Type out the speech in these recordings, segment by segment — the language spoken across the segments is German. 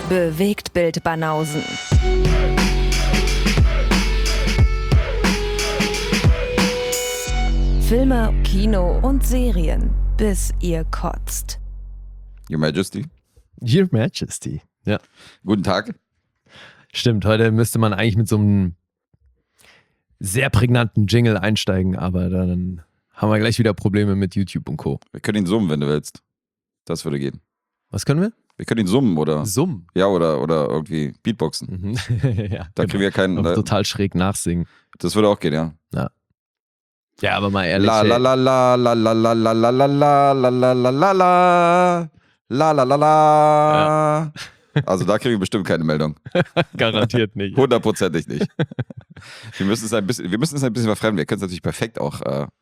Bewegtbild Banausen. Filme, Kino und Serien, bis ihr kotzt. Your Majesty. Your Majesty, ja. Guten Tag. Stimmt, heute müsste man eigentlich mit so einem sehr prägnanten Jingle einsteigen, aber dann haben wir gleich wieder Probleme mit YouTube und Co. Wir können ihn summen, wenn du willst. Das würde gehen. Was können wir? Wir können ihn summen, oder? Summen? Ja, oder irgendwie Beatboxen. Ja, Da kriegen wir keinen. total schräg nachsingen. Das würde auch gehen, ja. Ja, aber mal ehrlich. La la la la la la la la la la la la la la la la la la la la. Also da kriegen wir bestimmt keine Meldung. Garantiert nicht. 100%ig nicht. Wir müssen es ein bisschen verfremden. Wir können es natürlich perfekt auch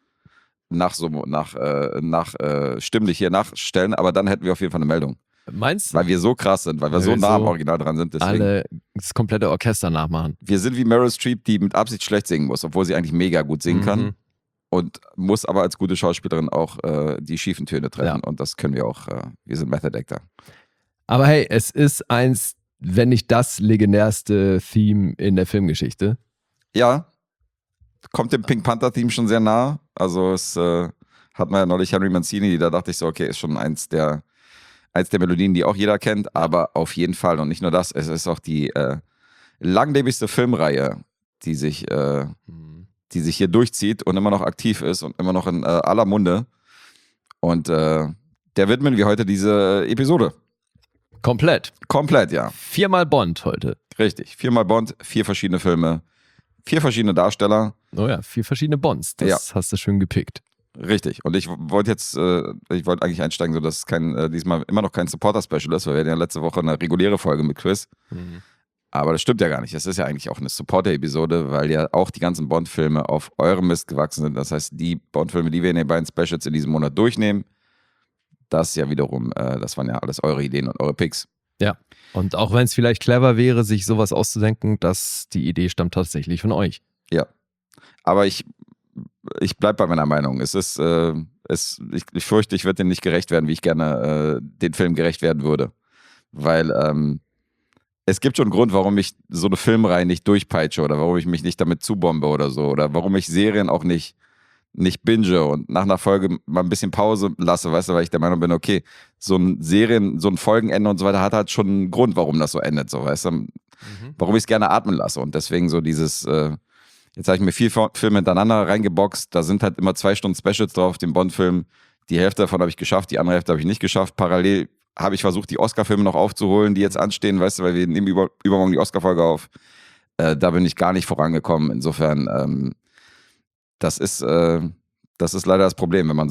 stimmlich hier nachstellen, aber dann hätten wir auf jeden Fall eine Meldung. Meinst du? Weil wir so krass sind, weil wir so nah am Original dran sind. Deswegen. Alle das komplette Orchester nachmachen. Wir sind wie Meryl Streep, die mit Absicht schlecht singen muss, obwohl sie eigentlich mega gut singen kann. Und muss aber als gute Schauspielerin auch die schiefen Töne treffen. Ja. Und das können wir auch. Wir sind Method Actor. Aber hey, es ist eins, wenn nicht das legendärste Theme in der Filmgeschichte. Ja, kommt dem Pink Panther Theme schon sehr nah. Also es hat man ja neulich Henry Mancini, da dachte ich so, okay, ist schon eins der Melodien, die auch jeder kennt, aber auf jeden Fall. Und nicht nur das, es ist auch die langlebigste Filmreihe, die sich hier durchzieht und immer noch aktiv ist und immer noch in aller Munde. Und der widmen wir heute diese Episode. Komplett, ja. 4-mal Bond heute. Richtig, 4-mal Bond, 4 verschiedene Filme, 4 verschiedene Darsteller. Oh ja, 4 verschiedene Bonds, das hast du schön gepickt. Richtig, und ich wollte eigentlich einsteigen, sodass es diesmal immer noch kein Supporter-Special ist, weil wir hatten ja letzte Woche eine reguläre Folge mit Chris. Aber das stimmt ja gar nicht. Es ist ja eigentlich auch eine Supporter-Episode, weil ja auch die ganzen Bond-Filme auf eurem Mist gewachsen sind. Das heißt, die Bond-Filme, die wir in den beiden Specials in diesem Monat durchnehmen, das ja wiederum, das waren ja alles eure Ideen und eure Picks. Ja, und auch wenn es vielleicht clever wäre, sich sowas auszudenken, die Idee stammt tatsächlich von euch. Ja, aber ich bleibe bei meiner Meinung. Ich fürchte, ich werde dem nicht gerecht werden, wie ich gerne den Film gerecht werden würde. Weil es gibt schon einen Grund, warum ich so eine Filmreihe nicht durchpeitsche oder warum ich mich nicht damit zubombe oder so. Oder warum ich Serien auch nicht binge und nach einer Folge mal ein bisschen Pause lasse, weißt du, weil ich der Meinung bin, okay, so ein Folgenende und so weiter hat halt schon einen Grund, warum das so endet, so, weißt du, warum ich es gerne atmen lasse und deswegen so dieses, jetzt habe ich mir 4 Filme hintereinander reingeboxt, da sind halt immer 2 Stunden Specials drauf, den Bond-Film, die Hälfte davon habe ich geschafft, die andere Hälfte habe ich nicht geschafft, parallel habe ich versucht, die Oscar-Filme noch aufzuholen, die jetzt anstehen, weißt du, weil wir nehmen übermorgen die Oscar-Folge auf, da bin ich gar nicht vorangekommen, insofern, das ist leider das Problem, wenn man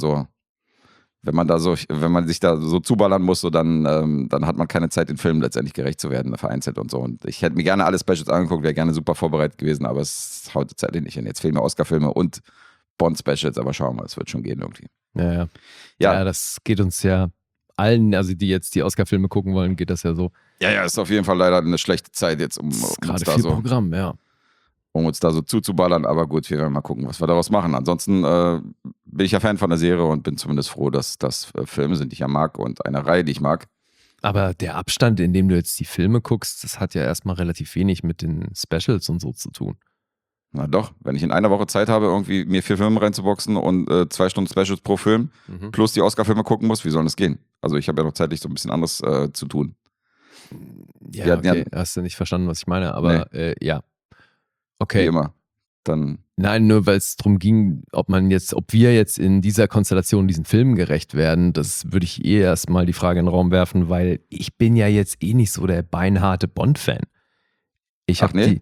sich da so zuballern muss, so dann hat man keine Zeit, den Film letztendlich gerecht zu werden, vereinzelt und so. Und ich hätte mir gerne alle Specials angeguckt, wäre gerne super vorbereitet gewesen, aber es haut zeitlich nicht hin. Jetzt fehlen mir Oscar-Filme und Bond-Specials, aber schauen wir mal, es wird schon gehen irgendwie. Ja, das geht uns ja allen, also die jetzt die Oscar-Filme gucken wollen, geht das ja so. Ja, ist auf jeden Fall leider eine schlechte Zeit jetzt, um gerade viel Programm, um uns da so zuzuballern, aber gut, wir werden mal gucken, was wir daraus machen. Ansonsten bin ich ja Fan von der Serie und bin zumindest froh, dass das Filme sind, die ich ja mag und eine Reihe, die ich mag. Aber der Abstand, in dem du jetzt die Filme guckst, das hat ja erstmal relativ wenig mit den Specials und so zu tun. Na doch, wenn ich in einer Woche Zeit habe, irgendwie mir 4 Filme reinzuboxen und 2 Stunden Specials pro Film, plus die Oscar-Filme gucken muss, wie soll das gehen? Also ich habe ja noch zeitlich so ein bisschen anderes zu tun. Ja, okay, hast du nicht verstanden, was ich meine, aber ja. Okay. Wie immer. Dann. Nein, nur weil es darum ging, ob wir jetzt in dieser Konstellation diesen Filmen gerecht werden, das würde ich erstmal die Frage in den Raum werfen, weil ich bin ja jetzt nicht so der beinharte Bond-Fan. Ich habe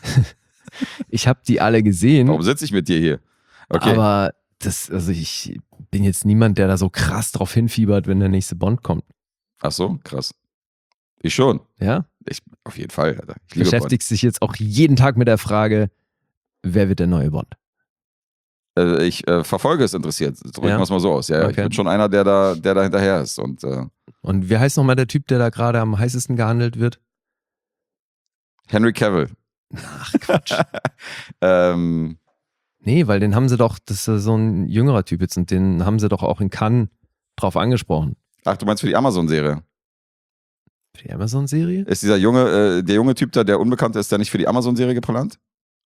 die alle gesehen. Warum sitze ich mit dir hier? Okay. Aber ich bin jetzt niemand, der da so krass drauf hinfiebert, wenn der nächste Bond kommt. Ach so, krass. Ich schon. Ja? Auf jeden Fall, Alter. Ich beschäftigst dich jetzt auch jeden Tag mit der Frage, wer wird der neue Bond? Ich verfolge es interessiert. Drücken wir es mal so aus. Ja, okay. Ich bin schon einer, der da hinterher ist. Und wie heißt nochmal der Typ, der da gerade am heißesten gehandelt wird? Henry Cavill. Ach, Quatsch. Nee, weil den haben sie doch, das ist so ein jüngerer Typ jetzt und den haben sie doch auch in Cannes drauf angesprochen. Ach, du meinst für die Amazon-Serie? Für die Amazon-Serie? Ist der junge Typ da, der Unbekannte, ist der nicht für die Amazon-Serie geplant?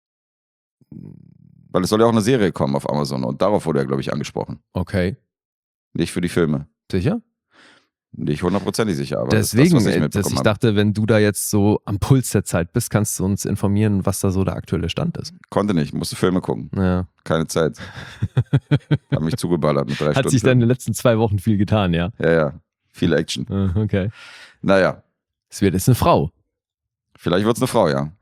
Weil es soll ja auch eine Serie kommen auf Amazon und darauf wurde er, glaube ich, angesprochen. Okay. Nicht für die Filme. Sicher? Nicht 100%ig sicher, aber deswegen, das, was ich mitbekommen ich dachte, wenn du da jetzt so am Puls der Zeit bist, kannst du uns informieren, was da so der aktuelle Stand ist. Konnte nicht, musste Filme gucken. Ja. Keine Zeit. Hab mich zugeballert mit 3 Stunden. Hat sich dann in den letzten 2 Wochen viel getan, ja? Ja. Viel Action. Okay. Naja. Es wird jetzt eine Frau. Vielleicht wird es eine Frau, ja.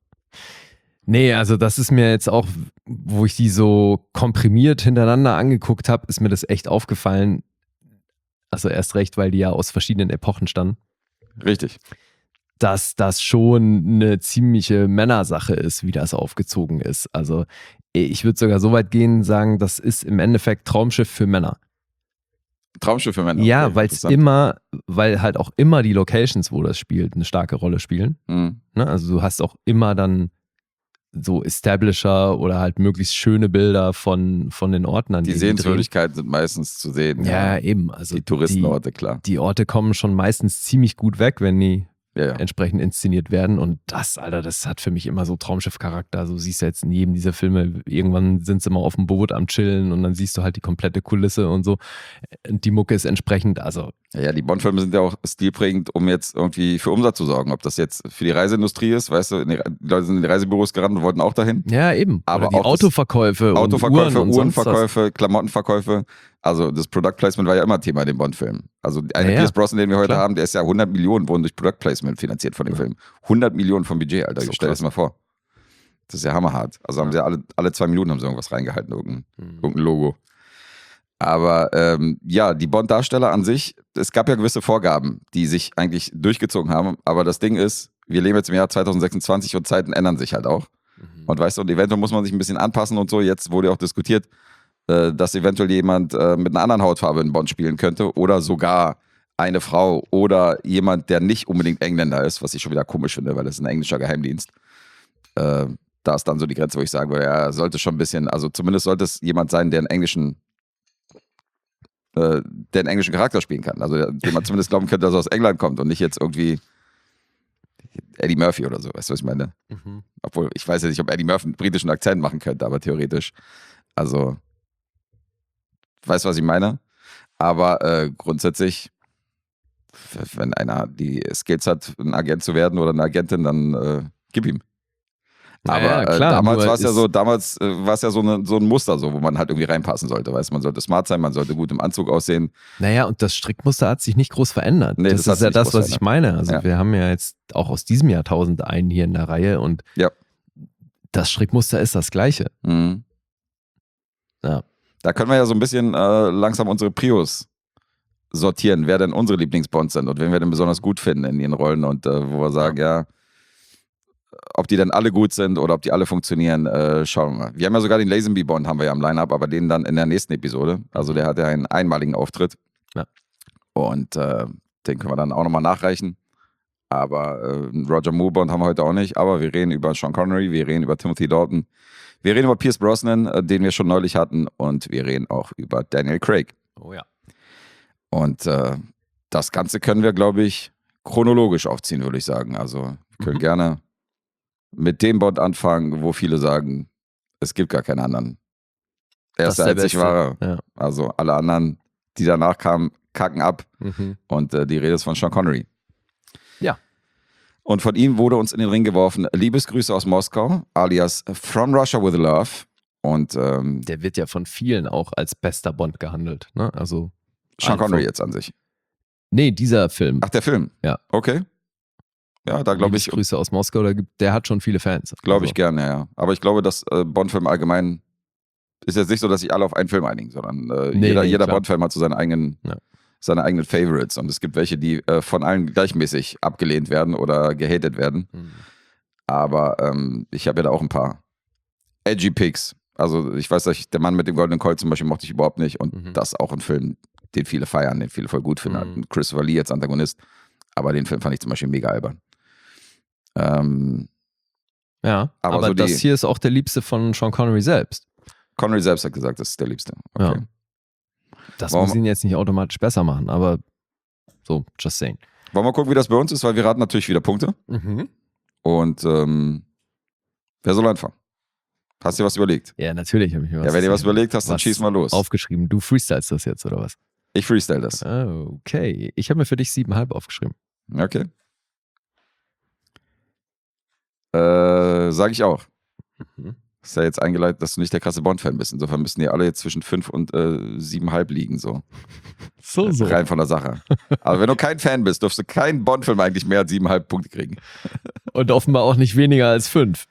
Nee, also das ist mir jetzt auch, wo ich die so komprimiert hintereinander angeguckt habe, ist mir das echt aufgefallen. Also erst recht, weil die ja aus verschiedenen Epochen standen. Richtig. Dass das schon eine ziemliche Männersache ist, wie das aufgezogen ist. Also ich würde sogar so weit gehen, sagen, das ist im Endeffekt Traumschiff für Männer. Traumschiff für Männer. Ja, okay, weil halt auch immer die Locations, wo das spielt, eine starke Rolle spielen. Mhm. Ne? Also du hast auch immer dann so Establisher oder halt möglichst schöne Bilder von den Orten, an die denen Sehenswürdigkeiten sind meistens zu sehen. Ja, eben. Also die Touristenorte, klar. Die Orte kommen schon meistens ziemlich gut weg, wenn die Ja. entsprechend inszeniert werden. Und das, Alter, das hat für mich immer so Traumschiff-Charakter. So siehst du jetzt in jedem dieser Filme, irgendwann sind sie mal auf dem Boot am Chillen und dann siehst du halt die komplette Kulisse und so. Und die Mucke ist entsprechend, also. Ja, die Bond-Filme sind ja auch stilprägend, um jetzt irgendwie für Umsatz zu sorgen. Ob das jetzt für die Reiseindustrie ist, weißt du, die Leute sind in die Reisebüros gerannt und wollten auch dahin. Ja, eben. Aber oder die auch Autoverkäufe Uhrenverkäufe, Klamottenverkäufe. Also das Product Placement war ja immer Thema in den Bond-Filmen. Also Pierce Brosnan, den wir heute haben, der ist ja 100 Millionen, wurden durch Product Placement finanziert von dem Film. 100 Millionen vom Budget, Alter. So stell dir das mal vor. Das ist ja hammerhart. Also haben sie alle 2 Minuten haben sie irgendwas reingehalten, irgendein Logo. Aber die Bond-Darsteller an sich, es gab ja gewisse Vorgaben, die sich eigentlich durchgezogen haben. Aber das Ding ist, wir leben jetzt im Jahr 2026 und Zeiten ändern sich halt auch. Und weißt du, und eventuell muss man sich ein bisschen anpassen und so. Jetzt wurde ja auch diskutiert, dass eventuell jemand mit einer anderen Hautfarbe in Bond spielen könnte oder sogar eine Frau oder jemand, der nicht unbedingt Engländer ist, was ich schon wieder komisch finde, weil das ist ein englischer Geheimdienst. Da ist dann so die Grenze, wo ich sagen würde, ja, sollte schon ein bisschen, also zumindest sollte es jemand sein, der einen englischen Charakter spielen kann. Also dem man zumindest glauben könnte, dass er aus England kommt und nicht jetzt irgendwie Eddie Murphy oder so, weißt du, was ich meine? Obwohl, ich weiß ja nicht, ob Eddie Murphy einen britischen Akzent machen könnte, aber theoretisch, also weißt du, was ich meine? Aber grundsätzlich, wenn einer die Skills hat, ein Agent zu werden oder eine Agentin, dann gib ihm. Aber klar, damals war es ja so ein Muster, so, wo man halt irgendwie reinpassen sollte. Weißt du, man sollte smart sein, man sollte gut im Anzug aussehen. Naja, und das Strickmuster hat sich nicht groß verändert. Nee, das ist ja das, was ich meine. Also ja. wir haben ja jetzt auch aus diesem Jahrtausend einen hier in der Reihe und das Strickmuster ist das gleiche. Mhm. Ja. Da können wir ja so ein bisschen langsam unsere Prios sortieren, wer denn unsere Lieblingsbonds sind und wen wir denn besonders gut finden in ihren Rollen und wo wir sagen, ob die dann alle gut sind oder ob die alle funktionieren, schauen wir mal. Wir haben ja sogar den Lazenby-Bond haben wir ja im Line-Up, aber den dann in der nächsten Episode. Also der hat ja einen einmaligen Auftritt. Ja. Und den können wir dann auch nochmal nachreichen. Aber Roger Moore-Bond haben wir heute auch nicht. Aber wir reden über Sean Connery, wir reden über Timothy Dalton, wir reden über Pierce Brosnan, den wir schon neulich hatten und wir reden auch über Daniel Craig. Oh ja. Und das Ganze können wir, glaube ich, chronologisch aufziehen, würde ich sagen. Also wir können gerne mit dem Bond anfangen, wo viele sagen, es gibt gar keinen anderen. Er ist der einzig wahre. Ja. Also alle anderen, die danach kamen, kacken ab. Und die Rede ist von Sean Connery. Ja. Und von ihm wurde uns in den Ring geworfen, Liebesgrüße aus Moskau, alias From Russia with Love. Und der wird ja von vielen auch als bester Bond gehandelt. Ne? Also Sean Connery jetzt an sich. Nee, dieser Film. Ach, der Film? Ja. Okay. Ja, da glaube ich. Grüße aus Moskau, der hat schon viele Fans. Glaube ich gerne, ja. Aber ich glaube, dass Bond-Film allgemein ist jetzt nicht so, dass sich alle auf einen Film einigen, sondern jeder Bond-Film hat so seine eigenen Favorites. Und es gibt welche, die von allen gleichmäßig abgelehnt werden oder gehatet werden. Aber ich habe ja da auch ein paar edgy Picks. Also ich weiß, dass der Mann mit dem goldenen Colt zum Beispiel mochte ich überhaupt nicht. Und das ist auch ein Film, den viele feiern, den viele voll gut finden. Christopher Lee als Antagonist. Aber den Film fand ich zum Beispiel mega albern. Ja, aber so das hier ist auch der Liebste von Sean Connery selbst. Connery selbst hat gesagt, das ist der Liebste. Okay. Ja. Das muss ihn jetzt nicht automatisch besser machen, aber so, just saying. Wollen wir gucken, wie das bei uns ist, weil wir raten natürlich wieder Punkte. Und wer soll anfangen? Hast du dir was überlegt? Ja, natürlich habe ich mir was. Ja, wenn dir was überlegt hast, dann schieß mal los. Aufgeschrieben. Du freestylst das jetzt, oder was? Ich freestyle das. Okay. Ich habe mir für dich 7,5 aufgeschrieben. Okay. Sag ich auch. Ist ja jetzt eingeleitet, dass du nicht der krasse Bond-Fan bist. Insofern müssen die alle jetzt zwischen 5 und 7,5 liegen. So. Rein von der Sache. Aber wenn du kein Fan bist, dürfst du keinen Bond-Film eigentlich mehr als 7,5 Punkte kriegen. Und offenbar auch nicht weniger als 5.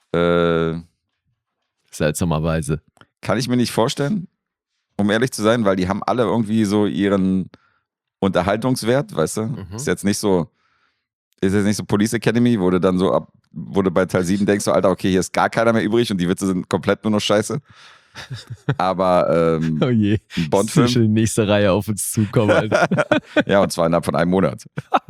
Seltsamerweise. Kann ich mir nicht vorstellen, um ehrlich zu sein, weil die haben alle irgendwie so ihren Unterhaltungswert, weißt du? Ist jetzt nicht so Police Academy, wo du dann so wo du bei Teil 7 denkst, so, Alter, okay, hier ist gar keiner mehr übrig und die Witze sind komplett nur noch scheiße. Aber oh je, ein Bond-Film. schon die nächste Reihe auf uns zukommen. Alter. Ja, und zwar innerhalb von einem Monat.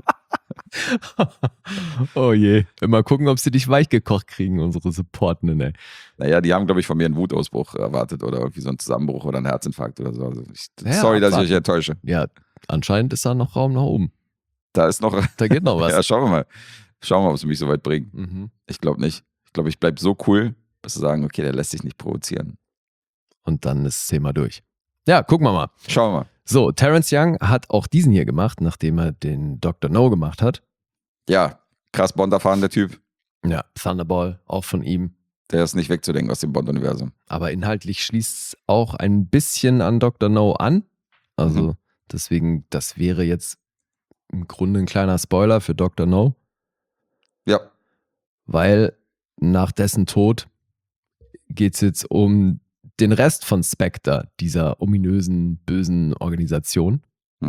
Oh je. Mal gucken, ob sie dich weich gekocht kriegen, unsere Supportenden, ey. Naja, die haben, glaube ich, von mir einen Wutausbruch erwartet oder irgendwie so einen Zusammenbruch oder einen Herzinfarkt oder so. Also sorry, dass ich euch enttäusche. Ja, anscheinend ist da noch Raum nach oben. Da ist noch. Da geht noch was. Ja, schauen wir mal. Schauen wir mal, ob sie mich so weit bringen. Ich glaube nicht. Ich glaube, ich bleibe so cool, dass sie sagen, okay, der lässt sich nicht provozieren. Und dann ist das Thema durch. Ja, gucken wir mal. Schauen wir mal. So, Terence Young hat auch diesen hier gemacht, nachdem er den Dr. No gemacht hat. Ja, krass Bond erfahren, der Typ. Ja, Thunderball, auch von ihm. Der ist nicht wegzudenken aus dem Bond-Universum. Aber inhaltlich schließt es auch ein bisschen an Dr. No an. Also deswegen, das wäre jetzt im Grunde ein kleiner Spoiler für Dr. No. Ja. Weil nach dessen Tod geht es jetzt um den Rest von Spectre, dieser ominösen, bösen Organisation.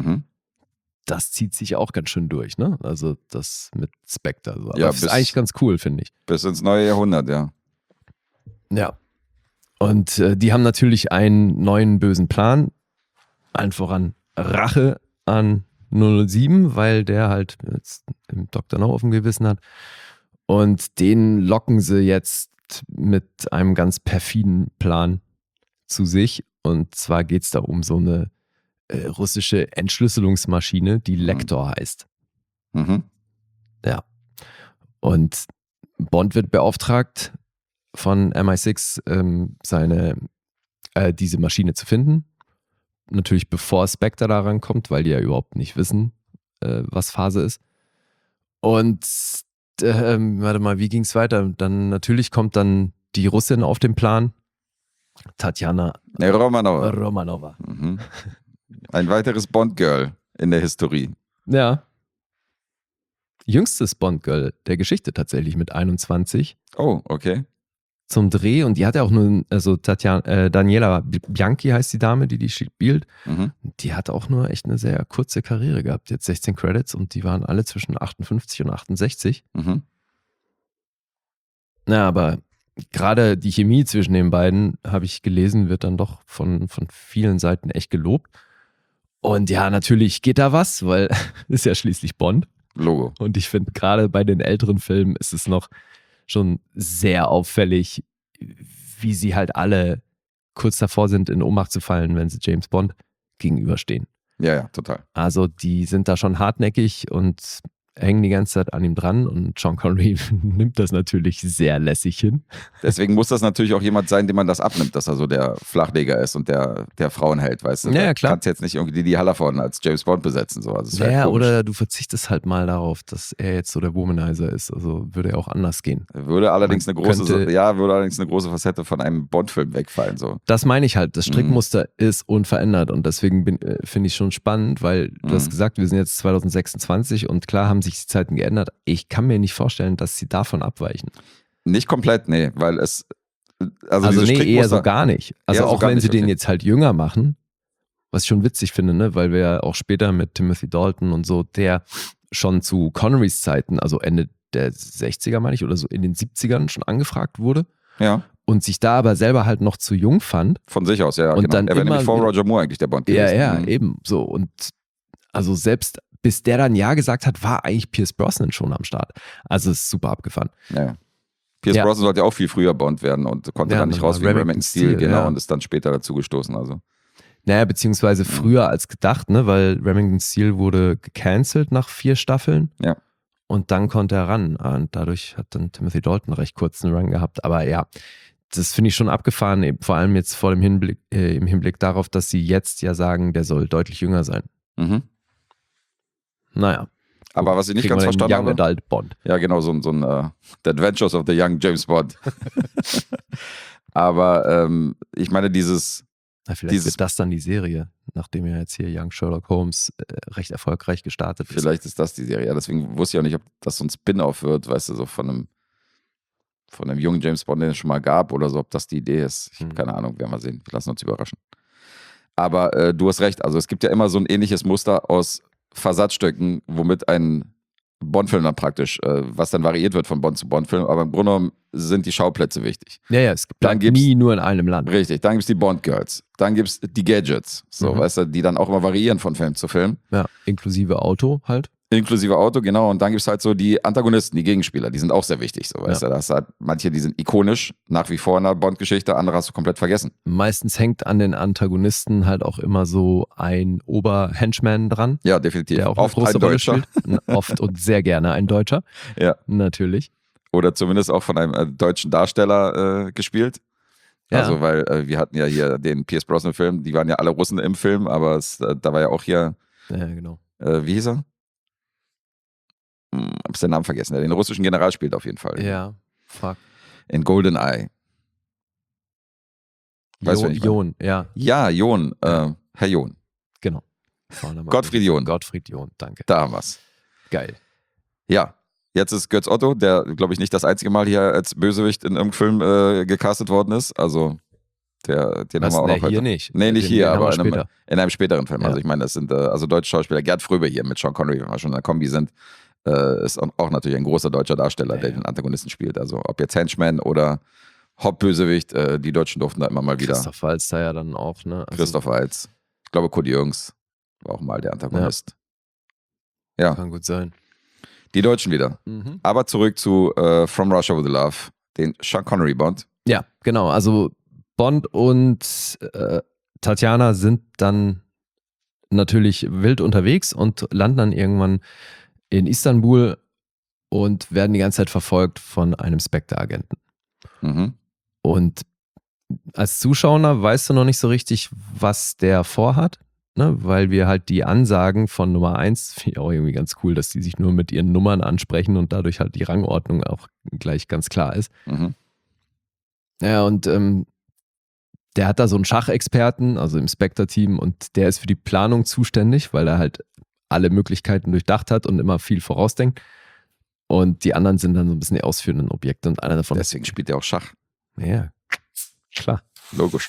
Das zieht sich auch ganz schön durch, ne? Also das mit Spectre. So. Ja, das ist eigentlich ganz cool, finde ich. Bis ins neue Jahrhundert, ja. Ja. Und die haben natürlich einen neuen bösen Plan. Allen voran Rache an 007, weil der halt jetzt im Dr. No auf dem Gewissen hat. Und den locken sie jetzt mit einem ganz perfiden Plan zu sich. Und zwar geht es da um so eine russische Entschlüsselungsmaschine, die Lektor heißt. Ja. Und Bond wird beauftragt von MI6, diese Maschine zu finden. Natürlich bevor Spectre da rankommt, weil die ja überhaupt nicht wissen, was Phase ist. Und warte mal, wie ging es weiter? Dann natürlich kommt dann die Russin auf den Plan. Tatjana Romanova. Ein weiteres Bond-Girl in der Historie. Ja. Jüngstes Bond-Girl der Geschichte tatsächlich mit 21. Oh, okay. Zum Dreh, und die hat ja auch nur, also Daniela Bianchi heißt die Dame, die spielt. Die hat auch nur echt eine sehr kurze Karriere gehabt. Jetzt 16 Credits und die waren alle zwischen 58 und 68. Na, aber gerade die Chemie zwischen den beiden, habe ich gelesen, wird dann doch von vielen Seiten echt gelobt. Und ja, natürlich geht da was, weil ist ja schließlich Bond. Logo. Und ich finde, gerade bei den älteren Filmen ist es noch schon sehr auffällig, wie sie halt alle kurz davor sind, in Ohnmacht zu fallen, wenn sie James Bond gegenüberstehen. Ja, total. Also die sind da schon hartnäckig und hängen die ganze Zeit an ihm dran und Sean Connery nimmt das natürlich sehr lässig hin. Deswegen muss das natürlich auch jemand sein, dem man das abnimmt, dass er so der Flachleger ist und der Frauen hält, weißt du? Ja, klar. Du kannst jetzt nicht irgendwie die Hallervorden als James Bond besetzen. So. Also ja, oder du verzichtest halt mal darauf, dass er jetzt so der Womanizer ist. Also würde er auch anders gehen. Würde allerdings eine große Facette von einem Bond-Film wegfallen. So. Das meine ich halt. Das Strickmuster ist unverändert und deswegen finde ich schon spannend, weil du hast gesagt, wir sind jetzt 2026 und klar haben sich die Zeiten geändert. Ich kann mir nicht vorstellen, dass sie davon abweichen. Nicht komplett, nee, weil es also nee, eher so gar nicht. Also auch wenn sie den okay. jetzt halt jünger machen, was ich schon witzig finde, ne, weil wir ja auch später mit Timothy Dalton und so, der schon zu Connerys Zeiten, also Ende der 60er meine ich, oder so in den 70ern schon angefragt wurde. Ja. Und sich da aber selber halt noch zu jung fand. Von sich aus, ja. Und genau. dann er wäre nämlich vor Roger Moore eigentlich der Bond gewesen. Ja, eben so. Und also selbst bis der dann Ja gesagt hat, war eigentlich Pierce Brosnan schon am Start. Also es ist super abgefahren. Ja. Pierce Brosnan sollte ja auch viel früher Bond werden und konnte dann nicht raus wegen Remington Steel, genau, und ist dann später dazu gestoßen. Also. Naja, beziehungsweise früher als gedacht, ne, weil Remington Steele wurde gecancelt nach 4 Staffeln. Ja. Und dann konnte er ran. Und dadurch hat dann Timothy Dalton recht kurzen Run gehabt. Aber ja, das finde ich schon abgefahren, eben vor allem jetzt vor dem im Hinblick darauf, dass sie jetzt ja sagen, der soll deutlich jünger sein. Mhm. Naja. Aber was ich nicht Kriegen ganz wir den verstanden Young habe. Adult Bond. Ja, genau, so ein The Adventures of the Young James Bond. Aber ich meine, Na, vielleicht wird das dann die Serie, nachdem ja jetzt hier Young Sherlock Holmes recht erfolgreich gestartet ist. vielleicht ist das die Serie. Ja, deswegen wusste ich auch nicht, ob das so ein Spin-off wird, weißt du, so von einem jungen James Bond, den es schon mal gab oder so, ob das die Idee ist. Ich habe keine Ahnung, werden wir sehen. Wir lassen uns überraschen. Aber du hast recht, also es gibt ja immer so ein ähnliches Muster aus Versatzstücken, womit ein Bond-Film dann praktisch, was dann variiert wird von Bond zu Bond-Film, aber im Grunde genommen sind die Schauplätze wichtig. Ja, es bleibt nie nur in einem Land. Richtig, dann gibt es die Bond-Girls, dann gibt es die Gadgets, so, weißt du, die dann auch immer variieren von Film zu Film. Ja, inklusive Auto halt. Inklusive Auto, genau. Und dann gibt es halt so die Antagonisten, die Gegenspieler, die sind auch sehr wichtig, so, weißt du. Da hast du halt manche, die sind ikonisch, nach wie vor in der Bond-Geschichte, andere hast du komplett vergessen. Meistens hängt an den Antagonisten halt auch immer so ein Ober-Henchman dran. Ja, definitiv. Der auch oft eine große ein Rolle Deutscher. spielt. Oft und sehr gerne ein Deutscher. Ja. Natürlich. Oder zumindest auch von einem deutschen Darsteller gespielt. Ja. Also, weil wir hatten ja hier den Pierce Brosnan-Film, die waren ja alle Russen im Film, aber da war ja auch hier, Ja, genau. wie hieß er? Hab's den Namen vergessen, der den russischen General spielt auf jeden Fall. Ja, fuck. In GoldenEye. Weißt du, wen ich meine? John, ja. Ja, John, Herr John. Genau. Gottfried John. Gottfried John, danke. Da haben wir's. Geil. Ja, jetzt ist Götz Otto, der, glaube ich, nicht das einzige Mal hier als Bösewicht in irgendeinem Film gecastet worden ist. Also, den haben wir auch noch heute. Hier nicht. Nee, nicht Den hier, haben wir aber später. in einem späteren Film. Ja. Also, ich meine, das sind also deutsche Schauspieler. Gerd Fröbe hier mit Sean Connery, wenn wir schon in der Kombi sind, ist auch natürlich ein großer deutscher Darsteller, der den Antagonisten spielt. Also, ob jetzt Henchman oder Hauptbösewicht, die Deutschen durften da immer mal wieder. Christoph Waltz da ja dann auch, ne? Also, Christoph Waltz. Ich glaube, Kurt Jürgens war auch mal der Antagonist. Ja. Kann gut sein. Die Deutschen wieder. Mhm. Aber zurück zu From Russia with Love, den Sean Connery Bond. Ja, genau. Also Bond und Tatjana sind dann natürlich wild unterwegs und landen dann irgendwann in Istanbul und werden die ganze Zeit verfolgt von einem Spectre-Agenten. Mhm. Und als Zuschauer weißt du noch nicht so richtig, was der vorhat, ne? Weil wir halt die Ansagen von Nummer 1, finde ich auch irgendwie ganz cool, dass die sich nur mit ihren Nummern ansprechen und dadurch halt die Rangordnung auch gleich ganz klar ist. Mhm. Ja, und der hat da so einen Schachexperten, also im Spectre-Team, und der ist für die Planung zuständig, weil er halt alle Möglichkeiten durchdacht hat und immer viel vorausdenkt. Und die anderen sind dann so ein bisschen die ausführenden Objekte und einer davon Deswegen spielt er auch Schach. Ja, klar. Logisch.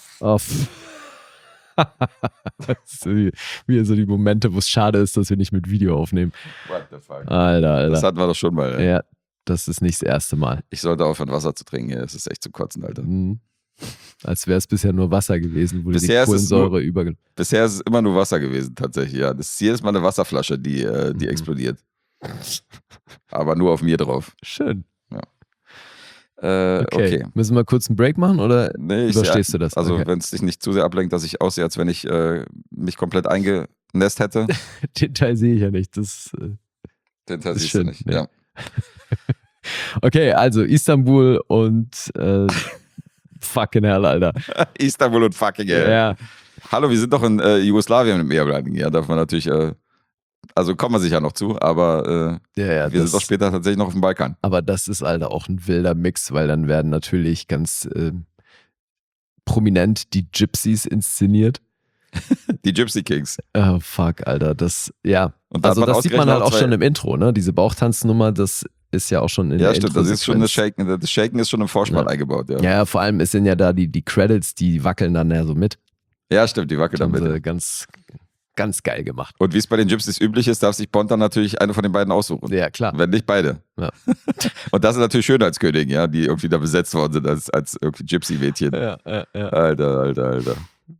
Wie so die Momente, wo es schade ist, dass wir nicht mit Video aufnehmen. What the fuck? Alter. Das hatten wir doch schon mal. Ja, das ist nicht das erste Mal. Ich sollte aufhören, Wasser zu trinken hier. Das ist echt zum Kotzen, Alter. Mhm. Als wäre es bisher nur Wasser gewesen, wo Bisher ist die es Kohlensäure überge... Bisher ist es immer nur Wasser gewesen, tatsächlich. Ja, das ist jedes Mal eine Wasserflasche, die explodiert. Aber nur auf mir drauf. Schön. Okay. Okay. Müssen wir kurz einen Break machen oder Nee, überstehst du das? Also, Okay. wenn es dich nicht zu sehr ablenkt, dass ich aussehe, als wenn ich mich komplett eingenässt hätte, Den Teil sehe ich ja nicht. den Teil ist siehst du schön, nicht. nee. Ja. Okay, also Istanbul und fucking hell, Alter. Istanbul und fucking hell. Ja. Hallo, wir sind doch in Jugoslawien im Mehrblinden. Ja, darf man natürlich, also kommen wir sicher noch zu, aber Ja, wir sind doch später tatsächlich noch auf dem Balkan. Aber das ist, Alter, auch ein wilder Mix, weil dann werden natürlich ganz prominent die Gypsies inszeniert. Die Gypsy Kings. Oh, fuck, Alter. Und da Also hat das sieht man halt auch zwei- schon im Intro, ne? Diese Bauchtanznummer, das ist ja auch schon in Ja, der stimmt, das ist schon eine Intro-Sequenz. Shaken. Das Shaken ist schon im Vorspann Ja. eingebaut, ja. Ja, vor allem, es sind ja da die Credits, die wackeln dann ja so mit. Ja, stimmt, die wackelt Das haben damit. sie ganz, ganz geil gemacht. Und wie es bei den Gypsies üblich ist, darf sich Bond dann natürlich eine von den beiden aussuchen. Ja, klar. Wenn nicht beide. Ja. Und das ist natürlich schön als König, ja, die irgendwie da besetzt worden sind als irgendwie Gypsy-Mädchen. Ja. Alter.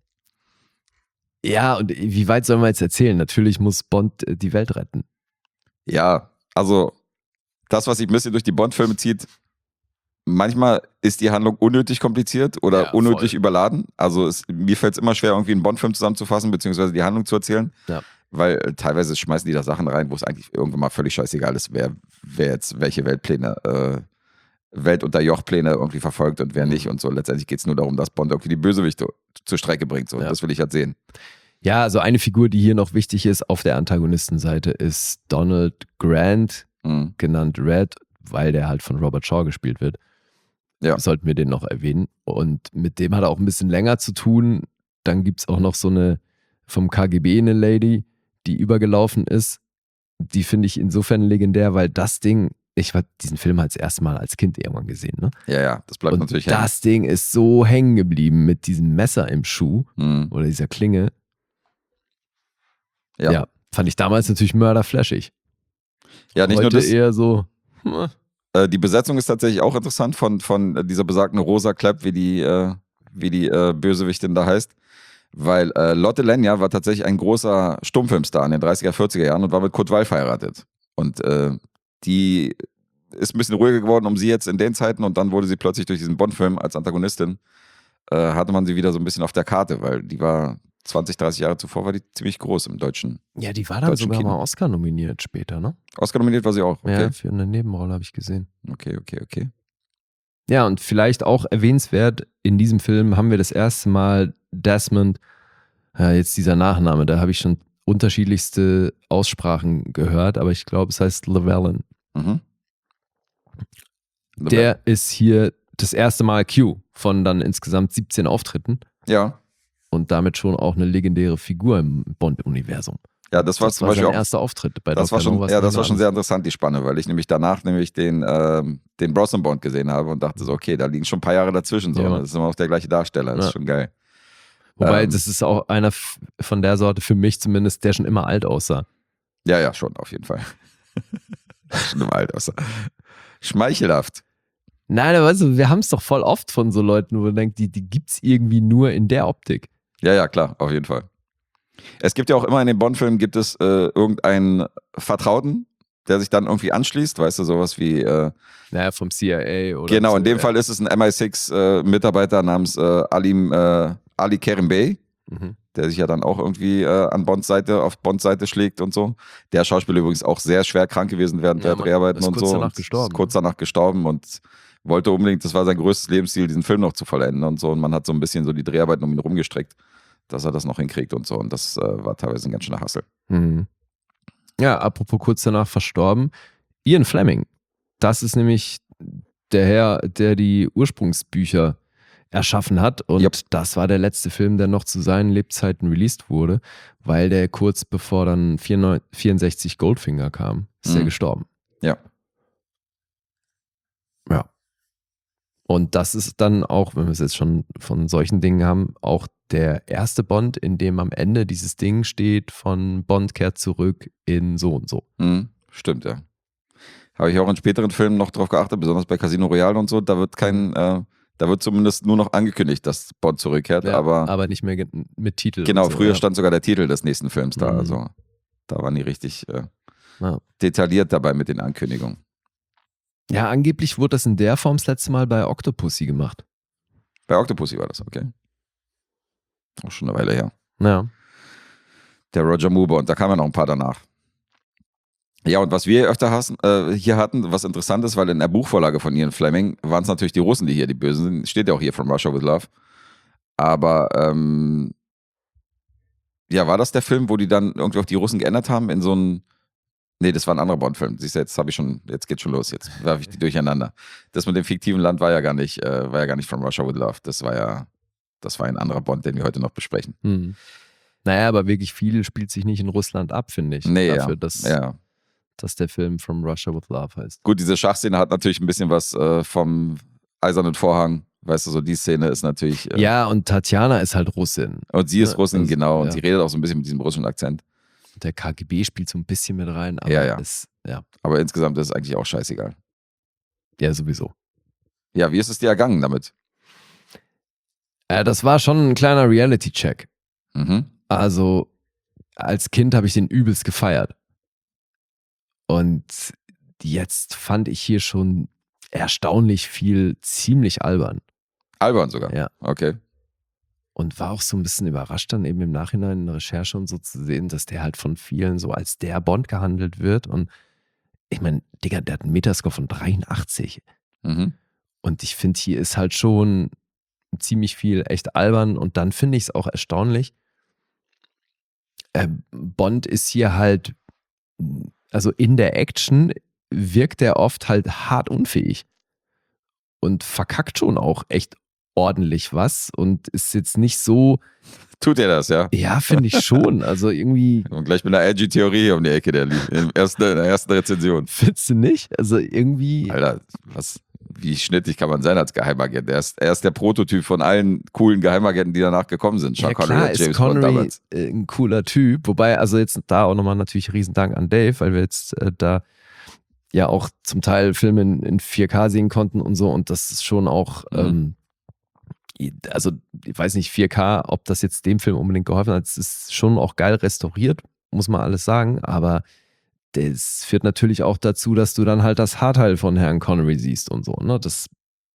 Ja, und wie weit sollen wir jetzt erzählen? Natürlich muss Bond die Welt retten. Ja, also das, was sich ein bisschen durch die Bond-Filme zieht, manchmal ist die Handlung unnötig kompliziert oder Ja, unnötig voll. überladen. Also mir fällt es immer schwer, irgendwie einen Bond-Film zusammenzufassen, beziehungsweise die Handlung zu erzählen. Ja. Weil teilweise schmeißen die da Sachen rein, wo es eigentlich irgendwann mal völlig scheißegal ist, wer jetzt welche Weltunterjochpläne irgendwie verfolgt und wer nicht und so. Letztendlich geht es nur darum, dass Bond irgendwie die Bösewichte zur Strecke bringt. So. Ja. Das will ich halt sehen. Ja, also eine Figur, die hier noch wichtig ist auf der Antagonistenseite, ist Donald Grant, Mhm. genannt Red, weil der halt von Robert Shaw gespielt wird. Ja. Sollten wir den noch erwähnen. Und mit dem hat er auch ein bisschen länger zu tun. Dann gibt es auch noch so eine vom KGB eine Lady, die übergelaufen ist. Die finde ich insofern legendär, weil das Ding, ich habe diesen Film als erstes Mal als Kind irgendwann gesehen, ne? Ja, das bleibt Und natürlich hängen. das Ding ist so hängen geblieben mit diesem Messer im Schuh Mhm. oder dieser Klinge. Ja. Fand ich damals natürlich mörderflashig. Ja, nicht Heute nur das. eher so, Die Besetzung ist tatsächlich auch interessant von dieser besagten Rosa Klepp, wie die Bösewichtin da heißt. Weil Lotte Lenya war tatsächlich ein großer Stummfilmstar in den 30er, 40er Jahren und war mit Kurt Weill verheiratet. Und die ist ein bisschen ruhiger geworden um sie jetzt in den Zeiten und dann wurde sie plötzlich durch diesen Bond-Film als Antagonistin, hatte man sie wieder so ein bisschen auf der Karte, weil die war 20, 30 Jahre zuvor war die ziemlich groß im deutschen. ja, die war dann Deutschen sogar Kino. mal Oscar nominiert später, ne? Oscar nominiert war sie auch. Okay, Ja, für eine Nebenrolle habe ich gesehen. okay. Ja, und vielleicht auch erwähnenswert, in diesem Film haben wir das erste Mal Desmond, jetzt dieser Nachname, da habe ich schon unterschiedlichste Aussprachen gehört, aber ich glaube, es heißt Llewellyn. Mhm. Der ist hier das erste Mal Q von dann insgesamt 17 Auftritten Ja, und damit schon auch eine legendäre Figur im Bond-Universum. das war zum Beispiel sein auch. erster Auftritt bei Das war Dr. schon, No, was ja, das man war schon alles- sehr interessant, die Spanne, weil ich danach den Brosnan Bond gesehen habe und dachte so, okay, da liegen schon ein paar Jahre dazwischen. So. Ja. Das ist immer auch der gleiche Darsteller, das ist Ja. schon geil. Wobei, das ist auch einer von der Sorte, für mich zumindest, der schon immer alt aussah. Ja, schon, auf jeden Fall. Schon im Alter. Schmeichelhaft. Nein, aber weißt du, wir haben es doch voll oft von so Leuten, wo man denkt, die gibt es irgendwie nur in der Optik. Ja, klar, auf jeden Fall. Es gibt ja auch immer in den Bond-Filmen gibt es irgendeinen Vertrauten, der sich dann irgendwie anschließt, weißt du, sowas wie Naja, vom CIA oder genau, so, in dem ja. Fall ist es ein MI6-Mitarbeiter namens Ali Kerim Bey, Mhm. der sich ja dann auch irgendwie auf Bonds Seite schlägt und so. Der Schauspieler übrigens auch sehr schwer krank gewesen während Ja, der Mann, Dreharbeiten ist und kurz so. danach Und gestorben, ist kurz danach gestorben und wollte unbedingt, das war sein größtes Lebensziel, diesen Film noch zu vollenden und so. Und man hat so ein bisschen so die Dreharbeiten um ihn rumgestreckt, dass er das noch hinkriegt und so. Und das war teilweise ein ganz schöner Hassel. Mhm. Ja, apropos kurz danach verstorben, Ian Fleming. Das ist nämlich der Herr, der die Ursprungsbücher erschaffen hat. Und Yep. das war der letzte Film, der noch zu seinen Lebzeiten released wurde, weil der kurz bevor dann 64 Goldfinger kam, ist er Mhm. gestorben. Ja. Ja. Und das ist dann auch, wenn wir es jetzt schon von solchen Dingen haben, auch der erste Bond, in dem am Ende dieses Ding steht von Bond kehrt zurück in so und so. Mhm. Stimmt, ja. Habe ich auch in späteren Filmen noch drauf geachtet, besonders bei Casino Royale und so. Da wird da wird zumindest nur noch angekündigt, dass Bond zurückkehrt, Ja, aber nicht mehr mit Titel. genau, und so, früher ja. stand sogar der Titel des nächsten Films da. Mhm. Also da waren die richtig Ja. detailliert dabei mit den Ankündigungen. Ja, angeblich wurde das in der Form das letzte Mal bei Octopussy gemacht. Bei Octopussy war das, okay. Auch schon eine Weile her. Ja. Der Roger Moore und da kamen ja noch ein paar danach. Ja, und was wir öfter hier hatten, was interessant ist, weil in der Buchvorlage von Ian Fleming waren es natürlich die Russen, die hier die Bösen sind. Steht ja auch hier From Russia with Love. Aber ja, war das der Film, wo die dann irgendwie auch die Russen geändert haben in so einen. Nee, das war ein anderer Bond-Film. Siehst du, jetzt geht's schon los. Jetzt werfe ich die durcheinander. Das mit dem fiktiven Land war ja gar nicht From Russia with Love. Das war ein anderer Bond, den wir heute noch besprechen. Hm. Naja, aber wirklich viel spielt sich nicht in Russland ab, finde ich. Nee, dafür, ja. dass der Film From Russia with Love heißt. Gut, diese Schachszene hat natürlich ein bisschen was vom Eisernen Vorhang. Weißt du, so die Szene ist natürlich. Ja, und Tatjana ist halt Russin. Und sie ist Russin, das- genau. Und ja. sie redet auch so ein bisschen mit diesem russischen Akzent. Der KGB spielt so ein bisschen mit rein, aber Ja. ja, Aber insgesamt ist es eigentlich auch scheißegal. ja, sowieso. Ja, wie ist es dir ergangen damit? Das war schon ein kleiner Reality-Check. Mhm. Also, als Kind habe ich den übelst gefeiert. Und jetzt fand ich hier schon erstaunlich viel ziemlich albern. Albern sogar? Ja. Okay. Und war auch so ein bisschen überrascht dann eben im Nachhinein in der Recherche und so zu sehen, dass der halt von vielen so als der Bond gehandelt wird. Und ich meine, Digga, der hat einen Metascore von 83. Mhm. Und ich finde, hier ist halt schon ziemlich viel echt albern. Und dann finde ich es auch erstaunlich. Bond ist hier halt, also in der Action wirkt er oft halt hart unfähig. Und verkackt schon auch echt ordentlich was und ist jetzt nicht so. Tut er das, ja? Ja, finde ich schon. Also irgendwie. Und gleich mit einer edgy Theorie hier um die Ecke, in der ersten Rezension. Findest du nicht? Also irgendwie. Alter, wie schnittig kann man sein als Geheimagent? Er ist der Prototyp von allen coolen Geheimagenten, die danach gekommen sind. Sean Connery klar, und James ist Connery Bond damals. Ein cooler Typ. Wobei, also jetzt da auch nochmal natürlich Riesendank an Dave, weil wir jetzt da ja auch zum Teil Filme in 4K sehen konnten und so. Und das ist schon auch, also ich weiß nicht, 4K, ob das jetzt dem Film unbedingt geholfen hat. Es ist schon auch geil restauriert, muss man alles sagen. Aber das führt natürlich auch dazu, dass du dann halt das Haarteil von Herrn Connery siehst und so. Ne? Das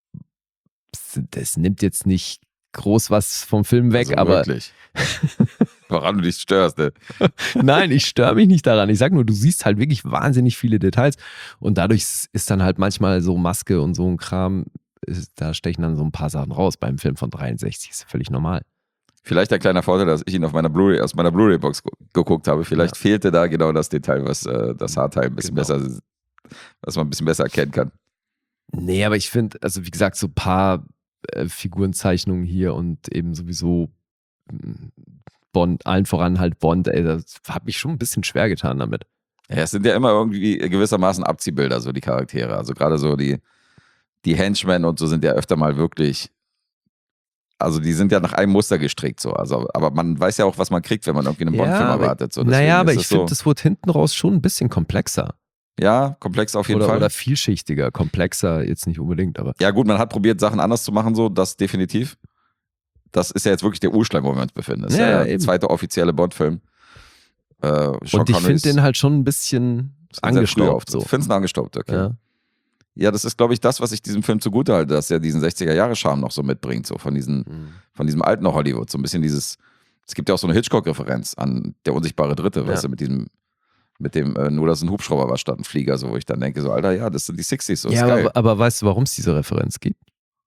nimmt jetzt nicht groß was vom Film weg, also aber. Wirklich. Woran du dich störst, ne? Nein, ich störe mich nicht daran. Ich sag nur, du siehst halt wirklich wahnsinnig viele Details und dadurch ist dann halt manchmal so Maske und so ein Kram, da stechen dann so ein paar Sachen raus beim Film von 63. Ist völlig normal. Vielleicht ein kleiner Vorteil, dass ich ihn aus meiner Blu-ray-Box geguckt habe. Vielleicht fehlte da genau das Detail, was das Haarteil ein bisschen besser, was man ein bisschen besser erkennen kann. Nee, aber ich finde, also wie gesagt, so ein paar Figurenzeichnungen hier und eben sowieso Bond, allen voran halt Bond, das hat mich schon ein bisschen schwer getan damit. Ja, es sind ja immer irgendwie gewissermaßen Abziehbilder, so die Charaktere. Also gerade so die Henchmen und so sind ja öfter mal wirklich, also die sind ja nach einem Muster gestrickt so. Also, aber man weiß ja auch, was man kriegt, wenn man irgendwie einen Bond-Film erwartet. So. Naja, aber ich finde, das wurde hinten raus schon ein bisschen komplexer. Ja, komplex auf jeden Fall. Oder vielschichtiger, komplexer jetzt nicht unbedingt, aber. Ja gut, man hat probiert, Sachen anders zu machen, so, das definitiv. Das ist ja jetzt wirklich der Urschleim, wo wir uns befinden. Das ist ja der zweite offizielle Bond-Film. Und ich finde den halt schon ein bisschen angestaubt. So. Findest du angestaubt, okay. Ja. Ja, das ist, glaube ich, das, was ich diesem Film zugute halte, dass er diesen 60er-Jahre-Charme noch so mitbringt, so von diesem alten Hollywood. So ein bisschen es gibt ja auch so eine Hitchcock-Referenz an Der unsichtbare Dritte, weißt du, mit dem, nur dass ein Hubschrauber war statt ein Flieger, so, wo ich dann denke, so, Alter, ja, das sind die 60s, so, ja, ist geil. aber weißt du, warum es diese Referenz gibt?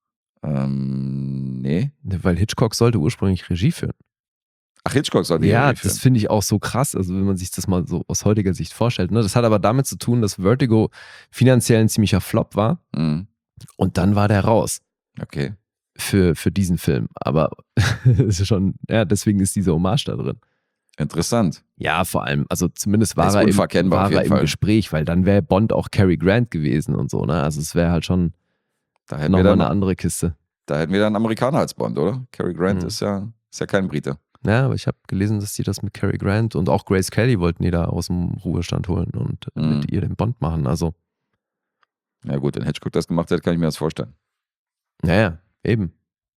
Nee. Weil Hitchcock sollte ursprünglich Regie führen. Ach, Hitchcock sollte ja, Regie führen. Das finde ich auch so krass, also wenn man sich das mal so aus heutiger Sicht vorstellt. Ne? Das hat aber damit zu tun, dass Vertigo finanziell ein ziemlicher Flop war und dann war der raus. Okay. Für diesen Film. Aber ist schon, ja, deswegen ist diese Hommage da drin. Interessant. Ja, vor allem, also zumindest war er im Gespräch, weil dann wäre Bond auch Cary Grant gewesen und so, ne? Also es wäre halt schon nochmal eine andere Kiste. Da hätten wir dann einen Amerikaner als Bond, oder? Cary Grant ist ja kein Brite. Ja, aber ich habe gelesen, dass die das mit Cary Grant und auch Grace Kelly wollten die da aus dem Ruhestand holen und mit ihr den Bond machen, also. Ja gut, wenn Hitchcock das gemacht hätte, kann ich mir das vorstellen. Ja, eben.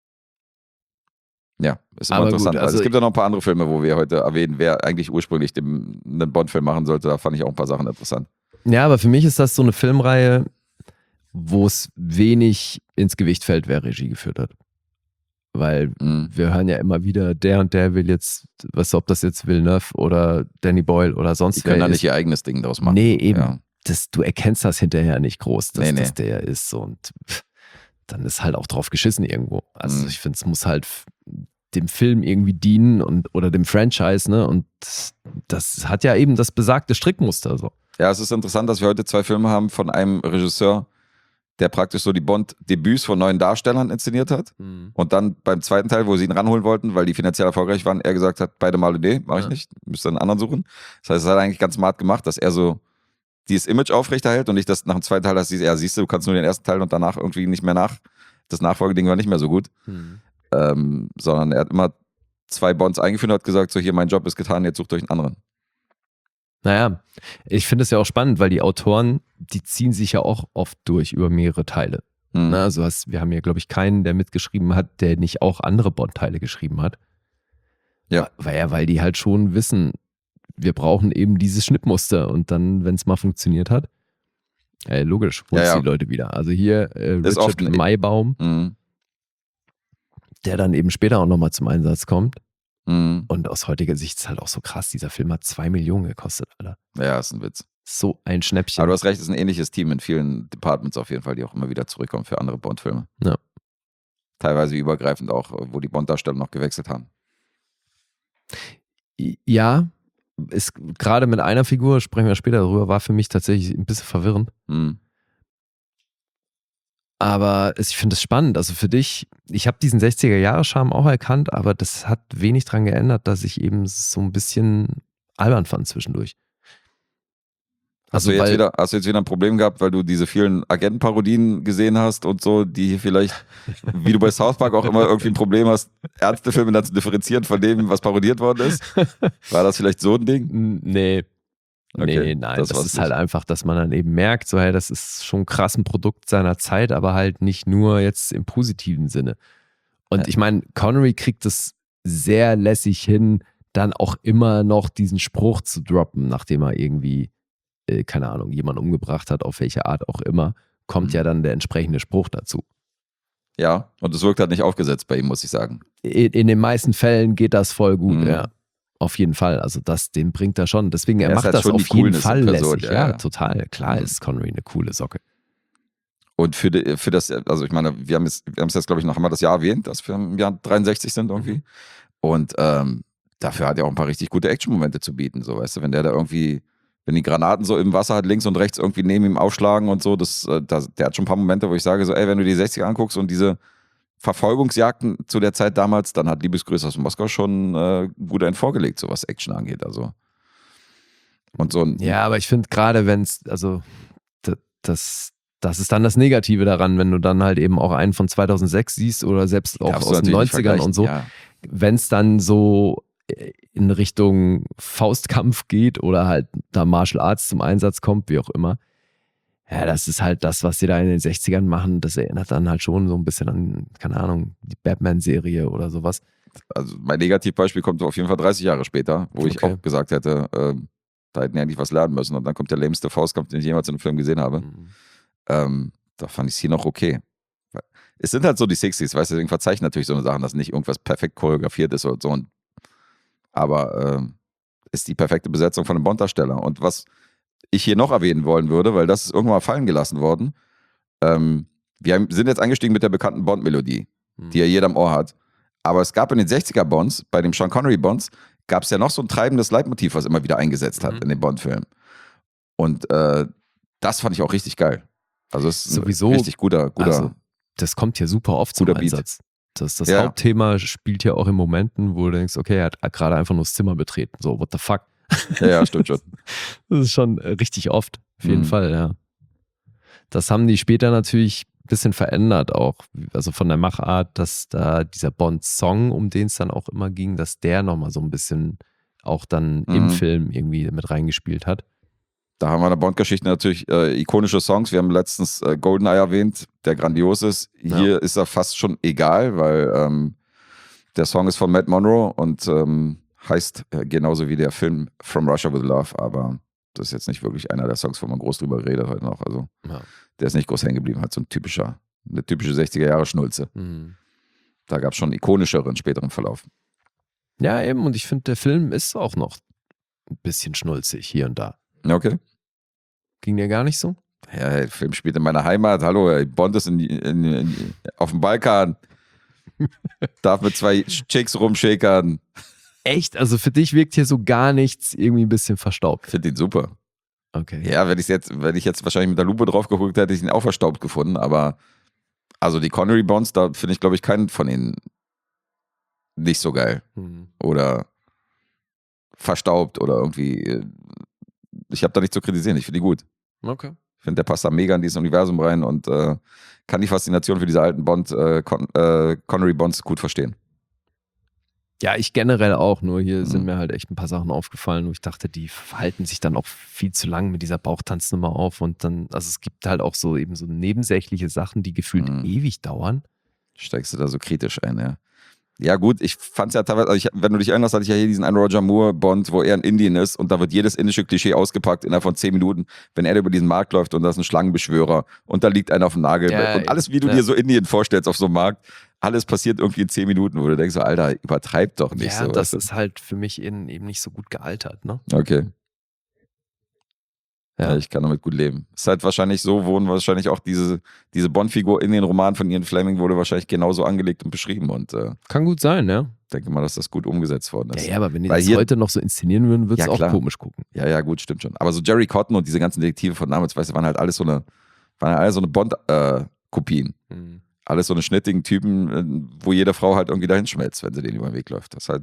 Ja, ist immer interessant. Gut, also es gibt ja noch ein paar andere Filme, wo wir heute erwähnen, wer eigentlich ursprünglich einen Bond-Film machen sollte. Da fand ich auch ein paar Sachen interessant. Ja, aber für mich ist das so eine Filmreihe, wo es wenig ins Gewicht fällt, wer Regie geführt hat. Weil wir hören ja immer wieder, der und der will jetzt, ob das jetzt Villeneuve oder Danny Boyle oder sonst wer ist. Die können da nicht ihr eigenes Ding draus machen. Nee, eben. Ja. Du erkennst das hinterher nicht groß, dass das der ist. So. Und dann ist halt auch drauf geschissen irgendwo. Also ich finde, es muss halt dem Film irgendwie dienen oder dem Franchise, ne? Und das hat ja eben das besagte Strickmuster. So. Ja, es ist interessant, dass wir heute 2 Filme haben von einem Regisseur, der praktisch so die Bond-Debüts von neuen Darstellern inszeniert hat. Und dann beim zweiten Teil, wo sie ihn ranholen wollten, weil die finanziell erfolgreich waren, er gesagt hat, beide Male, nee, mach ich nicht, müsst ihr einen anderen suchen. Das heißt, es hat eigentlich ganz smart gemacht, dass er so dieses Image aufrechterhält und nicht, dass nach dem zweiten Teil, siehst du kannst nur den ersten Teil und danach irgendwie nicht mehr das Nachfolgeding war nicht mehr so gut. Sondern er hat immer 2 Bonds eingeführt und hat gesagt, so hier, mein Job ist getan, jetzt sucht euch einen anderen. Naja, ich finde es ja auch spannend, weil die Autoren, die ziehen sich ja auch oft durch über mehrere Teile. Also wir haben ja, glaube ich, keinen, der mitgeschrieben hat, der nicht auch andere Bond-Teile geschrieben hat. Ja. Weil die halt schon wissen, wir brauchen eben dieses Schnittmuster und dann, wenn es mal funktioniert hat. Logisch, holst die Leute wieder. Also hier Richard Maibaum, der dann eben später auch nochmal zum Einsatz kommt. Und aus heutiger Sicht ist halt auch so krass, dieser Film hat 2 Millionen gekostet, Alter. Ja, ist ein Witz. So ein Schnäppchen. Aber du hast recht, es ist ein ähnliches Team in vielen Departments auf jeden Fall, die auch immer wieder zurückkommen für andere Bond-Filme. Ja. Teilweise übergreifend auch, wo die Bond-Darsteller noch gewechselt haben. Ja, ist gerade mit einer Figur, sprechen wir später darüber, war für mich tatsächlich ein bisschen verwirrend. Aber ich finde es spannend. Also für dich, ich habe diesen 60er-Jahre-Charme auch erkannt, aber das hat wenig dran geändert, dass ich eben so ein bisschen albern fand zwischendurch. Hast du jetzt wieder ein Problem gehabt, weil du diese vielen Agentenparodien gesehen hast und so, die hier vielleicht, wie du bei South Park auch immer irgendwie ein Problem hast, Ärztefilme dann zu differenzieren von dem, was parodiert worden ist? War das vielleicht so ein Ding? Nee. Okay, nee, nein, das ist halt einfach, dass man dann eben merkt, so hey, das ist schon krass ein Produkt seiner Zeit, aber halt nicht nur jetzt im positiven Sinne. Und ich meine, Connery kriegt es sehr lässig hin, dann auch immer noch diesen Spruch zu droppen, nachdem er irgendwie keine Ahnung, jemanden umgebracht hat, auf welche Art auch immer, kommt ja dann der entsprechende Spruch dazu. Ja, und es wirkt halt nicht aufgesetzt bei ihm, muss ich sagen. In den meisten Fällen geht das voll gut, ja. Auf jeden Fall. Also den bringt er schon. Deswegen, er macht das auf jeden Fall lässig. Ja, total. Klar ist Connery eine coole Socke. Und für das, also ich meine, wir haben es jetzt, glaube ich, noch einmal das Jahr erwähnt, dass wir im Jahr 63 sind irgendwie. Und dafür hat er auch ein paar richtig gute Action-Momente zu bieten, so, weißt du, wenn der da irgendwie, wenn die Granaten so im Wasser halt links und rechts irgendwie neben ihm aufschlagen und so, der hat schon ein paar Momente, wo ich sage so, ey, wenn du die 60er anguckst und diese Verfolgungsjagden zu der Zeit damals, dann hat Liebesgrüße aus Moskau schon gut einen vorgelegt, so was Action angeht, also. Und so ein, ja, aber ich finde gerade, wenn es, also das ist dann das Negative daran, wenn du dann halt eben auch einen von 2006 siehst oder selbst auch aus den 90ern und so, ja. Wenn es dann so in Richtung Faustkampf geht oder halt da Martial Arts zum Einsatz kommt, wie auch immer. Ja, das ist halt das, was sie da in den 60ern machen. Das erinnert dann halt schon so ein bisschen an, keine Ahnung, die Batman-Serie oder sowas. Also mein Negativbeispiel kommt auf jeden Fall 30 Jahre später, wo ich auch gesagt hätte, da hätten die eigentlich was lernen müssen. Und dann kommt der lämste Faustkampf, den ich jemals in einem Film gesehen habe. Da fand ich es hier noch okay. Es sind halt so die 60s, weißt du, deswegen verzeichnen natürlich so eine Sachen, dass nicht irgendwas perfekt choreografiert ist oder so. Aber ist die perfekte Besetzung von einem Bond-Darsteller. Und was ich hier noch erwähnen wollen würde, weil das ist irgendwann mal fallen gelassen worden. Wir sind jetzt eingestiegen mit der bekannten Bond-Melodie, die ja jeder im Ohr hat. Aber es gab in den 60er-Bonds, bei den Sean Connery-Bonds, gab es ja noch so ein treibendes Leitmotiv, was immer wieder eingesetzt hat in den Bond-Filmen. Und das fand ich auch richtig geil. Also es ist sowieso ein richtig guter. Also, das kommt ja super oft zum Einsatz. Das Hauptthema spielt ja auch in Momenten, wo du denkst, okay, er hat gerade einfach nur das Zimmer betreten. So, what the fuck? Ja, stimmt schon. Das ist schon richtig oft, auf jeden Fall, ja. Das haben die später natürlich ein bisschen verändert auch, also von der Machart, dass da dieser Bond-Song, um den es dann auch immer ging, dass der nochmal so ein bisschen auch dann im Film irgendwie mit reingespielt hat. Da haben wir in der Bond-Geschichte natürlich ikonische Songs. Wir haben letztens GoldenEye erwähnt, der grandios ist. Hier ist er fast schon egal, weil der Song ist von Matt Monro und heißt genauso wie der Film From Russia with Love, aber das ist jetzt nicht wirklich einer der Songs, wo man groß drüber redet heute noch. Also der ist nicht groß hängen geblieben, halt so eine typische 60er-Jahre-Schnulze. Da gab es schon ikonischeren späteren Verlauf. Ja, eben, und ich finde, der Film ist auch noch ein bisschen schnulzig hier und da. Okay. Ging dir gar nicht so? Ja, der Film spielt in meiner Heimat. Hallo, Bond ist auf dem Balkan. Darf mit 2 Chicks rumschäkern. Echt? Also für dich wirkt hier so gar nichts irgendwie ein bisschen verstaubt? Finde ihn super. Okay. Ja, wenn ich jetzt wahrscheinlich mit der Lupe drauf geguckt hätte, ich ihn auch verstaubt gefunden. Aber also die Connery Bonds, da finde ich, glaube ich, keinen von ihnen nicht so geil. Oder verstaubt oder irgendwie. Ich habe da nichts zu kritisieren. Ich finde die gut. Okay. Ich finde, der passt da mega in dieses Universum rein und kann die Faszination für diese alten Connery-Bonds gut verstehen. Ja, ich generell auch. Nur hier sind mir halt echt ein paar Sachen aufgefallen, wo ich dachte, die verhalten sich dann auch viel zu lang mit dieser Bauchtanznummer auf. Und dann, also es gibt halt auch so eben so nebensächliche Sachen, die gefühlt ewig dauern. Steigst du da so kritisch ein, ja. Ja gut, ich fand's ja teilweise, also wenn du dich erinnerst, hatte ich ja hier diesen einen Roger Moore Bond, wo er in Indien ist und da wird jedes indische Klischee ausgepackt innerhalb von 10 Minuten, wenn er über diesen Markt läuft und da ist ein Schlangenbeschwörer und da liegt einer auf dem Nagel und alles, wie du dir so Indien vorstellst auf so einem Markt, alles passiert irgendwie in 10 Minuten, wo du denkst so, Alter, übertreib doch nicht so. Ja, das ist halt für mich eben nicht so gut gealtert, ne? Okay. Ja, ich kann damit gut leben. Ist halt wahrscheinlich so, wurden wahrscheinlich auch diese Bond-Figur in den Roman von Ian Fleming wurde wahrscheinlich genauso angelegt und beschrieben und kann gut sein, ja. Denke mal, dass das gut umgesetzt worden ist. Ja, aber wenn die das heute noch so inszenieren würden, würde es auch komisch gucken. Ja, gut, stimmt schon. Aber so Jerry Cotton und diese ganzen Detektive von damals, weißt du, waren halt alles so eine Bond-Kopien. Alles so eine schnittigen Typen, wo jede Frau halt irgendwie dahin schmelzt, wenn sie denen über den Weg läuft. Das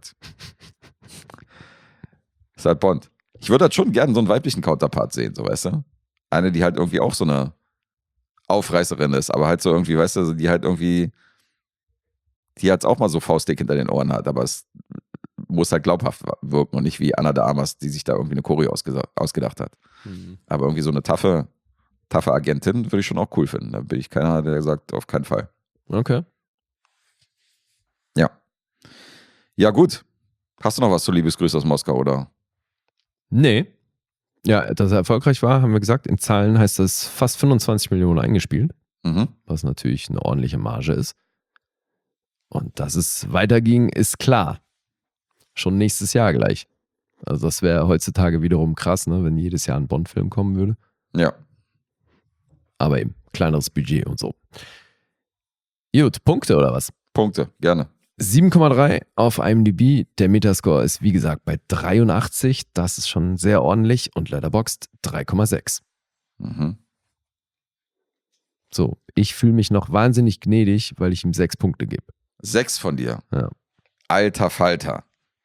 ist halt Bond. Ich würde halt schon gerne so einen weiblichen Counterpart sehen, so, weißt du? Eine, die halt irgendwie auch so eine Aufreißerin ist, aber halt so irgendwie, weißt du, die halt irgendwie, die halt auch mal so faustdick hinter den Ohren hat, aber es muss halt glaubhaft wirken und nicht wie Anna de Armas, die sich da irgendwie eine Choreo ausgedacht hat. Aber irgendwie so eine taffe Agentin würde ich schon auch cool finden. Da bin ich keiner, der sagt, auf keinen Fall. Okay. Ja. Ja, gut. Hast du noch was zu Liebesgrüße aus Moskau, oder? Nee. Ja, dass er erfolgreich war, haben wir gesagt. In Zahlen heißt das fast 25 Millionen eingespielt. Was natürlich eine ordentliche Marge ist. Und dass es weiterging, ist klar. Schon nächstes Jahr gleich. Also das wäre heutzutage wiederum krass, ne, wenn jedes Jahr ein Bond-Film kommen würde. Ja. Aber eben, kleineres Budget und so. Gut, Punkte oder was? Punkte, gerne. 7,3 auf IMDb. Der Metascore ist wie gesagt bei 83. Das ist schon sehr ordentlich. Und Letterboxd 3,6. So, ich fühle mich noch wahnsinnig gnädig, weil ich ihm 6 Punkte gebe. 6 von dir? Ja. Alter Falter.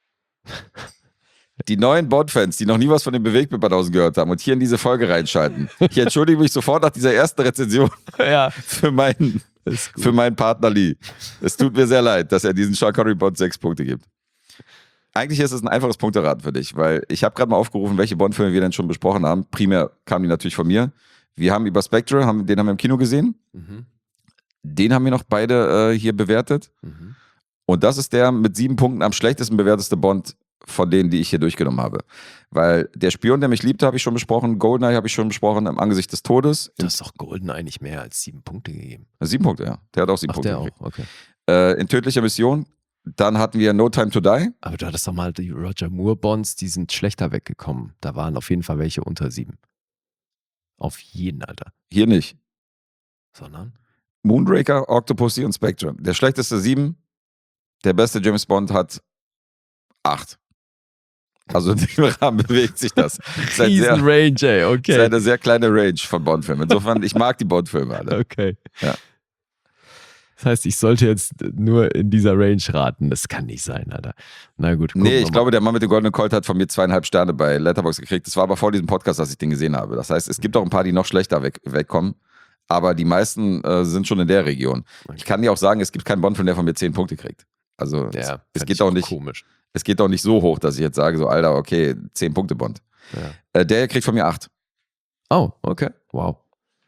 Die neuen Bond-Fans, die noch nie was von den Bewegtbildbanausen gehört haben und hier in diese Folge reinschalten. Ich entschuldige mich sofort nach dieser ersten Rezension für meinen Partner Lee. Es tut mir sehr leid, dass er diesen Sean Connery Bond 6 Punkte gibt. Eigentlich ist es ein einfaches Punkteraten für dich, weil ich habe gerade mal aufgerufen, welche Bond-Filme wir denn schon besprochen haben. Primär kamen die natürlich von mir. Wir haben über Spectre, den haben wir im Kino gesehen. Den haben wir noch beide hier bewertet. Und das ist der mit 7 Punkten am schlechtesten bewerteste Bond von denen, die ich hier durchgenommen habe. Weil der Spion, der mich liebte, habe ich schon besprochen. Goldeneye habe ich schon besprochen, im Angesicht des Todes. Du hast doch Goldeneye nicht mehr als 7 Punkte gegeben. 7 Punkte, ja. Der hat auch 7 Punkte gekriegt. Okay. In Tödlicher Mission. Dann hatten wir No Time to Die. Aber du hattest doch mal die Roger Moore Bonds, die sind schlechter weggekommen. Da waren auf jeden Fall welche unter 7. Auf jeden, Alter. Hier nicht. Sondern? Moonraker, Octopussy und Spectre. Der schlechteste 7. Der beste James Bond hat 8. Also in dem Rahmen bewegt sich das. Riesen Range, ey, okay. Das ist eine sehr kleine Range von Bond-Filmen. Insofern, ich mag die Bond-Filme alle. Okay. Ja. Das heißt, ich sollte jetzt nur in dieser Range raten. Das kann nicht sein, Alter. Na gut. Nee, ich glaube, der Mann mit dem goldenen Colt hat von mir 2,5 Sterne bei Letterboxd gekriegt. Das war aber vor diesem Podcast, dass ich den gesehen habe. Das heißt, es gibt auch ein paar, die noch schlechter wegkommen. Aber die meisten sind schon in der Region. Okay. Ich kann dir auch sagen, es gibt keinen Bond-Film, der von mir 10 Punkte kriegt. Also es geht auch nicht. Komisch. Es geht auch nicht so hoch, dass ich jetzt sage, so, Alter, okay, 10 Punkte Bond. Ja. Der kriegt von mir 8. Oh, okay. Wow.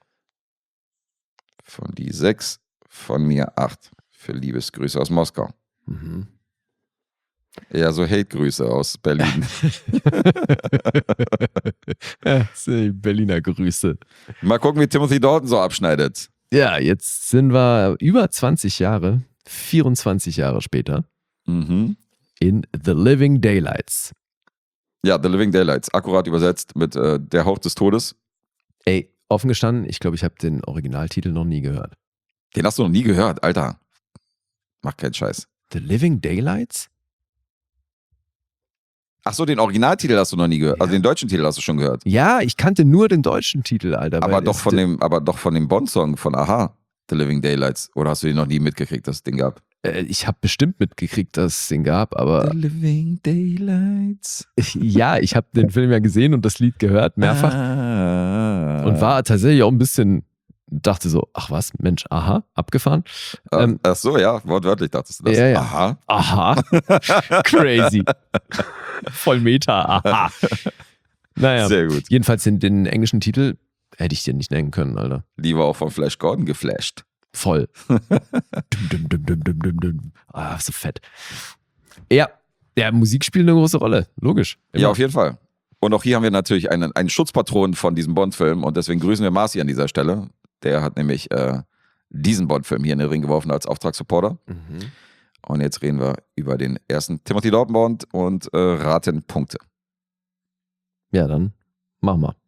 Von die 6, von mir 8. Für Liebesgrüße aus Moskau. Ja, so Hate-Grüße aus Berlin. Ja, das sind die Berliner Grüße. Mal gucken, wie Timothy Dalton so abschneidet. Ja, jetzt sind wir über 20 Jahre, 24 Jahre später. In The Living Daylights. Ja, The Living Daylights, akkurat übersetzt mit Der Hauch des Todes. Ey, offen gestanden, ich glaube, ich habe den Originaltitel noch nie gehört. Den hast du noch nie gehört, Alter. Mach keinen Scheiß. The Living Daylights? Ach so, den Originaltitel hast du noch nie gehört. Ja. Also den deutschen Titel hast du schon gehört. Ja, ich kannte nur den deutschen Titel, Alter. Aber doch von dem Bond-Song von Aha, The Living Daylights. Oder hast du den noch nie mitgekriegt, dass es den gab? Ich habe bestimmt mitgekriegt, dass es den gab, aber... The Living Daylights. Ja, ich habe den Film ja gesehen und das Lied gehört, mehrfach. Und war tatsächlich auch ein bisschen... Dachte so, ach was, Mensch, aha, abgefahren. Ach so, ja, wortwörtlich dachtest du das. Ja. Aha. Aha. Crazy. Voll Meta, aha. Naja, sehr gut. Jedenfalls den englischen Titel hätte ich dir nicht nennen können, Alter. Lieber auch von Flash Gordon geflasht. Voll. Dum, dum, dum, dum, dum, dum. Ah, so fett. Ja, Musik spielt eine große Rolle. Logisch. Immer. Ja, auf jeden Fall. Und auch hier haben wir natürlich einen Schutzpatron von diesem Bond-Film und deswegen grüßen wir Marci an dieser Stelle. Der hat nämlich diesen Bond-Film hier in den Ring geworfen als Auftragssupporter. Mhm. Und jetzt reden wir über den ersten Timothy Dalton Bond und raten Punkte. Ja, dann machen wir.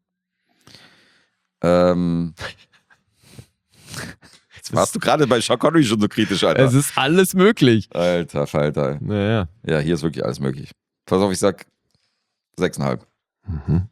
Jetzt warst du gerade bei Sean Connery schon so kritisch, Alter. Es ist alles möglich. Alter Falter. Naja. Ja, hier ist wirklich alles möglich. Pass auf, ich sag 6,5. Mhm.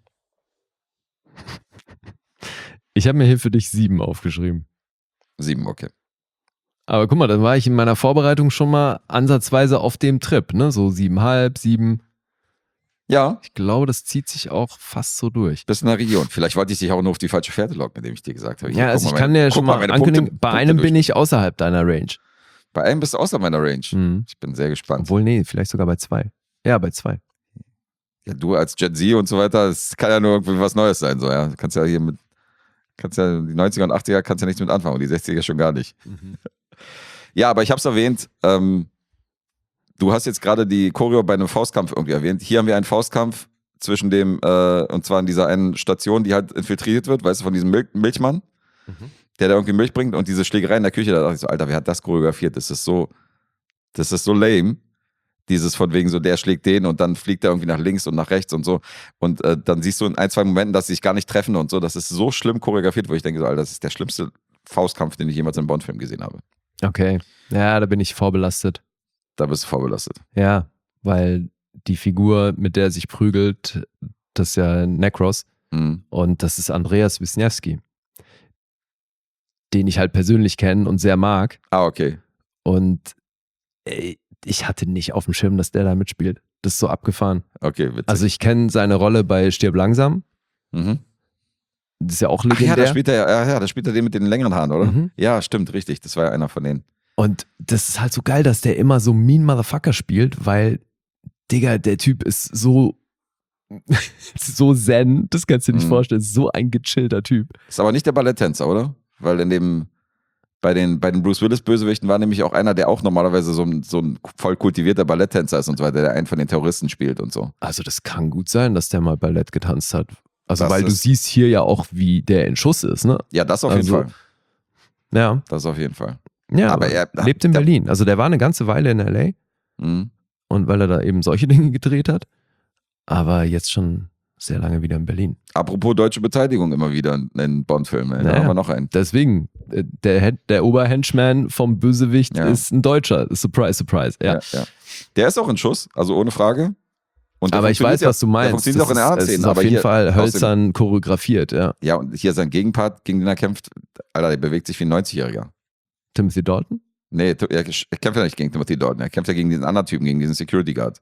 Ich habe mir hier für dich 7 aufgeschrieben. 7, okay. Aber guck mal, dann war ich in meiner Vorbereitung schon mal ansatzweise auf dem Trip, ne? So 7,5, 7. Ja, Ich glaube, das zieht sich auch fast so durch. bist in der Region. Vielleicht wollte ich dich auch nur auf die falsche Fährte locken, indem ich dir gesagt habe. Ja, Hier, also guck ich kann dir schon mal meine ankündigen, bei einem bin durch. ich außerhalb deiner Range. Bei einem bist du außer meiner Range. Mhm. Ich bin sehr gespannt. Obwohl, nee, vielleicht sogar bei 2. Ja, bei 2. Ja, du als Gen Z und so weiter, das kann ja nur irgendwie was Neues sein. So, ja. Du kannst ja hier die 90er und 80er kannst ja nichts mit anfangen und die 60er schon gar nicht. Ja, aber ich habe es erwähnt, du hast jetzt gerade die Choreo bei einem Faustkampf irgendwie erwähnt. Hier haben wir einen Faustkampf zwischen dem, und zwar in dieser einen Station, die halt infiltriert wird, weißt du, von diesem Milchmann, der da irgendwie Milch bringt und diese Schlägerei in der Küche, da dachte ich so, Alter, wer hat das choreografiert? Das ist so lame. Dieses von wegen so, der schlägt den und dann fliegt er irgendwie nach links und nach rechts und so. Und dann siehst du in 1, 2 Momenten, dass sie sich gar nicht treffen und so. Das ist so schlimm choreografiert, wo ich denke so, Alter, das ist der schlimmste Faustkampf, den ich jemals in einem Bond-Film gesehen habe. Okay. Ja, da bin ich vorbelastet. Da bist du vorbelastet. Ja, weil die Figur, mit der er sich prügelt, das ist ja Necros Mhm. und das ist Andreas Wisniewski, den ich halt persönlich kenne und sehr mag. Ah, okay. Und ich hatte nicht auf dem Schirm, dass der da mitspielt. Das ist so abgefahren. Okay, witzig. Also ich kenne seine Rolle bei Stirb langsam. Mhm. Das ist ja auch Ach legendär. ja, da spielt er den mit den längeren Haaren, oder? Mhm. Ja, stimmt, richtig. Das war ja einer von denen. Und das ist halt so geil, dass der immer so Mean Motherfucker spielt, weil, Digga, der Typ ist so zen, das kannst du dir nicht vorstellen, so ein gechillter Typ. Ist aber nicht der Balletttänzer, oder? Weil bei den Bruce Willis Bösewichten war nämlich auch einer, der auch normalerweise so ein voll kultivierter Balletttänzer ist und so weiter, der einen von den Terroristen spielt und so. Also das kann gut sein, dass der mal Ballett getanzt hat. Also Das weil du ist- siehst hier ja auch, wie der in Schuss ist, ne? Ja, das auf jeden Also, Fall. Ja, Das auf jeden Fall. ja, Aber aber er lebt in Berlin. Also der war eine ganze Weile in L.A. Mhm. und weil er da eben solche Dinge gedreht hat, aber jetzt schon sehr lange wieder in Berlin. Apropos deutsche Beteiligung immer wieder in Bond-Filmen. Da Naja. haben wir noch einen. Deswegen, der Oberhenchman vom Bösewicht Ja. ist ein Deutscher. Surprise, surprise. Ja. Ja. Der ist auch in Schuss, also ohne Frage. Und der Aber ich weiß, funktioniert was du Der meinst. funktioniert auch in der es Art-Szenen. ist auf aber jeden hier Fall aus dem- hölzern choreografiert, ja. Ja, und hier sein Gegenpart, gegen den er kämpft, Alter, der bewegt sich wie ein 90-Jähriger. Timothy Dalton? Nee, er kämpft ja nicht gegen Timothy Dalton, er kämpft ja gegen diesen anderen Typen, gegen diesen Security Guard.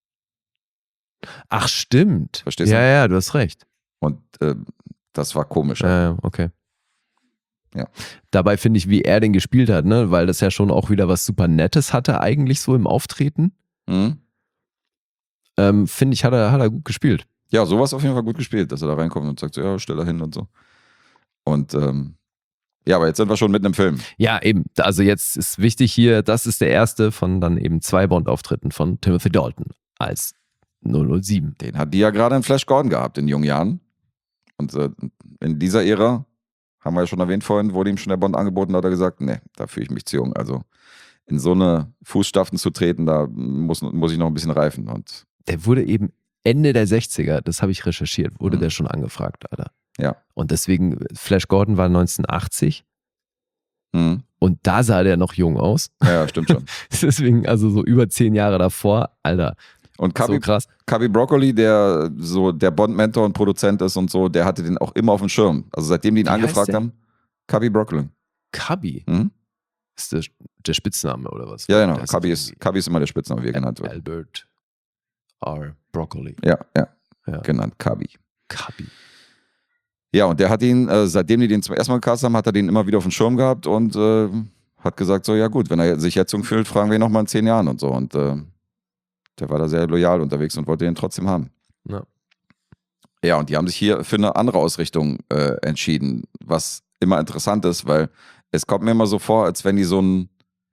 Ach, stimmt. Verstehst du? Ja, du hast recht. Und das war komisch. Ja, okay. Ja. Dabei finde ich, wie er den gespielt hat, ne, weil das ja schon auch wieder was super Nettes hatte, eigentlich so im Auftreten. Mhm. Finde ich, hat er gut gespielt. Ja, sowas auf jeden Fall gut gespielt, dass er da reinkommt und sagt so, ja, stell da hin und so. Und ja, aber jetzt sind wir schon mitten im Film. Ja, eben. Also jetzt ist wichtig hier, das ist der erste von dann eben 2 Bond-Auftritten von Timothy Dalton als 007. Den hat die ja gerade in Flash Gordon gehabt in jungen Jahren. Und in dieser Ära, haben wir ja schon erwähnt vorhin, wurde ihm schon der Bond angeboten, da hat er gesagt, nee, da fühle ich mich zu jung. Also in so eine Fußstapfen zu treten, da muss ich noch ein bisschen reifen. Und Der wurde eben Ende der 60er, das habe ich recherchiert, wurde der schon angefragt, Alter. ja. Und deswegen, Flash Gordon war 1980 Mhm. und da sah der noch jung aus. Ja, stimmt schon. Deswegen, also so über 10 Jahre davor, Alter, Und so krass. Cubby Broccoli, der so der Bond-Mentor und Produzent ist und so, der hatte den auch immer auf dem Schirm. Also seitdem die ihn Wie heißt angefragt der? haben, Cubby Broccoli. Cubby, Mhm. ist der Spitzname oder was? Ja, genau. Der Cubby ist immer der Spitzname, wie er genannt wird. Albert R. Broccoli. Ja, Ja. genannt Cubby. Cubby. Ja, und der hat ihn, seitdem die den zum ersten Mal gecastet haben, hat er den immer wieder auf dem Schirm gehabt und hat gesagt, so ja gut, wenn er sich jetzt jung fühlt, fragen wir ihn nochmal in 10 Jahren und so. Und der war da sehr loyal unterwegs und wollte den trotzdem haben. Ja. Ja, und die haben sich hier für eine andere Ausrichtung entschieden, was immer interessant ist, weil es kommt mir immer so vor, als wenn die so einen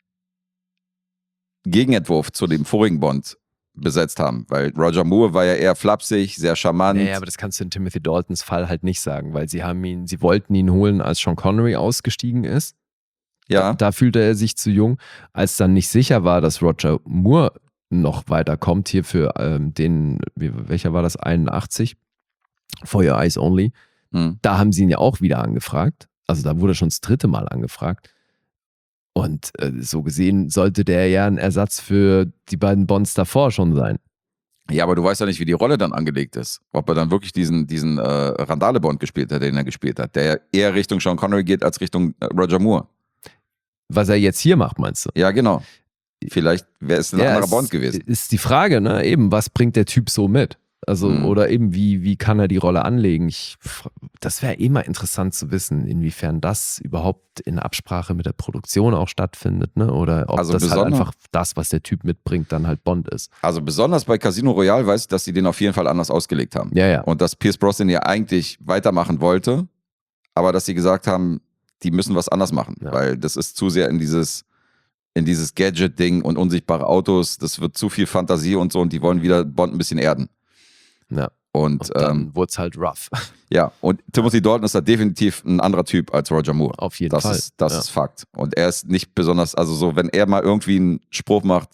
Gegenentwurf zu dem vorigen Bond besetzt haben, weil Roger Moore war ja eher flapsig, sehr charmant. Naja, aber das kannst du in Timothy Daltons Fall halt nicht sagen, weil sie wollten ihn holen, als Sean Connery ausgestiegen ist. Ja. Da fühlte er sich zu jung. Als dann nicht sicher war, dass Roger Moore noch weiterkommt, hier für welcher war das, 81? For Your Eyes Only. Da haben sie ihn ja auch wieder angefragt. Also da wurde er schon das 3. Mal angefragt. Und so gesehen sollte der ja ein Ersatz für die beiden Bonds davor schon sein. Ja, aber du weißt ja nicht, wie die Rolle dann angelegt ist. Ob er dann wirklich diesen Randale-Bond gespielt hat, den er gespielt hat, der ja eher Richtung Sean Connery geht als Richtung Roger Moore. Was er jetzt hier macht, meinst du? Ja, genau. Vielleicht wäre es ein anderer Bond gewesen. Ist die Frage, ne? Eben, was bringt der Typ so mit? Also, oder eben, wie kann er die Rolle anlegen? Das wäre immer interessant zu wissen, inwiefern das überhaupt in Absprache mit der Produktion auch stattfindet, ne? Oder ob Also das halt einfach das, was der Typ mitbringt, dann halt Bond ist. Also besonders bei Casino Royale weiß ich, dass sie den auf jeden Fall anders ausgelegt haben. Ja. Und dass Pierce Brosnan ja eigentlich weitermachen wollte, aber dass sie gesagt haben, die müssen was anders machen, weil das ist zu sehr in dieses Gadget-Ding und unsichtbare Autos, das wird zu viel Fantasie und so und die wollen wieder Bond ein bisschen erden. Ja. Und dann wurde es halt rough. Ja, und Timothy Dalton ist da definitiv ein anderer Typ als Roger Moore. Auf jeden Fall. Das ist Fakt. Und er ist nicht besonders, also so, wenn er mal irgendwie einen Spruch macht,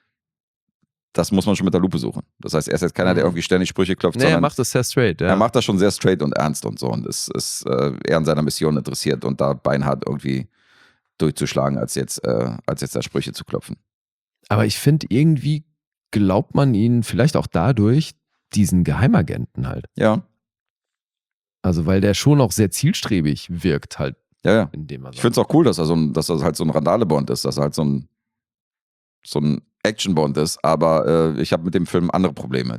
das muss man schon mit der Lupe suchen. Das heißt, er ist jetzt keiner, der irgendwie ständig Sprüche klopft, sondern er macht das sehr straight. Ja. Er macht das schon sehr straight und ernst und so und ist eher an seiner Mission interessiert und da beinhart irgendwie durchzuschlagen, als jetzt da Sprüche zu klopfen. Aber ich finde, irgendwie glaubt man ihn vielleicht auch dadurch diesen Geheimagenten halt. Ja. Also, weil der schon auch sehr zielstrebig wirkt halt. Ja. Indem er ich finde es auch cool, dass er halt so ein Randale-Bond ist, dass er halt so ein Action-Bond ist, aber ich habe mit dem Film andere Probleme,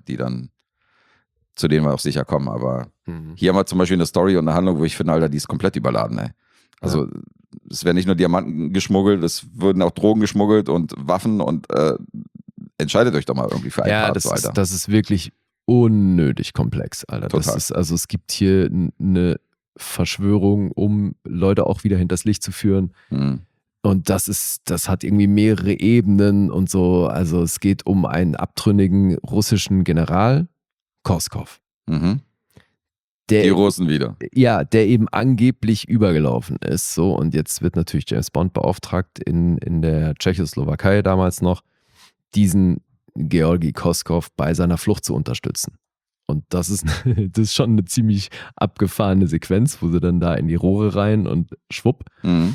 zu denen wir auch sicher kommen, aber hier haben wir zum Beispiel eine Story und eine Handlung, wo ich finde, Alter, die ist komplett überladen, ey. Also es werden nicht nur Diamanten geschmuggelt, es würden auch Drogen geschmuggelt und Waffen und entscheidet euch doch mal irgendwie für einen Part, so, Alter. Das ist wirklich unnötig komplex, Alter. Total. Es gibt hier eine Verschwörung, um Leute auch wieder hinters Licht zu führen. Und das hat irgendwie mehrere Ebenen und so. Also es geht um einen abtrünnigen russischen General, Koskov. Die Russen wieder. Ja, der eben angeblich übergelaufen ist. So, und jetzt wird natürlich James Bond beauftragt, in der Tschechoslowakei damals noch, diesen Georgi Koskov bei seiner Flucht zu unterstützen. Und das ist schon eine ziemlich abgefahrene Sequenz, wo sie dann da in die Rohre rein und schwupp.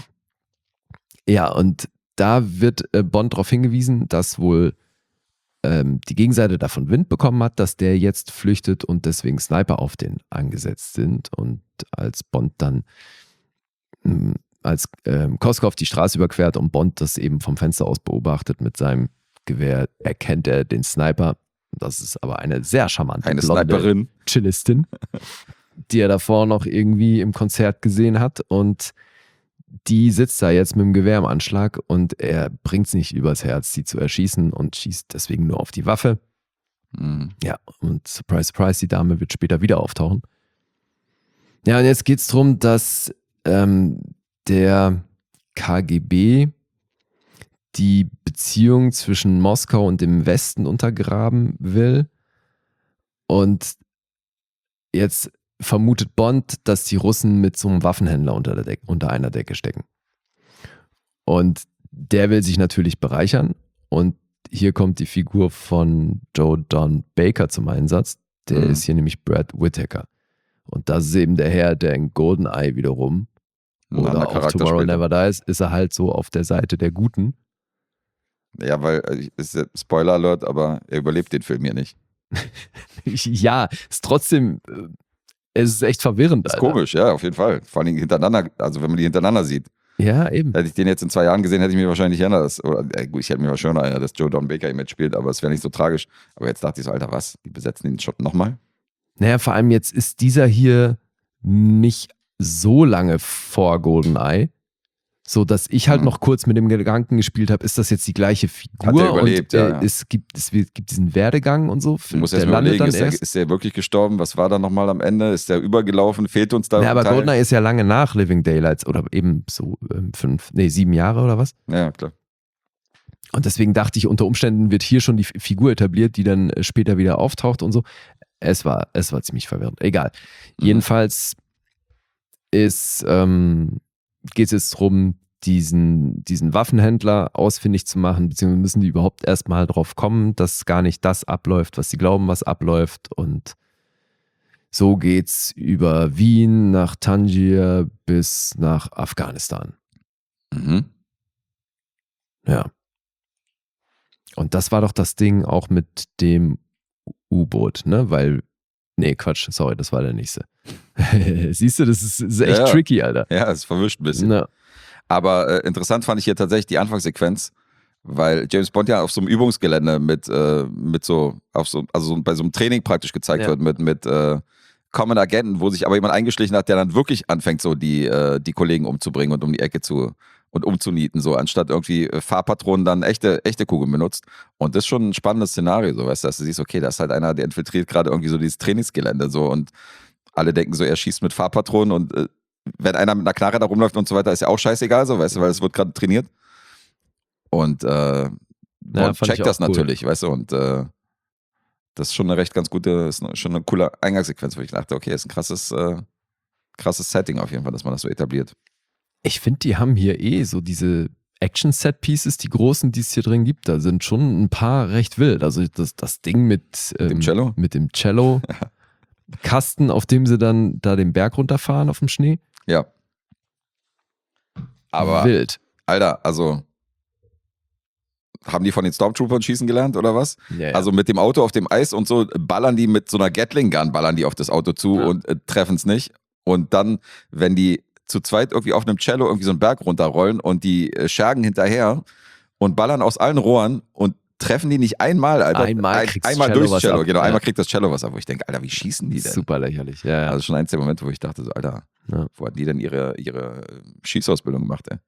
Ja, und da wird Bond darauf hingewiesen, dass wohl die Gegenseite davon Wind bekommen hat, dass der jetzt flüchtet und deswegen Sniper auf den angesetzt sind. Und als Bond dann als Koskov die Straße überquert und Bond das eben vom Fenster aus beobachtet mit seinem Gewehr, erkennt er den Sniper. Das ist aber eine sehr charmante Sniperin, Chillistin, die er davor noch irgendwie im Konzert gesehen hat, und die sitzt da jetzt mit dem Gewehr im Anschlag und er bringt es nicht übers Herz, sie zu erschießen, und schießt deswegen nur auf die Waffe. Ja, und surprise, surprise, die Dame wird später wieder auftauchen. Ja, und jetzt geht es darum, dass der KGB die Beziehung zwischen Moskau und dem Westen untergraben will. Und jetzt vermutet Bond, dass die Russen mit so einem Waffenhändler unter einer Decke stecken. Und der will sich natürlich bereichern. Und hier kommt die Figur von Joe Don Baker zum Einsatz. Der ist hier nämlich Brad Whittaker. Und das ist eben der Herr, der in GoldenEye wiederum oder auch Tomorrow Never Dies, ist er halt so auf der Seite der Guten. Ja, weil, ist ja Spoiler Alert, aber er überlebt den Film hier nicht. Ja, ist trotzdem, es ist echt verwirrend. Das ist komisch, ja, auf jeden Fall. Vor allem hintereinander, also wenn man die hintereinander sieht. Ja, eben. Hätte ich den jetzt in 2 Jahren gesehen, hätte ich mir wahrscheinlich erinnert, ich hätte mir schon erinnert, dass Joe Don Baker hier mitspielt, aber es wäre nicht so tragisch. Aber jetzt dachte ich so, Alter, was? Die besetzen den schon nochmal? Naja, vor allem jetzt ist dieser hier nicht so lange vor GoldenEye, So, dass ich halt noch kurz mit dem Gedanken gespielt habe, ist das jetzt die gleiche Figur? Hat der überlebt, und, ja. Es gibt diesen Werdegang und so. Du musst erst mal überlegen, ist der wirklich gestorben? Was war da nochmal am Ende? Ist der übergelaufen? Fehlt uns da Ja, aber Teil? GoldenEye ist ja lange nach Living Daylights oder eben so 7 Jahre oder was? Ja, klar. Und deswegen dachte ich, unter Umständen wird hier schon die Figur etabliert, die dann später wieder auftaucht und so. Es war ziemlich verwirrend. Egal. Jedenfalls geht es jetzt darum, diesen Waffenhändler ausfindig zu machen, beziehungsweise müssen die überhaupt erstmal drauf kommen, dass gar nicht das abläuft, was sie glauben, was abläuft. Und so geht's über Wien nach Tangier bis nach Afghanistan. Ja. Und das war doch das Ding auch mit dem U-Boot, ne? Weil, nee, Quatsch, sorry, das war der nächste. Siehst du, das ist echt tricky, Alter. Ja, es verwischt ein bisschen. Ja. Aber interessant fand ich hier tatsächlich die Anfangssequenz, weil James Bond ja auf so einem Übungsgelände bei so einem Training praktisch gezeigt wird mit Common Agenten, wo sich aber jemand eingeschlichen hat, der dann wirklich anfängt, so die Kollegen umzubringen und um die Ecke umzunieten, so anstatt irgendwie Fahrpatronen dann echte Kugeln benutzt. Und das ist schon ein spannendes Szenario, so weißt du, dass du siehst, okay, da ist halt einer, der infiltriert gerade irgendwie so dieses Trainingsgelände so und alle denken so, er schießt mit Fahrpatronen und wenn einer mit einer Knarre da rumläuft und so weiter, ist ja auch scheißegal, so, weißt du, weil es wird gerade trainiert. Und Bond checkt das natürlich, weißt du, und das ist schon eine schon eine coole Eingangssequenz, wo ich dachte, okay, ist ein krasses Setting auf jeden Fall, dass man das so etabliert. Ich finde, die haben hier so diese Action-Set-Pieces, die großen, die es hier drin gibt, da sind schon ein paar recht wild. Also das Ding mit dem Cello? Mit dem Cello. Kasten, auf dem sie dann da den Berg runterfahren auf dem Schnee. Ja. Aber, wild. Alter, also haben die von den Stormtroopern schießen gelernt oder was? Ja. Also mit dem Auto auf dem Eis und so ballern die mit so einer Gatling-Gun, ballern die auf das Auto zu und treffen es nicht. Und dann, wenn die zu zweit irgendwie auf einem Cello irgendwie so einen Berg runterrollen und die schergen hinterher und ballern aus allen Rohren und treffen die nicht einmal, Alter. Einmal durchs Cello, genau. Einmal kriegt das Cello was ab, wo ich denke, Alter, wie schießen die denn? Super lächerlich, ja. Also schon eins der Momente, wo ich dachte so, Alter, wo hatten die denn ihre Schießausbildung gemacht, ey?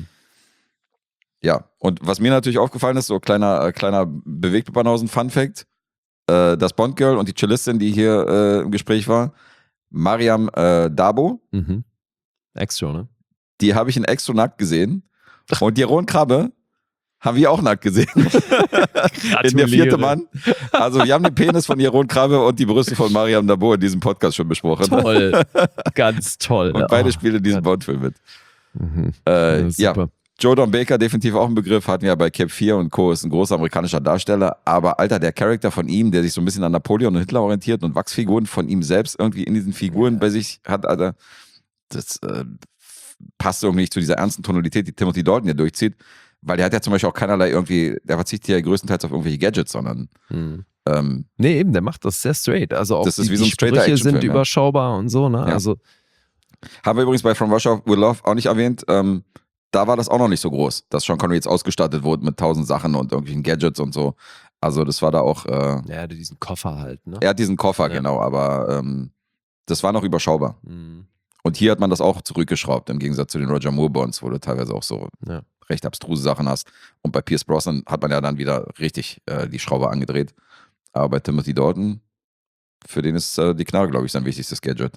Ja, und was mir natürlich aufgefallen ist, so kleiner bewegte Banausen-Fun-Fact, das Bond-Girl und die Cellistin, die hier im Gespräch war, Mariam Dabo, Extra, ne? Die habe ich in Extra nackt gesehen. Und Jeroen Krabbe haben wir auch nackt gesehen. In der 4. Mann. Also wir haben den Penis von Jeroen Krabbe und die Brüste von Mariam Dabo in diesem Podcast schon besprochen. Toll. Ganz toll. Und beide spielen in diesem Bond-Film mit. Ja, Joe Don Baker, definitiv auch ein Begriff, hatten ja bei Cap 4 und Co. ist ein großer amerikanischer Darsteller. Aber Alter, der Charakter von ihm, der sich so ein bisschen an Napoleon und Hitler orientiert und Wachsfiguren von ihm selbst irgendwie in diesen Figuren bei sich hat, Alter, das passt irgendwie nicht zu dieser ernsten Tonalität, die Timothy Dalton hier durchzieht, weil der hat ja zum Beispiel auch keinerlei irgendwie, der verzichtet ja größtenteils auf irgendwelche Gadgets, sondern nee, eben, der macht das sehr straight. Also auch das ist wie so ein die Sprüche sind überschaubar und so, ne? Ja. Also haben wir übrigens bei From Russia with Love auch nicht erwähnt, da war das auch noch nicht so groß, dass Sean Connery jetzt ausgestattet wurde mit 1000 Sachen und irgendwelchen Gadgets und so. Also das war da auch er hatte diesen Koffer halt, ne? Er hat diesen Koffer, genau, aber das war noch überschaubar. Und hier hat man das auch zurückgeschraubt, im Gegensatz zu den Roger Moore Bonds, wo du teilweise auch so recht abstruse Sachen hast. Und bei Pierce Brosnan hat man ja dann wieder richtig die Schraube angedreht. Aber bei Timothy Dalton, für den ist die Knarre, glaube ich, sein wichtigstes Gadget.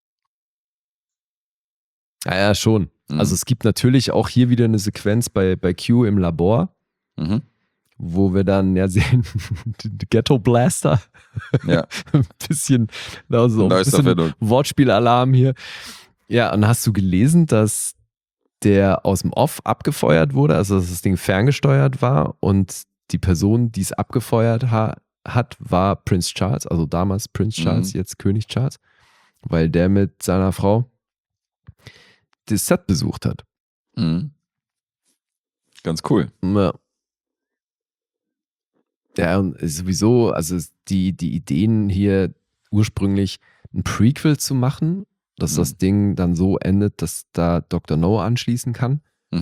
Ja, schon. Also es gibt natürlich auch hier wieder eine Sequenz bei Q im Labor, wo wir dann ja sehen, Ghetto Blaster. Ja. ein bisschen Wortspielalarm hier. Ja, und hast du gelesen, dass der aus dem Off abgefeuert wurde, also dass das Ding ferngesteuert war und die Person, die es abgefeuert hat, war Prince Charles, also damals Prince Charles, jetzt König Charles, weil der mit seiner Frau das Set besucht hat. Ganz cool. Ja. Ja, und sowieso, also die Ideen hier ursprünglich ein Prequel zu machen, dass das Ding dann so endet, dass da Dr. No anschließen kann.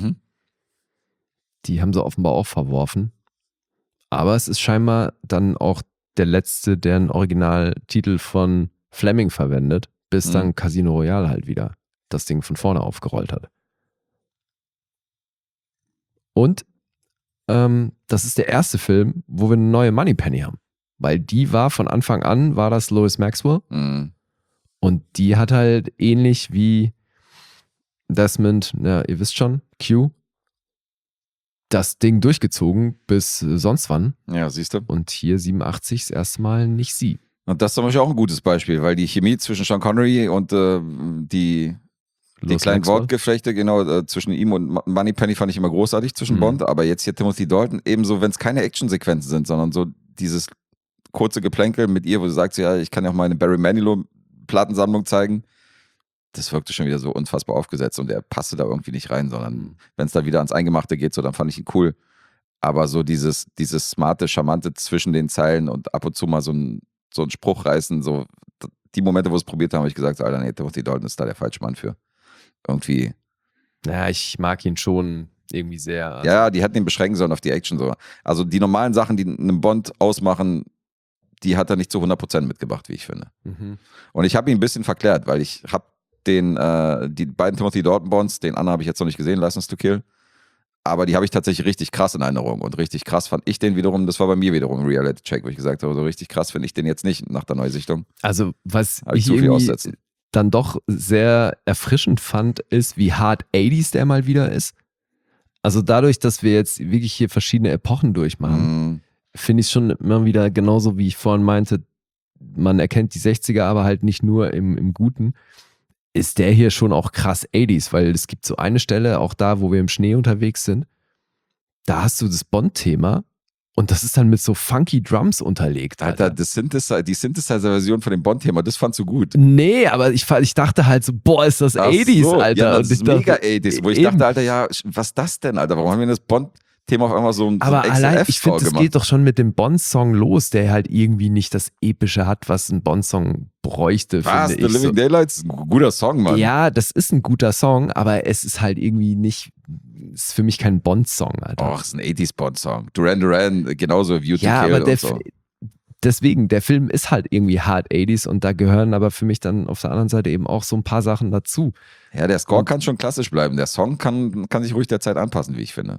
Die haben sie offenbar auch verworfen. Aber es ist scheinbar dann auch der letzte, der einen Originaltitel von Fleming verwendet, bis dann Casino Royale halt wieder das Ding von vorne aufgerollt hat. Und das ist der erste Film, wo wir eine neue Moneypenny haben. Weil die war von Anfang an, war das Lois Maxwell. Mhm. Und die hat halt ähnlich wie Desmond, ihr wisst schon, Q, das Ding durchgezogen bis sonst wann. Ja, siehst du. Und hier 87 das erste Mal nicht sie. Und das ist zum Beispiel auch ein gutes Beispiel, weil die Chemie zwischen Sean Connery und die kleinen Maxwell. Wortgeflechte, genau, zwischen ihm und Moneypenny fand ich immer großartig zwischen Bond, aber jetzt hier Timothy Dalton, ebenso, wenn es keine Actionsequenzen sind, sondern so dieses kurze Geplänkel mit ihr, wo du sagst, ja, ich kann ja auch meine Barry Manilow-Plattensammlung zeigen. Das wirkte schon wieder so unfassbar aufgesetzt und er passte da irgendwie nicht rein, sondern wenn es da wieder ans Eingemachte geht, so, dann fand ich ihn cool. Aber so dieses smarte, charmante zwischen den Zeilen und ab und zu mal so ein Spruch reißen, so die Momente, wo es probiert haben, habe ich gesagt, Alter, nee, Timothy Dalton ist da der falsche Mann für. Irgendwie. Ja, ich mag ihn schon irgendwie sehr. Also Ja, die hätten ihn beschränken sollen auf die Action so. Also die normalen Sachen, die einen Bond ausmachen, die hat er nicht zu 100% mitgebracht, wie ich finde. Und ich habe ihn ein bisschen verklärt, weil ich habe die beiden Timothy Dalton Bonds, den anderen habe ich jetzt noch nicht gesehen, License to Kill, aber die habe ich tatsächlich richtig krass in Erinnerung und richtig krass fand ich den wiederum, das war bei mir wiederum ein Reality-Check, wo ich gesagt habe, so richtig krass finde ich den jetzt nicht nach der Neusichtung. Also was Hab ich ich zu viel irgendwie aussetzen. dann doch sehr erfrischend fand, ist, wie hart 80s der mal wieder ist. Also dadurch, dass wir jetzt wirklich hier verschiedene Epochen durchmachen, finde ich schon immer wieder genauso, wie ich vorhin meinte, man erkennt die 60er, aber halt nicht nur im Guten, ist der hier schon auch krass 80s, weil es gibt so eine Stelle, auch da, wo wir im Schnee unterwegs sind, da hast du das Bond-Thema und das ist dann mit so funky Drums unterlegt. Alter, die Synthesizer-Version von dem Bond-Thema, das fandst du gut. Nee, aber ich dachte halt so, boah, ist das 80s, so, Alter. Ja, Und das ich ist mega dachte, 80s, wo ich eben. dachte, Alter, ja, was ist das denn, Alter? Warum haben wir das Bond-Thema auf einmal so ein Aber allein, ich finde, XLF-Score das gemacht? geht doch schon mit dem Bond-Song los, der halt irgendwie nicht das Epische hat, was ein Bond-Song bräuchte, Was? finde The ich. Living So. Daylights? Ein guter Song, Mann. Ja, das ist ein guter Song, aber es ist halt irgendwie nicht, ist für mich kein Bond-Song, Alter. Och, ist ein 80s-Bond-Song. Duran Duran, genauso View to ja, Kill aber und so. deswegen, der Film ist halt irgendwie hard 80s und da gehören aber für mich dann auf der anderen Seite eben auch so ein paar Sachen dazu. Ja, der Score kann schon klassisch bleiben. Der Song kann sich ruhig der Zeit anpassen, wie ich finde.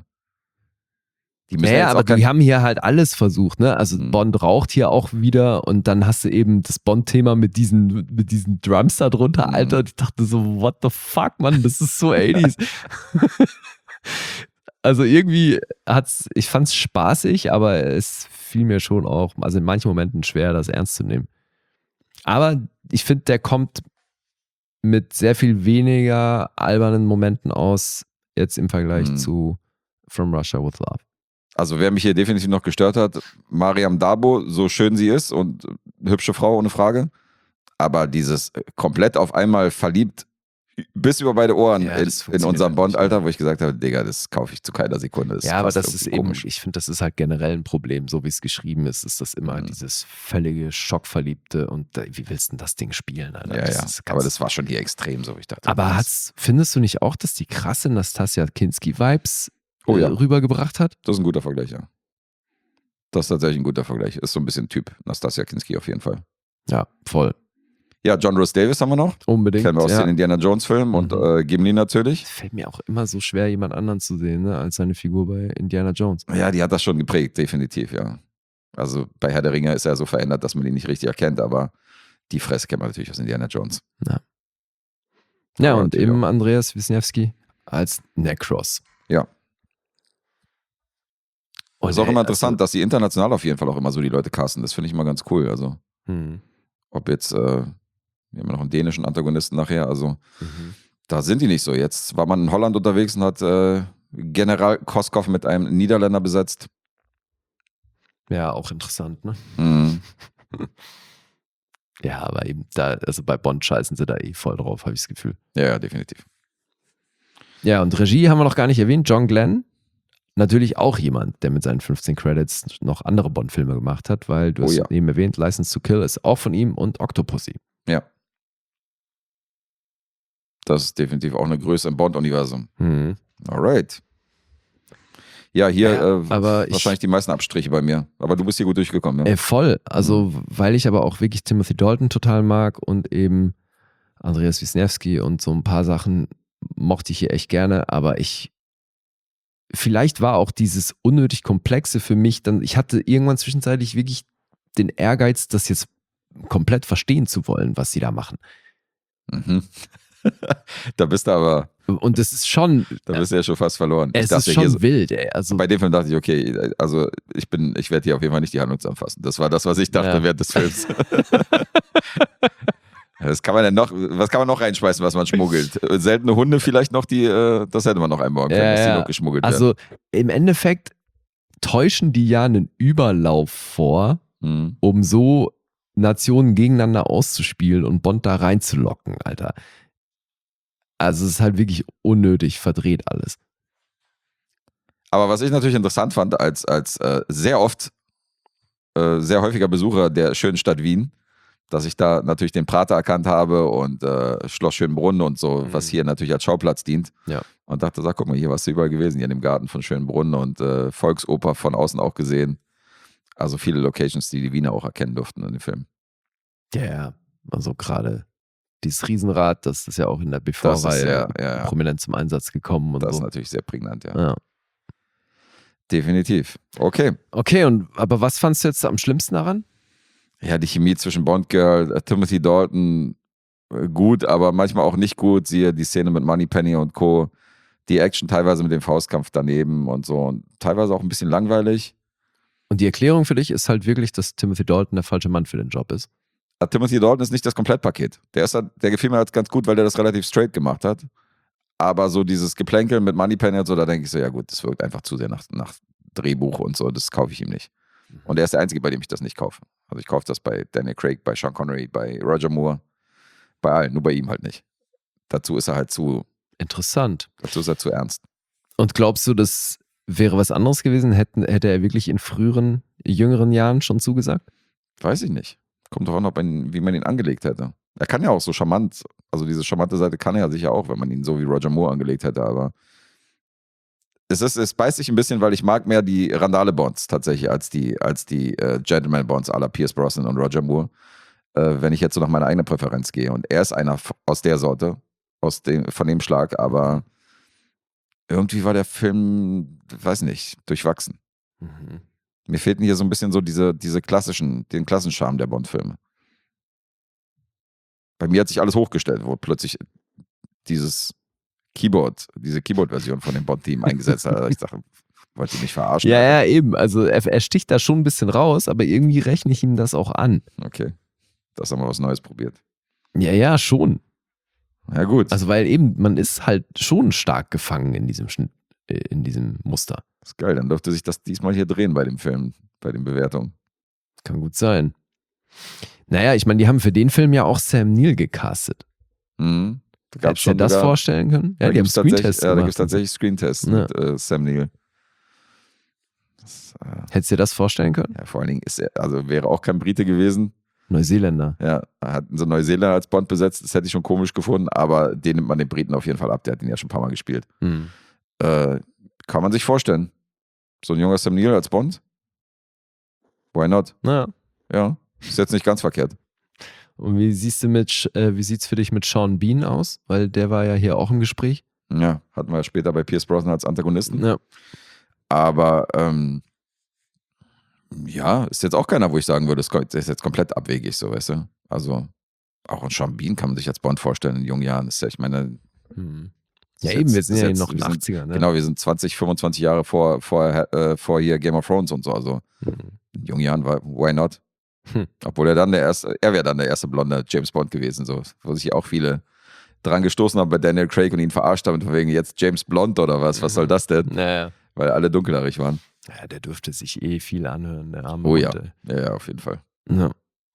Die müssen Ja, jetzt aber auch kein- die haben hier halt alles versucht, ne? Also Mhm. Bond raucht hier auch wieder und dann hast du eben das Bond-Thema mit diesen Drums da drunter, Mhm. Alter. Und ich dachte so, what the fuck, Mann, das ist so 80s. Also irgendwie ich fand's spaßig, aber es fiel mir schon auch, also in manchen Momenten schwer, das ernst zu nehmen. Aber ich finde, der kommt mit sehr viel weniger albernen Momenten aus, jetzt im Vergleich Mhm. zu From Russia with Love. Also wer mich hier definitiv noch gestört hat, Mariam Dabo, so schön sie ist und hübsche Frau ohne Frage, aber dieses komplett auf einmal verliebt bis über beide Ohren Ja, in das funktioniert unserem halt Bond, nicht, Alter, ne? wo ich gesagt habe, Digga, das kaufe ich zu keiner Sekunde. Ja, aber passt das ist irgendwie eben, komisch. ich finde, das ist halt generell ein Problem. So wie es geschrieben ist das immer Mhm. dieses völlige Schockverliebte und wie willst du denn das Ding spielen, Alter? Ja, Das ja. ist Aber ganz- das war schon hier extrem so. Ich dachte, aber was? findest du nicht auch, dass die krasse Nastassja Kinski-Vibes Oh ja. rübergebracht hat? Das ist ein guter Vergleich, ja. Das ist tatsächlich ein guter Vergleich. Ist so ein bisschen Typ Nastassja Kinski auf jeden Fall. Ja, voll. Ja, John Rhys Davis haben wir noch. Unbedingt. Kennen wir aus ja. den Indiana Jones Filmen und Gimli natürlich. Es fällt mir auch immer so schwer, jemand anderen zu sehen, ne, als seine Figur bei Indiana Jones. Ja, die hat das schon geprägt, definitiv, ja. Also bei Herr der Ringe ist er so verändert, dass man ihn nicht richtig erkennt, aber die Fresse kennt man natürlich aus Indiana Jones. Ja, Aber und natürlich eben Andreas Wisniewski als Necros. Ja. Und ist auch immer ey, interessant, dass sie international auf jeden Fall auch immer so die Leute casten. Das finde ich immer ganz cool. Also, ob jetzt, wir haben ja noch einen dänischen Antagonisten nachher, also da sind die nicht so. Jetzt war man in Holland unterwegs und hat General Koskov mit einem Niederländer besetzt. Ja, auch interessant, ne? Mhm. Ja, aber eben da, also bei Bond scheißen sie da eh voll drauf, habe ich das Gefühl. Ja, ja, definitiv. Ja, und Regie haben wir noch gar nicht erwähnt. John Glenn, natürlich auch jemand, der mit seinen 15 Credits noch andere Bond-Filme gemacht hat, weil du Oh hast ja. eben erwähnt, License to Kill ist auch von ihm und Octopussy. Ja. Das ist definitiv auch eine Größe im Bond-Universum. Alright. Ja, hier Ja, aber wahrscheinlich die meisten Abstriche bei mir. Aber du bist hier gut durchgekommen. Ja. Voll, also weil ich aber auch wirklich Timothy Dalton total mag und eben Andreas Wisniewski und so ein paar Sachen mochte ich hier echt gerne, aber ich vielleicht war auch dieses unnötig Komplexe für mich dann, ich hatte irgendwann zwischenzeitlich wirklich den Ehrgeiz, das jetzt komplett verstehen zu wollen, was sie da machen. Mhm. Da bist du aber, Und das ist schon, da bist du ja schon fast verloren. es ist schon wild, ey. Also, Bei dem Film dachte ich, okay, also ich werde hier auf jeden Fall nicht die Handlung zusammenfassen. Das war das, was ich dachte während des Films. Was kann man noch reinschmeißen, was man schmuggelt? Seltene Hunde vielleicht noch, das hätte man noch einbauen können, dass die noch geschmuggelt werden. Also im Endeffekt täuschen die ja einen Überlauf vor, um so Nationen gegeneinander auszuspielen und Bond da reinzulocken, Alter. Also es ist halt wirklich unnötig, verdreht alles. Aber was ich natürlich interessant fand, als sehr häufiger Besucher der schönen Stadt Wien, dass ich da natürlich den Prater erkannt habe und Schloss Schönbrunn und so, was hier natürlich als Schauplatz dient. Ja. Und dachte, guck mal, hier warst du überall gewesen, hier in dem Garten von Schönbrunn und Volksoper von außen auch gesehen. Also viele Locations, die Wiener auch erkennen durften in dem Film. Ja, also gerade dieses Riesenrad, das ist ja auch in der BV-Reihe prominent zum Einsatz gekommen. Und das so. ist natürlich sehr prägnant, ja. Definitiv. Okay, aber was fandst du jetzt am schlimmsten daran? Ja, die Chemie zwischen Bond-Girl, Timothy Dalton, gut, aber manchmal auch nicht gut. Siehe die Szene mit Moneypenny und Co. Die Action teilweise mit dem Faustkampf daneben und so. Und teilweise auch ein bisschen langweilig. Und die Erklärung für dich ist halt wirklich, dass Timothy Dalton der falsche Mann für den Job ist. Timothy Dalton ist nicht das Komplettpaket. Der gefiel mir halt ganz gut, weil der das relativ straight gemacht hat. Aber so dieses Geplänkel mit Moneypenny und so, da denke ich so, ja gut, das wirkt einfach zu sehr nach Drehbuch und so. Das kaufe ich ihm nicht. Und er ist der Einzige, bei dem ich das nicht kaufe. Also ich kaufe das bei Daniel Craig, bei Sean Connery, bei Roger Moore, bei allen, nur bei ihm halt nicht. Dazu ist er halt interessant. Dazu ist er zu ernst. Und glaubst du, das wäre was anderes gewesen? Hätte er wirklich in früheren, jüngeren Jahren schon zugesagt? Weiß ich nicht. Kommt doch auch noch, wie man ihn angelegt hätte. Er kann ja auch so charmant, also diese charmante Seite kann er sicher auch, wenn man ihn so wie Roger Moore angelegt hätte, aber es beißt sich ein bisschen, weil ich mag mehr die Randale-Bonds tatsächlich als die Gentleman-Bonds à la Pierce Brosnan und Roger Moore, wenn ich jetzt so nach meiner eigenen Präferenz gehe. Und er ist einer aus der Sorte, von dem Schlag, aber irgendwie war der Film, weiß nicht, durchwachsen. Mhm. Mir fehlten hier so ein bisschen so den klassischen Charme der Bond-Filme. Bei mir hat sich alles hochgestellt, wo plötzlich diese Keyboard-Version von dem Bond-Team eingesetzt hat. Ich dachte, wollt ihr mich verarschen? Ja, eben. Also er sticht da schon ein bisschen raus, aber irgendwie rechne ich ihm das auch an. Okay. Das haben wir was Neues probiert. Ja, schon. Ja, gut. Also weil eben, man ist halt schon stark gefangen in diesem Muster. Das ist geil, dann dürfte sich das diesmal hier drehen bei dem Film, bei den Bewertungen. Kann gut sein. Naja, ich meine, die haben für den Film ja auch Sam Neill gecastet. Mhm. Hättest du dir das vorstellen können? Ja, da die haben Screentests gemacht. Da gibt es tatsächlich Screentests mit Sam Neill. Hättest du dir das vorstellen können? Ja, vor allen Dingen wäre auch kein Brite gewesen. Neuseeländer. Ja, hatten sie Neuseeländer als Bond besetzt, das hätte ich schon komisch gefunden, aber den nimmt man den Briten auf jeden Fall ab, der hat ihn ja schon ein paar Mal gespielt. Mhm. Kann man sich vorstellen. So ein junger Sam Neill als Bond? Why not? Ja. Ja, ist jetzt nicht ganz verkehrt. Und wie sieht's für dich mit Sean Bean aus? Weil der war ja hier auch im Gespräch. Ja, hatten wir später bei Pierce Brosnan als Antagonisten. Ja. Aber ja, ist jetzt auch keiner, wo ich sagen würde, das ist jetzt komplett abwegig, so, weißt du? Also, auch ein Sean Bean kann man sich als Bond vorstellen in jungen Jahren. Das ist ja, ich meine. Ja, eben, wir sind ja noch in den 80ern. Ne? Genau, wir sind 20, 25 Jahre vor hier Game of Thrones und so. Also, in jungen Jahren why not? Obwohl er wäre dann der erste blonde James Bond gewesen, so, wo sich auch viele dran gestoßen haben bei Daniel Craig und ihn verarscht haben, von wegen jetzt James Blond oder was soll das denn? Naja. Weil alle dunkelhaarig waren. Ja, der dürfte sich viel anhören, der arme Oh ja. Hund, Ja, auf jeden Fall. Ja.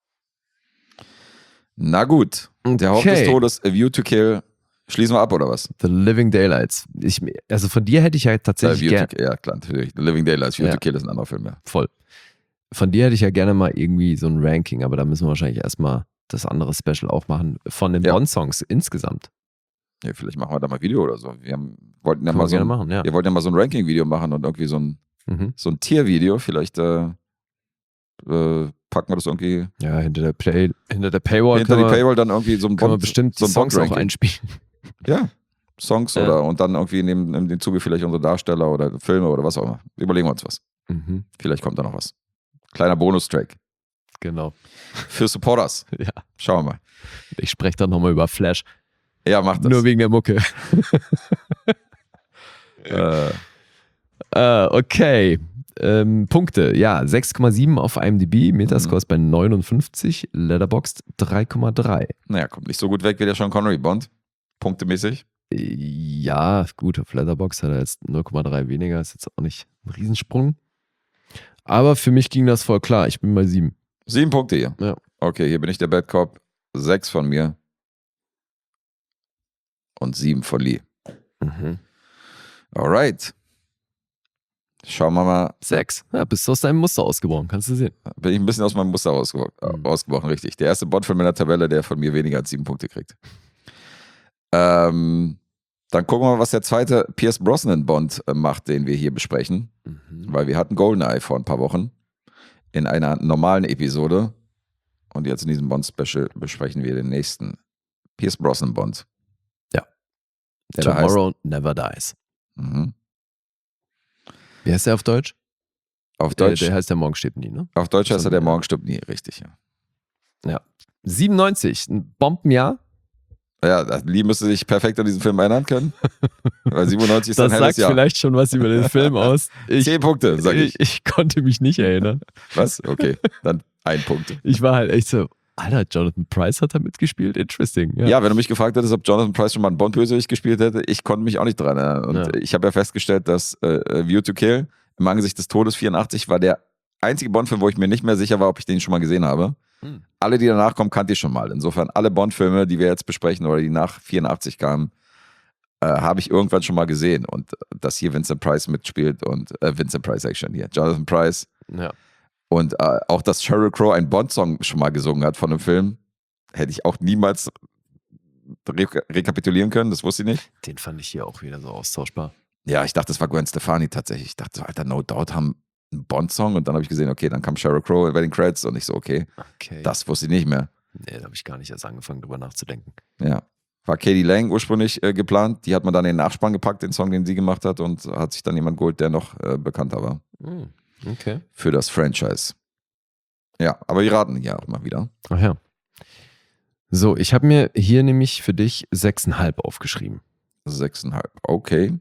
Na gut, der Hauch des Todes, A View to Kill, schließen wir ab oder was? The Living Daylights. Also von dir hätte ich ja tatsächlich ja klar, natürlich. The Living Daylights, View to Kill ist ein anderer Film, ja. Voll. Von dir hätte ich ja gerne mal irgendwie so ein Ranking, aber da müssen wir wahrscheinlich erstmal das andere Special auch machen, von den Bond-Songs insgesamt. Ja, vielleicht machen wir da mal ein Video oder so. Wir wollten ja mal so ein Ranking-Video machen und irgendwie so ein Tier-Video. Vielleicht packen wir das irgendwie. Ja, hinter der Paywall. Hinter die Paywall dann irgendwie so ein Bond, kann man bestimmt so ein Songs auch einspielen. Ja, Songs und dann irgendwie in dem Zuge vielleicht unsere Darsteller oder Filme oder was auch immer. Überlegen wir uns was. Mhm. Vielleicht kommt da noch was. Kleiner Bonustrack. Genau. Für Supporters. Ja. Schauen wir mal. Ich spreche dann nochmal über Flash. Ja, mach das. Nur wegen der Mucke. Okay. Punkte. Ja, 6,7 auf IMDb. Metascore ist bei 59. Letterboxd 3,3. Naja, kommt nicht so gut weg wie der Sean Connery Bond. Punktemäßig. Ja, gut, auf Letterboxd hat er jetzt 0,3 weniger. Ist jetzt auch nicht ein Riesensprung. Aber für mich ging das voll klar. Ich bin bei 7. 7 Punkte hier. Ja. Okay, hier bin ich der Bad Cop. 6 von mir. Und 7 von Lee. Mhm. Alright. Schauen wir mal. 6. Ja, bist du aus deinem Muster ausgebrochen, kannst du sehen. Bin ich ein bisschen aus meinem Muster ausgebrochen, richtig. Der erste Bond-Film in der Tabelle, der von mir weniger als 7 Punkte kriegt. Dann gucken wir mal, was der zweite Pierce Brosnan Bond macht, den wir hier besprechen. Weil wir hatten GoldenEye vor ein paar Wochen in einer normalen Episode. Und jetzt in diesem Bond-Special besprechen wir den nächsten Pierce Brosnan Bond. Ja. Der da Tomorrow Never Dies. Mhm. Wie heißt der auf Deutsch? Auf Deutsch, Der heißt der Morgen stirbt nie, ne? auf Deutsch heißt er der Morgen stirbt nie, richtig, ja. Ja. 97, ein Bombenjahr. Ja, Lee müsste sich perfekt an diesen Film erinnern können. Weil 97 ist ein Das helles sagt Jahr. vielleicht schon was über den Film aus. 10 Punkte, sag ich. Ich konnte mich nicht erinnern. Was? Okay, dann 1 Punkt. Ich war halt echt so, Alter, Jonathan Pryce hat da mitgespielt? Interesting. Ja, wenn du mich gefragt hättest, ob Jonathan Pryce schon mal einen Bond-Bösewicht gespielt hätte, ich konnte mich auch nicht dran erinnern. Und ich habe ja festgestellt, dass View to Kill im Angesicht des Todes 84 war der einzige Bond-Film, wo ich mir nicht mehr sicher war, ob ich den schon mal gesehen habe. Alle, die danach kommen, kannte ich schon mal. Insofern alle Bond-Filme, die wir jetzt besprechen oder die nach 84 kamen, habe ich irgendwann schon mal gesehen. Und dass hier Vincent Price mitspielt und Vincent Price Action hier, Jonathan Pryce. Ja. Und auch, dass Sheryl Crow einen Bond-Song schon mal gesungen hat von einem Film, hätte ich auch niemals rekapitulieren können, das wusste ich nicht. Den fand ich hier auch wieder so austauschbar. Ja, ich dachte, das war Gwen Stefani tatsächlich. Ich dachte so, Alter, No Doubt haben einen Bond-Song und dann habe ich gesehen, okay, dann kam Sheryl Crow bei den Credits und ich so, okay, das wusste ich nicht mehr. Nee, da habe ich gar nicht erst angefangen, drüber nachzudenken. Ja, war Katie Lang ursprünglich geplant, die hat man dann in den Nachspann gepackt, den Song, den sie gemacht hat und hat sich dann jemand geholt, der noch bekannter war. Okay. Für das Franchise. Ja, aber wir raten ja auch mal wieder. Ach ja. So, ich habe mir hier nämlich für dich 6,5 aufgeschrieben. 6,5, okay.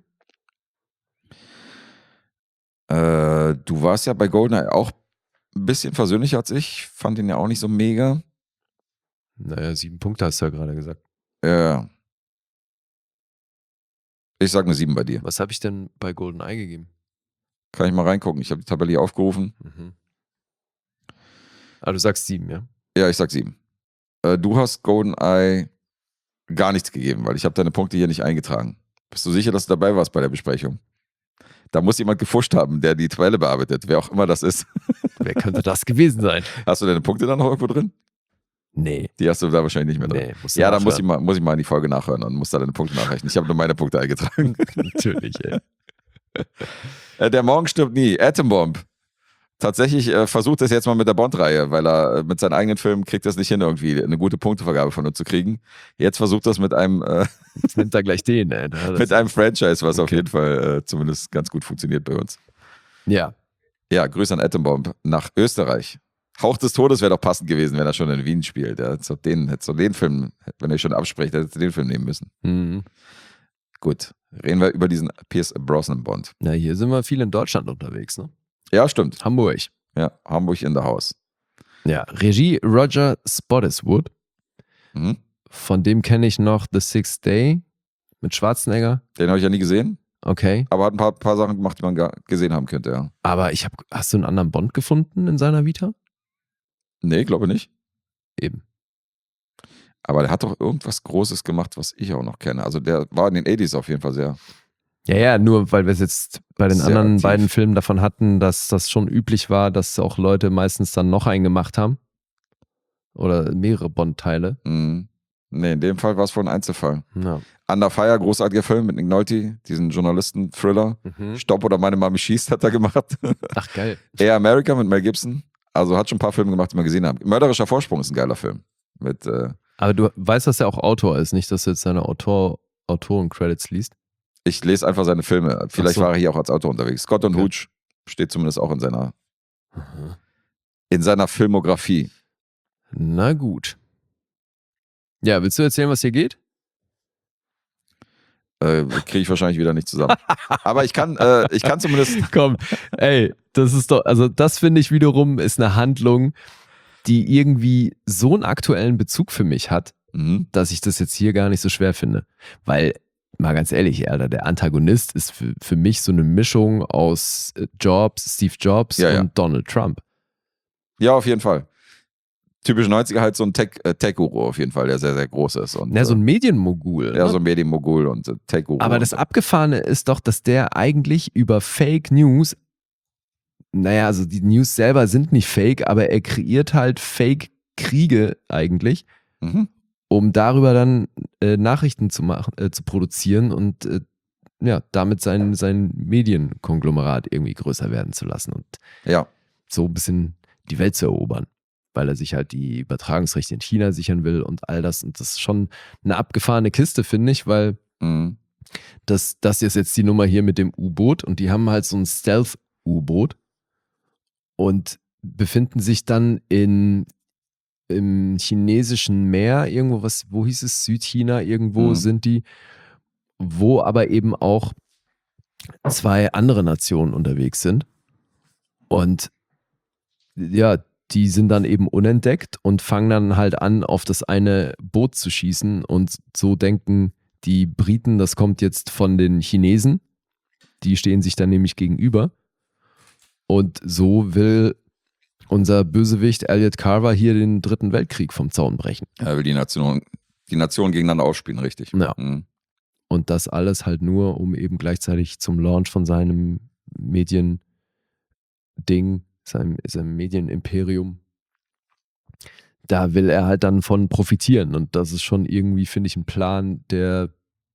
Du warst ja bei GoldenEye auch ein bisschen versöhnlicher als ich. Fand ihn ja auch nicht so mega. Naja, 7 Punkte hast du ja gerade gesagt. Ich sag eine 7 bei dir. Was habe ich denn bei GoldenEye gegeben? Kann ich mal reingucken. Ich habe die Tabelle hier aufgerufen. Ah, du sagst 7, ja? Ja, ich sag 7. Du hast GoldenEye gar nichts gegeben, weil ich habe deine Punkte hier nicht eingetragen. Bist du sicher, dass du dabei warst bei der Besprechung? Da muss jemand gefuscht haben, der die Tabelle bearbeitet, wer auch immer das ist. Wer könnte das gewesen sein? Hast du deine Punkte da noch irgendwo drin? Nee. Die hast du da wahrscheinlich nicht mehr drin. Nee, ja, dann muss ich mal in die Folge nachhören und muss da deine Punkte nachrechnen. Ich habe nur meine Punkte eingetragen. Natürlich, ey. Der Morgen stirbt nie. Atom Bomb. Tatsächlich versucht es jetzt mal mit der Bond-Reihe, weil er mit seinen eigenen Filmen kriegt das nicht hin, irgendwie eine gute Punktevergabe von uns zu kriegen. Jetzt versucht das mit einem Jetzt nimmt er gleich den, ey. mit einem Franchise, was auf jeden Fall zumindest ganz gut funktioniert bei uns. Ja. Ja, Grüße an Atom Bomb nach Österreich. Hauch des Todes wäre doch passend gewesen, wenn er schon in Wien spielt. Er hätte den Film, wenn er schon abspricht, hätte er den Film nehmen müssen. Gut, reden wir über diesen Pierce Brosnan Bond. Na, hier sind wir viel in Deutschland unterwegs, ne? Ja, stimmt. Hamburg. Ja, Hamburg in the house. Ja, Regie Roger Spottiswoode. Von dem kenne ich noch The Sixth Day mit Schwarzenegger. Den habe ich ja nie gesehen. Okay. Aber hat ein paar Sachen gemacht, die man gesehen haben könnte, ja. Aber hast du einen anderen Bond gefunden in seiner Vita? Nee, glaube nicht. Eben. Aber der hat doch irgendwas Großes gemacht, was ich auch noch kenne. Also der war in den 80s auf jeden Fall sehr. Ja, nur weil wir es jetzt bei den anderen aktiv. beiden Filmen davon hatten, dass das schon üblich war, dass auch Leute meistens dann noch einen gemacht haben. Oder mehrere Bond-Teile. Nee, in dem Fall war es wohl ein Einzelfall. Ja. Under Fire, großartiger Film mit Nick Nolte, diesen Journalisten-Thriller. Stopp oder meine Mami schießt hat er gemacht. Ach, geil. Air America mit Mel Gibson. Also hat schon ein paar Filme gemacht, die wir gesehen haben. Mörderischer Vorsprung ist ein geiler Film. Aber du weißt, dass er auch Autor ist, nicht, dass du jetzt seine Autoren-Credits liest? Ich lese einfach seine Filme. Vielleicht Ach so. war er hier auch als Autor unterwegs. Scott und Okay. Hooch steht zumindest auch in seiner Filmografie. Na gut. Ja, willst du erzählen, was hier geht? Kriege ich wahrscheinlich wieder nicht zusammen. Aber ich kann zumindest. Komm, ey, das ist doch, also das finde ich wiederum ist eine Handlung, die irgendwie so einen aktuellen Bezug für mich hat, dass ich das jetzt hier gar nicht so schwer finde. Weil, mal ganz ehrlich, Alter, der Antagonist ist für mich so eine Mischung aus Steve Jobs und Donald Trump. Ja, auf jeden Fall. Typisch 90er halt so ein Tech-Guru auf jeden Fall, der sehr, sehr groß ist. Und, So ein Medienmogul. Ja, ne? so ein Medienmogul und Tech-Guru. Aber das Abgefahrene ist doch, dass der eigentlich über Fake News, also die News selber sind nicht fake, aber er kreiert halt Fake-Kriege eigentlich, um darüber dann Nachrichten zu machen, zu produzieren und damit sein Medienkonglomerat irgendwie größer werden zu lassen und so ein bisschen die Welt zu erobern, weil er sich halt die Übertragungsrechte in China sichern will und all das. Und das ist schon eine abgefahrene Kiste, finde ich, weil das ist jetzt die Nummer hier mit dem U-Boot und die haben halt so ein Stealth-U-Boot und befinden sich dann im chinesischen Meer, irgendwo, wo hieß es, Südchina, irgendwo sind die, wo aber eben auch 2 andere Nationen unterwegs sind. Und ja, die sind dann eben unentdeckt und fangen dann halt an, auf das eine Boot zu schießen und so denken die Briten, das kommt jetzt von den Chinesen. Die stehen sich dann nämlich gegenüber. Und so will unser Bösewicht Elliot Carver hier den 3. Weltkrieg vom Zaun brechen. Er will die Nation gegeneinander ausspielen, richtig. Ja. Und das alles halt nur, um eben gleichzeitig zum Launch von seinem Mediending, seinem Medienimperium, da will er halt dann von profitieren. Und das ist schon irgendwie, finde ich, ein Plan, der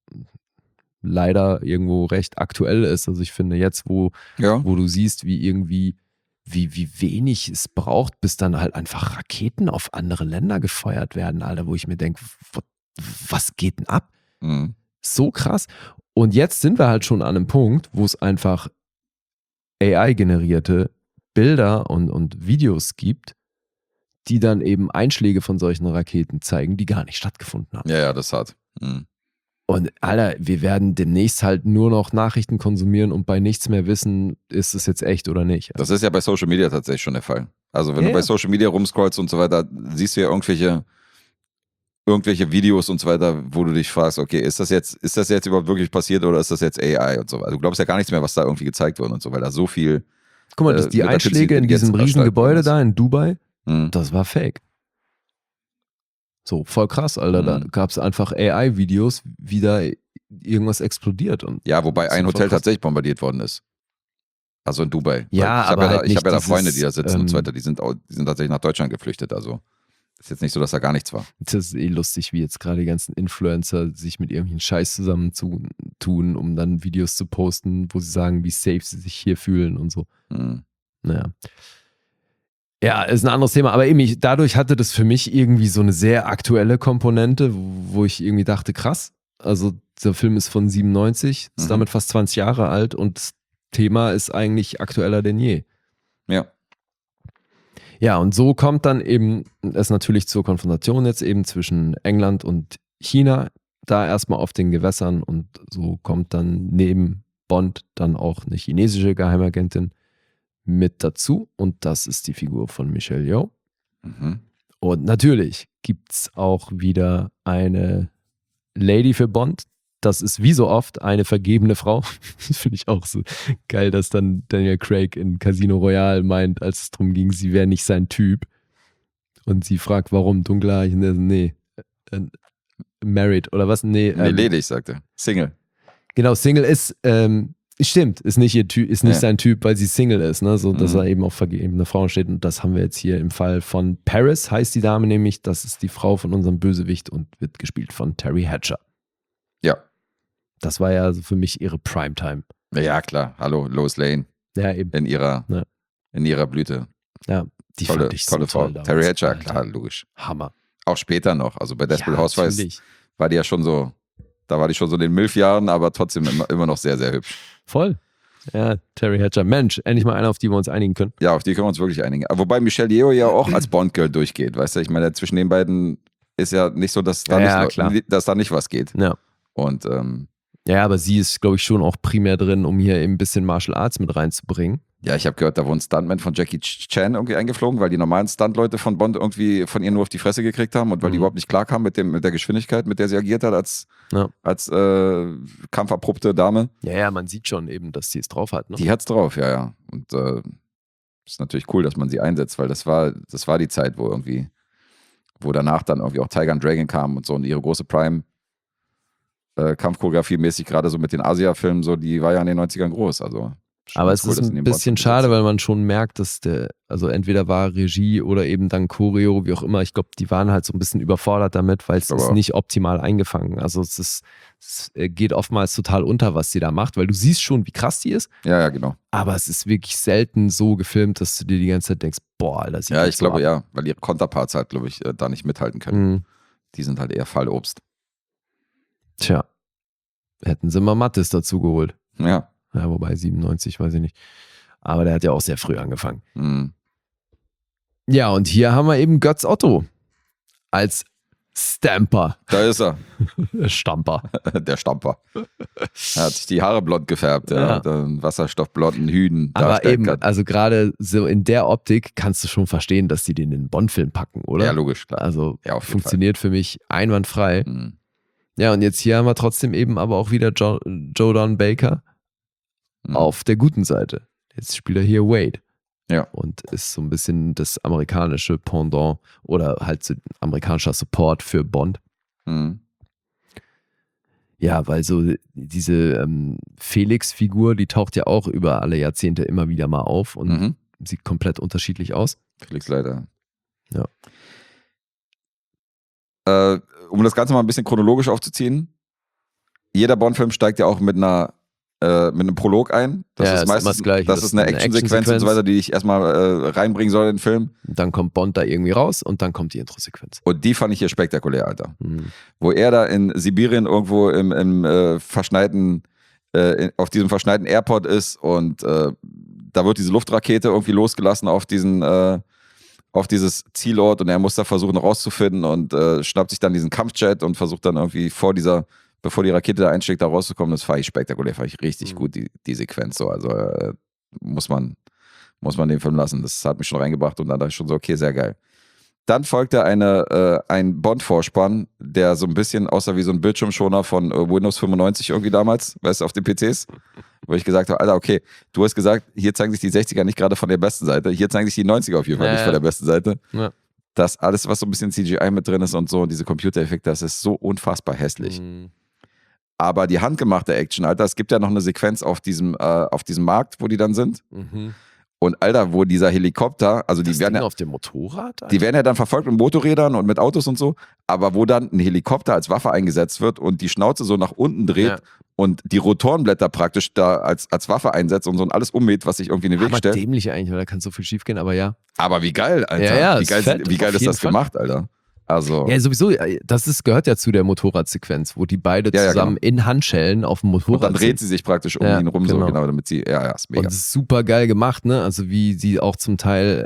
leider irgendwo recht aktuell ist. Also ich finde jetzt, wo du siehst, wie wenig es braucht, bis dann halt einfach Raketen auf andere Länder gefeuert werden, Alter, wo ich mir denke, was geht denn ab? So krass. Und jetzt sind wir halt schon an einem Punkt, wo es einfach AI-generierte Bilder und Videos gibt, die dann eben Einschläge von solchen Raketen zeigen, die gar nicht stattgefunden haben. Ja, das hat. Und Alter, wir werden demnächst halt nur noch Nachrichten konsumieren und bei nichts mehr wissen, ist es jetzt echt oder nicht. Das ist ja bei Social Media tatsächlich schon der Fall. Also wenn du bei Social Media rumscrollst und so weiter, siehst du ja irgendwelche Videos und so weiter, wo du dich fragst, okay, ist das jetzt überhaupt wirklich passiert oder ist das jetzt AI und so weiter? Du glaubst ja gar nichts mehr, was da irgendwie gezeigt wird und so, weil da so viel. Guck mal, die Einschläge in diesem riesen Gebäude da in Dubai, das war fake. So, voll krass, Alter. Da gab es einfach AI-Videos, wie da irgendwas explodiert. Und ja, wobei ein Hotel tatsächlich bombardiert worden ist. Also in Dubai. Ja, ich habe ja da Freunde, die da sitzen und so weiter. Die sind tatsächlich nach Deutschland geflüchtet. Also ist jetzt nicht so, dass da gar nichts war. Das ist lustig, wie jetzt gerade die ganzen Influencer sich mit irgendwelchen Scheiß zusammentun, um dann Videos zu posten, wo sie sagen, wie safe sie sich hier fühlen und so. Naja. Ja, ist ein anderes Thema, aber eben dadurch hatte das für mich irgendwie so eine sehr aktuelle Komponente, wo ich irgendwie dachte, krass, also der Film ist von 97, ist damit fast 20 Jahre alt und das Thema ist eigentlich aktueller denn je. Ja. Ja, und so kommt dann eben es natürlich zur Konfrontation jetzt eben zwischen England und China, da erstmal auf den Gewässern und so kommt dann neben Bond dann auch eine chinesische Geheimagentin mit dazu und das ist die Figur von Michelle Yeoh. Und natürlich gibt es auch wieder eine Lady für Bond. Das ist wie so oft eine vergebene Frau. Das finde ich auch so geil, dass dann Daniel Craig in Casino Royale meint, als es darum ging, sie wäre nicht sein Typ. Und sie fragt, warum dunkler? Nee, married oder was? Nee, ledig, sagte. Single. Genau, Single ist, stimmt, ist nicht ihr Typ, ist nicht sein Typ, weil sie Single ist, ne? So, dass er eben auf vergebene Frauen steht. Und das haben wir jetzt hier im Fall von Paris, heißt die Dame nämlich. Das ist die Frau von unserem Bösewicht und wird gespielt von Terry Hatcher. Ja. Das war ja also für mich ihre Primetime. Ja, klar. Hallo, Lois Lane. Ja, eben. In ihrer Blüte. Ja, die tolle, fand ich tolle so Frau. toll. Terry Hatcher, klar, logisch. Hammer. Auch später noch. Also bei Desperate Housewives war die ja schon so Da war die schon so in den MILF-Jahren, aber trotzdem immer noch sehr, sehr hübsch. Voll. Ja, Terry Hatcher. Mensch, endlich mal einer, auf die wir uns einigen können. Ja, auf die können wir uns wirklich einigen. Wobei Michelle Yeoh ja auch als Bond-Girl durchgeht, weißt du? Ich meine, zwischen den beiden ist ja nicht so, dass da, dass da nicht was geht. Ja. Und ja, aber sie ist, glaube ich, schon auch primär drin, um hier eben ein bisschen Martial Arts mit reinzubringen. ja, ich habe gehört, da wurden Stuntmen von Jackie Chan irgendwie eingeflogen, weil die normalen Stuntleute von Bond irgendwie von ihr nur auf die Fresse gekriegt haben und weil die überhaupt nicht klarkamen mit der Geschwindigkeit, mit der sie agiert hat als kampferprobte Dame. Ja, man sieht schon eben, dass sie es drauf hat. Ne? Die hat's drauf, ja. Und ist natürlich cool, dass man sie einsetzt, weil das war die Zeit, wo danach dann irgendwie auch Tiger and Dragon kam und so und ihre große Prime Kampfchoreografie mäßig, gerade so mit den Asia-Filmen, so, die war ja in den 90ern groß, also. Aber es ist ein bisschen schade, weil man schon merkt, dass also entweder war Regie oder eben dann Choreo, wie auch immer. Ich glaube, die waren halt so ein bisschen überfordert damit, weil es ist nicht optimal eingefangen. Also es geht oftmals total unter, was sie da macht, weil du siehst schon, wie krass die ist. Ja, genau. Aber es ist wirklich selten so gefilmt, dass du dir die ganze Zeit denkst, boah, Alter, sieht ja, ich glaube, ab. ja, weil ihre Konterparts halt, glaube ich, da nicht mithalten können. Mhm. Die sind halt eher Fallobst. Tja, hätten sie mal Mattes dazu geholt. Ja. Ja, wobei 97, weiß ich nicht. Aber der hat ja auch sehr früh angefangen. Mhm. Ja, und hier haben wir eben Götz Otto als Stamper. Da ist er. Der Stamper. Der Stamper. Er hat sich die Haare blond gefärbt, Ja. hat einen wasserstoffblonden Hüden. Aber eben, also gerade so in der Optik kannst du schon verstehen, dass die den in den Bond-Film packen, oder? Ja, logisch, klar. Also Ja, auf jeden funktioniert für mich einwandfrei. Mhm. Ja, und jetzt hier haben wir trotzdem eben aber auch wieder Joe Don Baker auf der guten Seite. Jetzt spielt er hier Wade. Ja. Und ist so ein bisschen das amerikanische Pendant oder halt so amerikanischer Support für Bond. Mhm. Ja, weil so diese Felix-Figur, die taucht ja auch über alle Jahrzehnte immer wieder mal auf und sieht komplett unterschiedlich aus. Felix leider. Ja. Um das Ganze mal ein bisschen chronologisch aufzuziehen, jeder Bond-Film steigt ja auch mit einem Prolog ein. Das ist meistens gleich. Das ist eine Actionsequenz und so weiter, die ich erstmal reinbringen soll in den Film. Dann kommt Bond da irgendwie raus und dann kommt die Introsequenz. Und die fand ich hier spektakulär, Alter. Wo er da in Sibirien irgendwo im verschneiten, auf diesem verschneiten Airport ist und da wird diese Luftrakete irgendwie losgelassen auf dieses Zielort und er muss da versuchen rauszufinden und schnappt sich dann diesen Kampfjet und versucht dann irgendwie bevor die Rakete da einschlägt, da rauszukommen. Das fand ich spektakulär, fand ich richtig gut, die Sequenz so. Also muss man den Film lassen. Das hat mich schon reingebracht und dann dachte ich schon so, okay, sehr geil. Dann folgte ein Bond-Vorspann, der so ein bisschen aussah wie so ein Bildschirmschoner von Windows 95 irgendwie damals, weißt du, auf den PCs. Wo ich gesagt habe, Alter, okay, du hast gesagt, hier zeigen sich die 60er nicht gerade von der besten Seite, hier zeigen sich die 90er auf jeden Fall nicht von der besten Seite. Ja. Das alles, was so ein bisschen CGI mit drin ist und so, diese Computereffekte, das ist so unfassbar hässlich. Aber die handgemachte Action, Alter, es gibt ja noch eine Sequenz auf diesem Markt, wo die dann sind. Und Alter, wo dieser Helikopter, also die werden ja auf dem Motorrad? Alter? Die werden ja dann verfolgt mit Motorrädern und mit Autos und so, aber wo dann ein Helikopter als Waffe eingesetzt wird und die Schnauze so nach unten dreht und die Rotorenblätter praktisch da als Waffe einsetzt und so und alles ummäht, was sich irgendwie in den Weg stellt. Dämlich eigentlich, weil da kann so viel schief gehen, aber ja. Aber wie geil, Alter. Ja, wie geil ist das gemacht, Alter. Also. Ja, sowieso, gehört ja zu der Motorradsequenz, wo die beide zusammen in Handschellen auf dem Motorrad sind. Und dann dreht sie sich praktisch um ihn rum, so genau, damit sie, ist mega. Und das ist super geil gemacht, ne? Also wie sie auch zum Teil,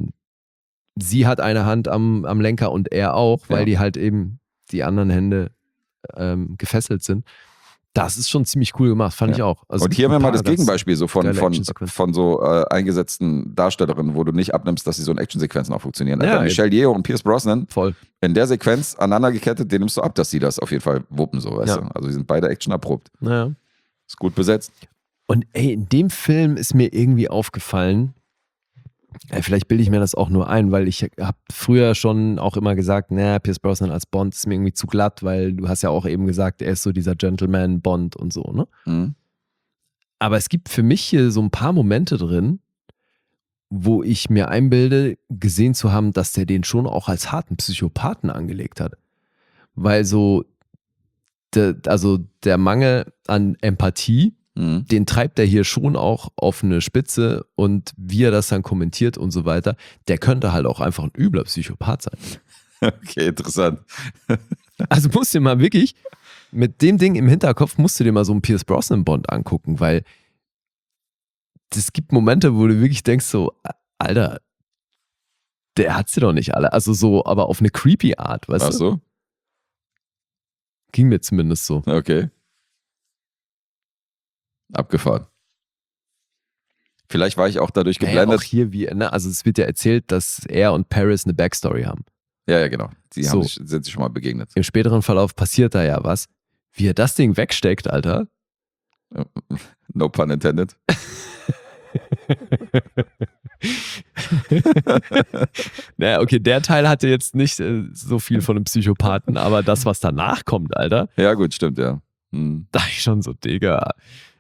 sie hat eine Hand am Lenker und er auch, weil die halt eben die anderen Hände gefesselt sind. Das ist schon ziemlich cool gemacht, fand ich auch. Also und hier haben wir mal das Gegenbeispiel so von so eingesetzten Darstellerinnen, wo du nicht abnimmst, dass sie so in Actionsequenzen auch funktionieren. Ja, Michelle Yeoh und Pierce Brosnan, in der Sequenz aneinander gekettet, den nimmst du ab, dass sie das auf jeden Fall wuppen, so, weißt du. Also die sind beide Action erprobt. Ja. Ist gut besetzt. Und in dem Film ist mir irgendwie aufgefallen, vielleicht bilde ich mir das auch nur ein, weil ich habe früher schon auch immer gesagt, Pierce Brosnan als Bond ist mir irgendwie zu glatt, weil du hast ja auch eben gesagt, er ist so dieser Gentleman-Bond und so, ne? Aber es gibt für mich hier so ein paar Momente drin, wo ich mir einbilde, gesehen zu haben, dass der den schon auch als harten Psychopathen angelegt hat. Weil so, der Mangel an Empathie, den treibt er hier schon auch auf eine Spitze und wie er das dann kommentiert und so weiter, der könnte halt auch einfach ein übler Psychopath sein. Okay, interessant. Also musst du mal wirklich, mit dem Ding im Hinterkopf musst du dir mal so einen Pierce Brosnan Bond angucken, weil es gibt Momente, wo du wirklich denkst so, Alter, der hat sie doch nicht alle. Also so, aber auf eine creepy Art, weißt du? Ach so? Ging mir zumindest so. Okay. Abgefahren. Vielleicht war ich auch dadurch geblendet. Auch hier also es wird ja erzählt, dass er und Paris eine Backstory haben. Ja, genau. Sind sich schon mal begegnet. Im späteren Verlauf passiert da ja was. Wie er das Ding wegsteckt, Alter. No pun intended. Naja, okay, der Teil hatte jetzt nicht so viel von einem Psychopathen, aber das, was danach kommt, Alter. Ja, gut, stimmt, ja. Da ich schon so, Digga.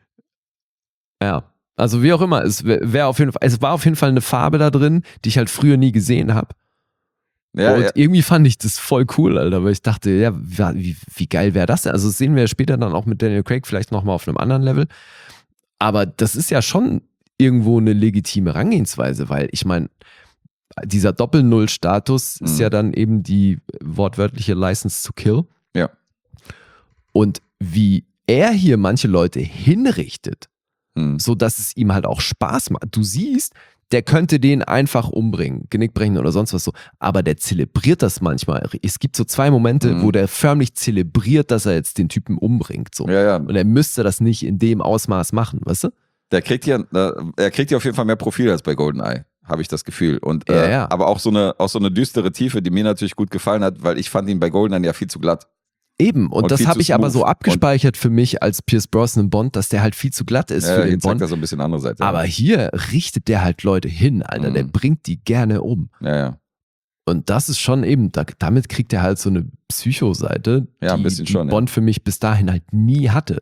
Ja, also wie auch immer, es war auf jeden Fall eine Farbe da drin, die ich halt früher nie gesehen habe. Ja, und irgendwie fand ich das voll cool, Alter, weil ich dachte, ja, wie geil wäre das denn? Also das sehen wir später dann auch mit Daniel Craig vielleicht nochmal auf einem anderen Level. Aber das ist ja schon irgendwo eine legitime Herangehensweise, weil ich meine, dieser Doppel-Null-Status ist ja dann eben die wortwörtliche License to Kill. Ja. Und wie er hier manche Leute hinrichtet, so dass es ihm halt auch Spaß macht. Du siehst, der könnte den einfach umbringen, Genick brechen oder sonst was so, aber der zelebriert das manchmal. Es gibt so 2 Momente, wo der förmlich zelebriert, dass er jetzt den Typen umbringt. So. Ja. Und er müsste das nicht in dem Ausmaß machen, weißt du? Er kriegt hier auf jeden Fall mehr Profil als bei GoldenEye, habe ich das Gefühl. Und, Ja. Aber auch so eine düstere Tiefe, die mir natürlich gut gefallen hat, weil ich fand ihn bei GoldenEye ja viel zu glatt. Eben, und das viel habe zu ich aber so smooth. abgespeichert für mich als Pierce Brosnan Bond, dass der halt viel zu glatt ist für den jetzt Bond. zeigt er so ein bisschen andere Seite. Aber hier richtet der halt Leute hin, Alter. Der bringt die gerne um. Ja. Und das ist schon eben, damit kriegt er halt so eine Psycho-Seite, Ja, ein bisschen schon, die Bond für mich bis dahin halt nie hatte.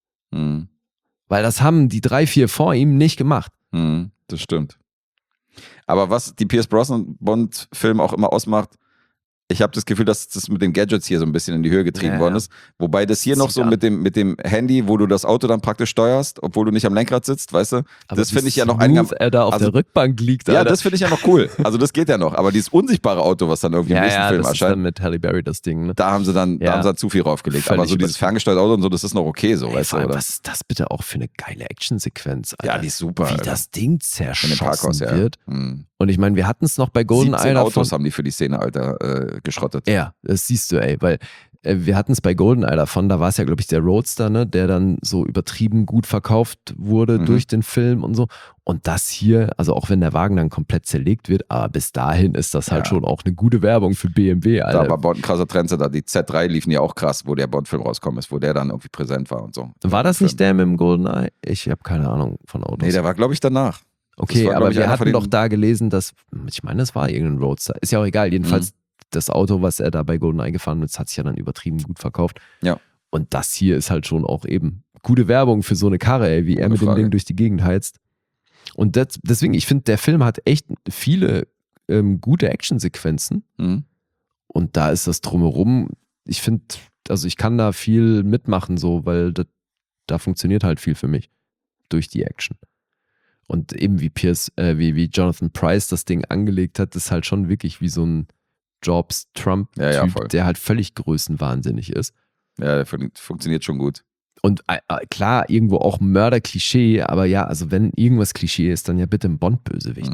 Weil das haben die 3, 4 vor ihm nicht gemacht. Das stimmt. Aber was die Pierce Brosnan Bond-Film auch immer ausmacht, ich habe das Gefühl, dass das mit den Gadgets hier so ein bisschen in die Höhe getrieben worden ist. Wobei das hier noch so mit dem Handy, wo du das Auto dann praktisch steuerst, obwohl du nicht am Lenkrad sitzt, weißt du? Aber das finde ich ja noch smooth er da auf der Rückbank liegt, Alter. Ja, das finde ich ja noch cool. Also das geht ja noch. Aber dieses unsichtbare Auto, was dann irgendwie im nächsten Film das erscheint, ist dann mit Halle Berry das Ding, ne? da haben sie dann zu viel draufgelegt. Völlig aber so dieses ferngesteuerte Auto und so, das ist noch okay so, weißt du, vor allem, oder? was ist das bitte auch für eine geile Actionsequenz, Alter? Ja, die ist super, Wie Alter. das Ding In dem zerschossen Parkhaus, ja. wird. Und ich meine, wir hatten es noch bei GoldenEye 17 davon. Autos haben die für die Szene, Alter, geschrottet. Ja, das siehst du, ey, weil wir hatten es bei GoldenEye davon, da war es ja, glaube ich, der Roadster, ne, der dann so übertrieben gut verkauft wurde durch den Film und so. Und das hier, also auch wenn der Wagen dann komplett zerlegt wird, aber bis dahin ist das halt schon auch eine gute Werbung für BMW, Alter. Da war Bond ein krasser Trendsetter. Die Z3 liefen ja auch krass, wo der Bond-Film rauskommen ist, wo der dann irgendwie präsent war und so. War das nicht der mit dem GoldenEye? Ich habe keine Ahnung von Autos. Nee, der war, glaube ich, danach. Okay, war, aber ich, wir einer von hatten den- doch da gelesen, dass, ich meine, das war irgendein Roadster. Ist ja auch egal. Jedenfalls das Auto, was er da bei GoldenEye gefahren ist, hat sich ja dann übertrieben gut verkauft. Ja. Und das hier ist halt schon auch eben gute Werbung für so eine Karre, ey, wie er mit dem Ding durch die Gegend heizt. Und deswegen, ich finde, der Film hat echt viele gute Actionsequenzen. Und da ist das Drumherum, ich finde, also ich kann da viel mitmachen, so, weil da funktioniert halt viel für mich durch die Action. Und eben wie Jonathan Pryce das Ding angelegt hat, ist halt schon wirklich wie so ein Jobs-Trump-Typ, voll. der halt völlig größenwahnsinnig ist. Ja, der funktioniert schon gut. Und klar, irgendwo auch Mörder-Klischee, aber ja, also wenn irgendwas Klischee ist, dann ja bitte ein Bond-Bösewicht.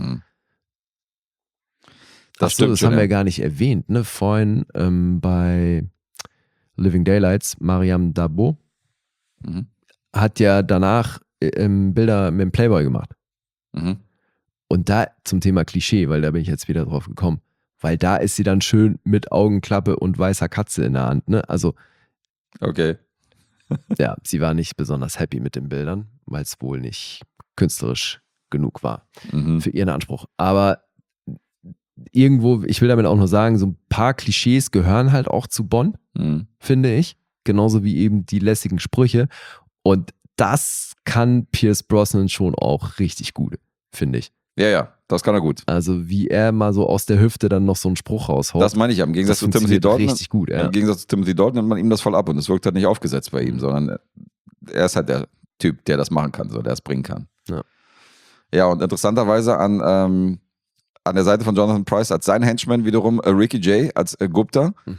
Das Achso, stimmt das schon, haben wir ja. gar nicht erwähnt, ne? Vorhin bei Living Daylights, Mariam Dabo hat ja danach Bilder mit dem Playboy gemacht. Und da zum Thema Klischee, weil da bin ich jetzt wieder drauf gekommen, weil da ist sie dann schön mit Augenklappe und weißer Katze in der Hand, ne? Also Okay. ja, sie war nicht besonders happy mit den Bildern, weil es wohl nicht künstlerisch genug war für ihren Anspruch. Aber irgendwo, ich will damit auch nur sagen, so ein paar Klischees gehören halt auch zu Bond, finde ich. Genauso wie eben die lässigen Sprüche. Und das kann Pierce Brosnan schon auch richtig gut, finde ich. Ja, das kann er gut. Also wie er mal so aus der Hüfte dann noch so einen Spruch raushaut. Das meine ich ja. Im Gegensatz zu Timothy funktioniert Dalton. richtig gut, ja. Im Gegensatz zu Timothy Dalton nimmt man ihm das voll ab und es wirkt halt nicht aufgesetzt bei ihm, sondern er ist halt der Typ, der das machen kann, so, der es bringen kann. Ja, und interessanterweise an der Seite von Jonathan Pryce als sein Henchman wiederum Ricky Jay als Gupta,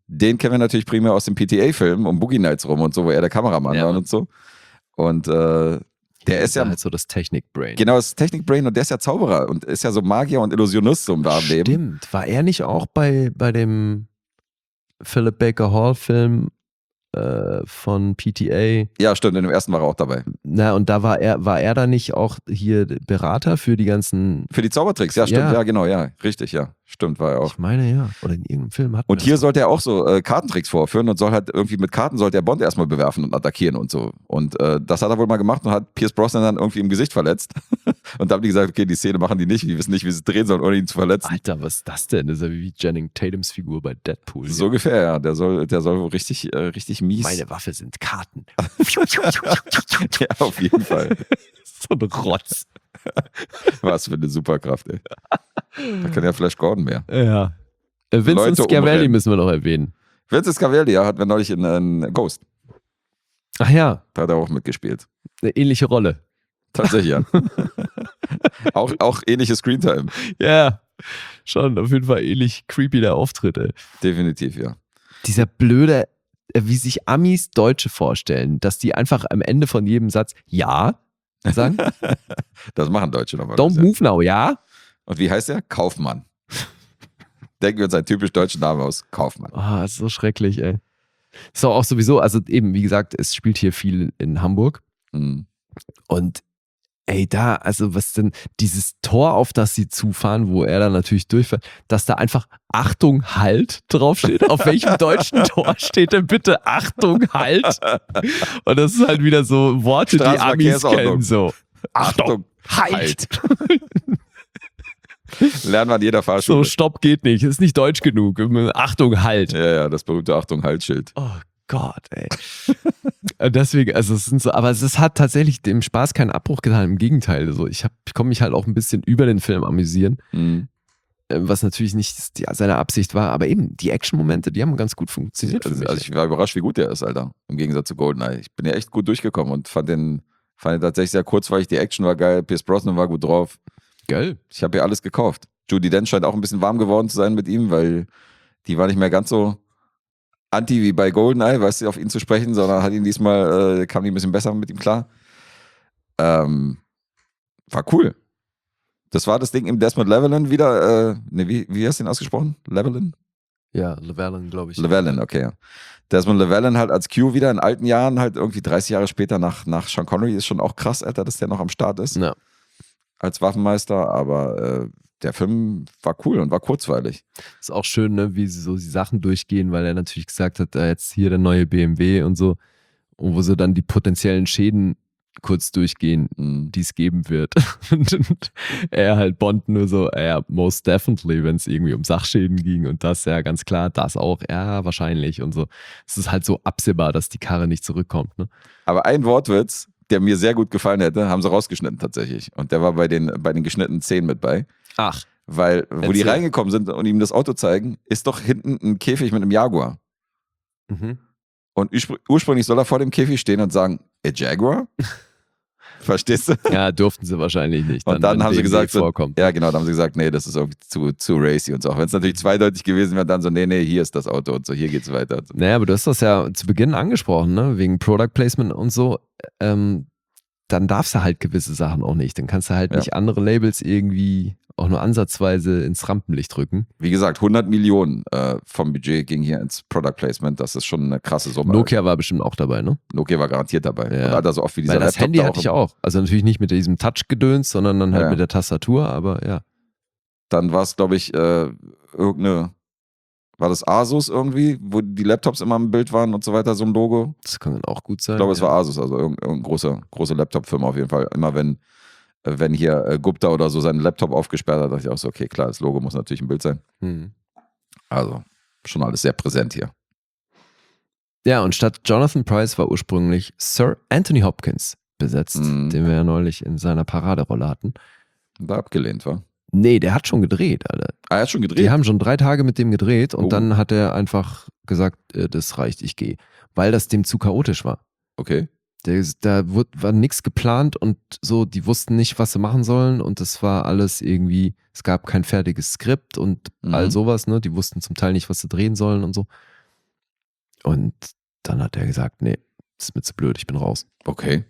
den kennen wir natürlich primär aus dem PTA-Film um Boogie Nights rum und so, wo er der Kameramann war und so. Und der ist ja halt so das Technik-Brain. Genau, das Technik-Brain und der ist ja Zauberer und ist ja so Magier und Illusionist so im wahren Leben. Stimmt. War er nicht auch bei dem Philip Baker Hall-Film von PTA? Ja, stimmt, in dem ersten war er auch dabei. Na, und da war er da nicht auch hier Berater für die ganzen... Für die Zaubertricks, ja, stimmt, ja, genau, ja, richtig, ja, stimmt, war er auch. Ich meine, ja, oder in irgendeinem Film hat Und hier sollte er auch so Kartentricks vorführen und soll halt irgendwie mit Karten sollte er Bond erstmal bewerfen und attackieren und so. Und das hat er wohl mal gemacht und hat Pierce Brosnan dann irgendwie im Gesicht verletzt. Und da haben die gesagt, okay, die Szene machen die nicht, die wissen nicht, wie sie drehen sollen, ohne ihn zu verletzen. Alter, was ist das denn? Das ist ja wie Channing Tatums Figur bei Deadpool. So ungefähr, ja. Der soll wohl richtig mies. Meine Waffe sind Karten. Ja, auf jeden Fall. So ein Rotz. Was für eine Superkraft, ey. Da kann ja Flash Gordon mehr. Ja. Vincent Leute Schiavelli umrennen. müssen wir noch erwähnen. Vincent Schiavelli, ja, hatten wir neulich in Ghost. Ach ja, Da hat er auch mitgespielt. eine ähnliche Rolle. Tatsächlich, ja. auch ähnliche Screentime. Ja, schon. Auf jeden Fall ähnlich creepy der Auftritt, ey. Definitiv, ja. Dieser blöde, wie sich Amis Deutsche vorstellen, dass die einfach am Ende von jedem Satz Ja sagen. Das machen Deutsche normalerweise. Don't move now, ja? Und wie heißt er? Kaufmann. Denken wir uns einen typisch deutschen Namen aus. Kaufmann. Oh, ist so schrecklich, ey. Ist doch auch sowieso, also eben, wie gesagt, es spielt hier viel in Hamburg. Mhm. Und ey, da, also was denn, dieses Tor, auf das sie zufahren, wo er dann natürlich durchfährt, dass da einfach Achtung, Halt draufsteht. Auf welchem deutschen Tor steht denn bitte Achtung, Halt? Und das ist halt wieder so Worte, die Amis kennen, so. Achtung, Halt! Lernen wir an jeder So, Fahrschule. Stopp geht nicht, ist nicht deutsch genug. Achtung, Halt. Ja, das berühmte Achtung, Halsschild. Oh Gott, ey. Deswegen, also es sind so, aber es hat tatsächlich dem Spaß keinen Abbruch getan, im Gegenteil. Also ich komme mich halt auch ein bisschen über den Film amüsieren, Mhm. was natürlich nicht seine Absicht war, aber eben die Action-Momente, die haben ganz gut funktioniert für mich. Also ich war überrascht, wie gut der ist, Alter. Im Gegensatz zu Goldeneye. Ich bin ja echt gut durchgekommen und fand den tatsächlich sehr kurzweilig. Die Action war geil, Pierce Brosnan war gut drauf. Geil. Ich habe ja alles gekauft. Judi Dench scheint auch ein bisschen warm geworden zu sein mit ihm, weil die war nicht mehr ganz so anti wie bei Goldeneye, weißt du, auf ihn zu sprechen, sondern hat ihn diesmal, kam die ein bisschen besser mit ihm klar. War cool. Das war das Ding im Desmond Llewellyn wieder, wie hast du ihn ausgesprochen? Llewellyn? Ja, Llewellyn, glaube ich. Llewellyn, okay. Ja. Desmond Llewellyn halt als Q wieder in alten Jahren, halt irgendwie 30 Jahre später nach Sean Connery, ist schon auch krass, Alter, dass der noch am Start ist. Ja. Als Waffenmeister, aber der Film war cool und war kurzweilig. Ist auch schön, ne, wie sie so die Sachen durchgehen, weil er natürlich gesagt hat, jetzt hier der neue BMW und so, und wo so dann die potenziellen Schäden kurz durchgehen, die es geben wird. Und er halt Bond nur so, ja, most definitely, wenn es irgendwie um Sachschäden ging und das, ja, ganz klar, das auch, ja, wahrscheinlich und so. Es ist halt so absehbar, dass die Karre nicht zurückkommt, ne? Aber ein Wortwitz, der mir sehr gut gefallen hätte, haben sie rausgeschnitten tatsächlich. Und der war bei den geschnittenen Szenen mit bei. Ach. Weil, wo die reingekommen sind und ihm das Auto zeigen, ist doch hinten ein Käfig mit einem Jaguar. Mhm. Und ursprünglich soll er vor dem Käfig stehen und sagen, a Jaguar? Verstehst du? Ja, durften sie wahrscheinlich nicht. Und dann haben sie gesagt, vorkommt. ja genau, dann haben sie gesagt, nee, das ist irgendwie zu racy und so. Auch wenn es natürlich zweideutig gewesen wäre, dann so, nee, hier ist das Auto und so, hier geht's weiter. Und so. Naja, aber du hast das ja zu Beginn angesprochen, ne? Wegen Product Placement und so. Dann darfst du halt gewisse Sachen auch nicht. Dann kannst du halt nicht andere Labels irgendwie auch nur ansatzweise ins Rampenlicht rücken. Wie gesagt, 100 Millionen vom Budget ging hier ins Product Placement. Das ist schon eine krasse Summe. Nokia war bestimmt auch dabei, ne? Nokia war garantiert dabei. Ja. Und Alter, so oft wie dieser Weil das Laptop Handy da hatte ich auch. Also natürlich nicht mit diesem Touch-Gedöns, sondern dann halt Ja. mit der Tastatur, aber ja. Dann war es, glaube ich, war das Asus irgendwie, wo die Laptops immer im Bild waren und so weiter, so ein Logo? Das kann dann auch gut sein. Ich glaube, es ja. war Asus, also irgendeine große Laptop-Firma auf jeden Fall. Immer wenn hier Gupta oder so seinen Laptop aufgesperrt hat, dachte ich auch so, okay, klar, das Logo muss natürlich im Bild sein. Mhm. Also schon alles sehr präsent hier. Ja, und statt Jonathan Pryce war ursprünglich Sir Anthony Hopkins besetzt, den wir ja neulich in seiner Paraderolle hatten. Und da abgelehnt, war? Nee, der hat schon gedreht, Alter. Ah, er hat schon gedreht? Die haben schon 3 Tage mit dem gedreht und Oh. dann hat er einfach gesagt, das reicht, ich gehe. Weil das dem zu chaotisch war. Okay. War nichts geplant und so, die wussten nicht, was sie machen sollen und das war alles irgendwie, es gab kein fertiges Skript und all sowas, ne? Die wussten zum Teil nicht, was sie drehen sollen und so. Und dann hat er gesagt, nee, das ist mir zu blöd, ich bin raus. Okay.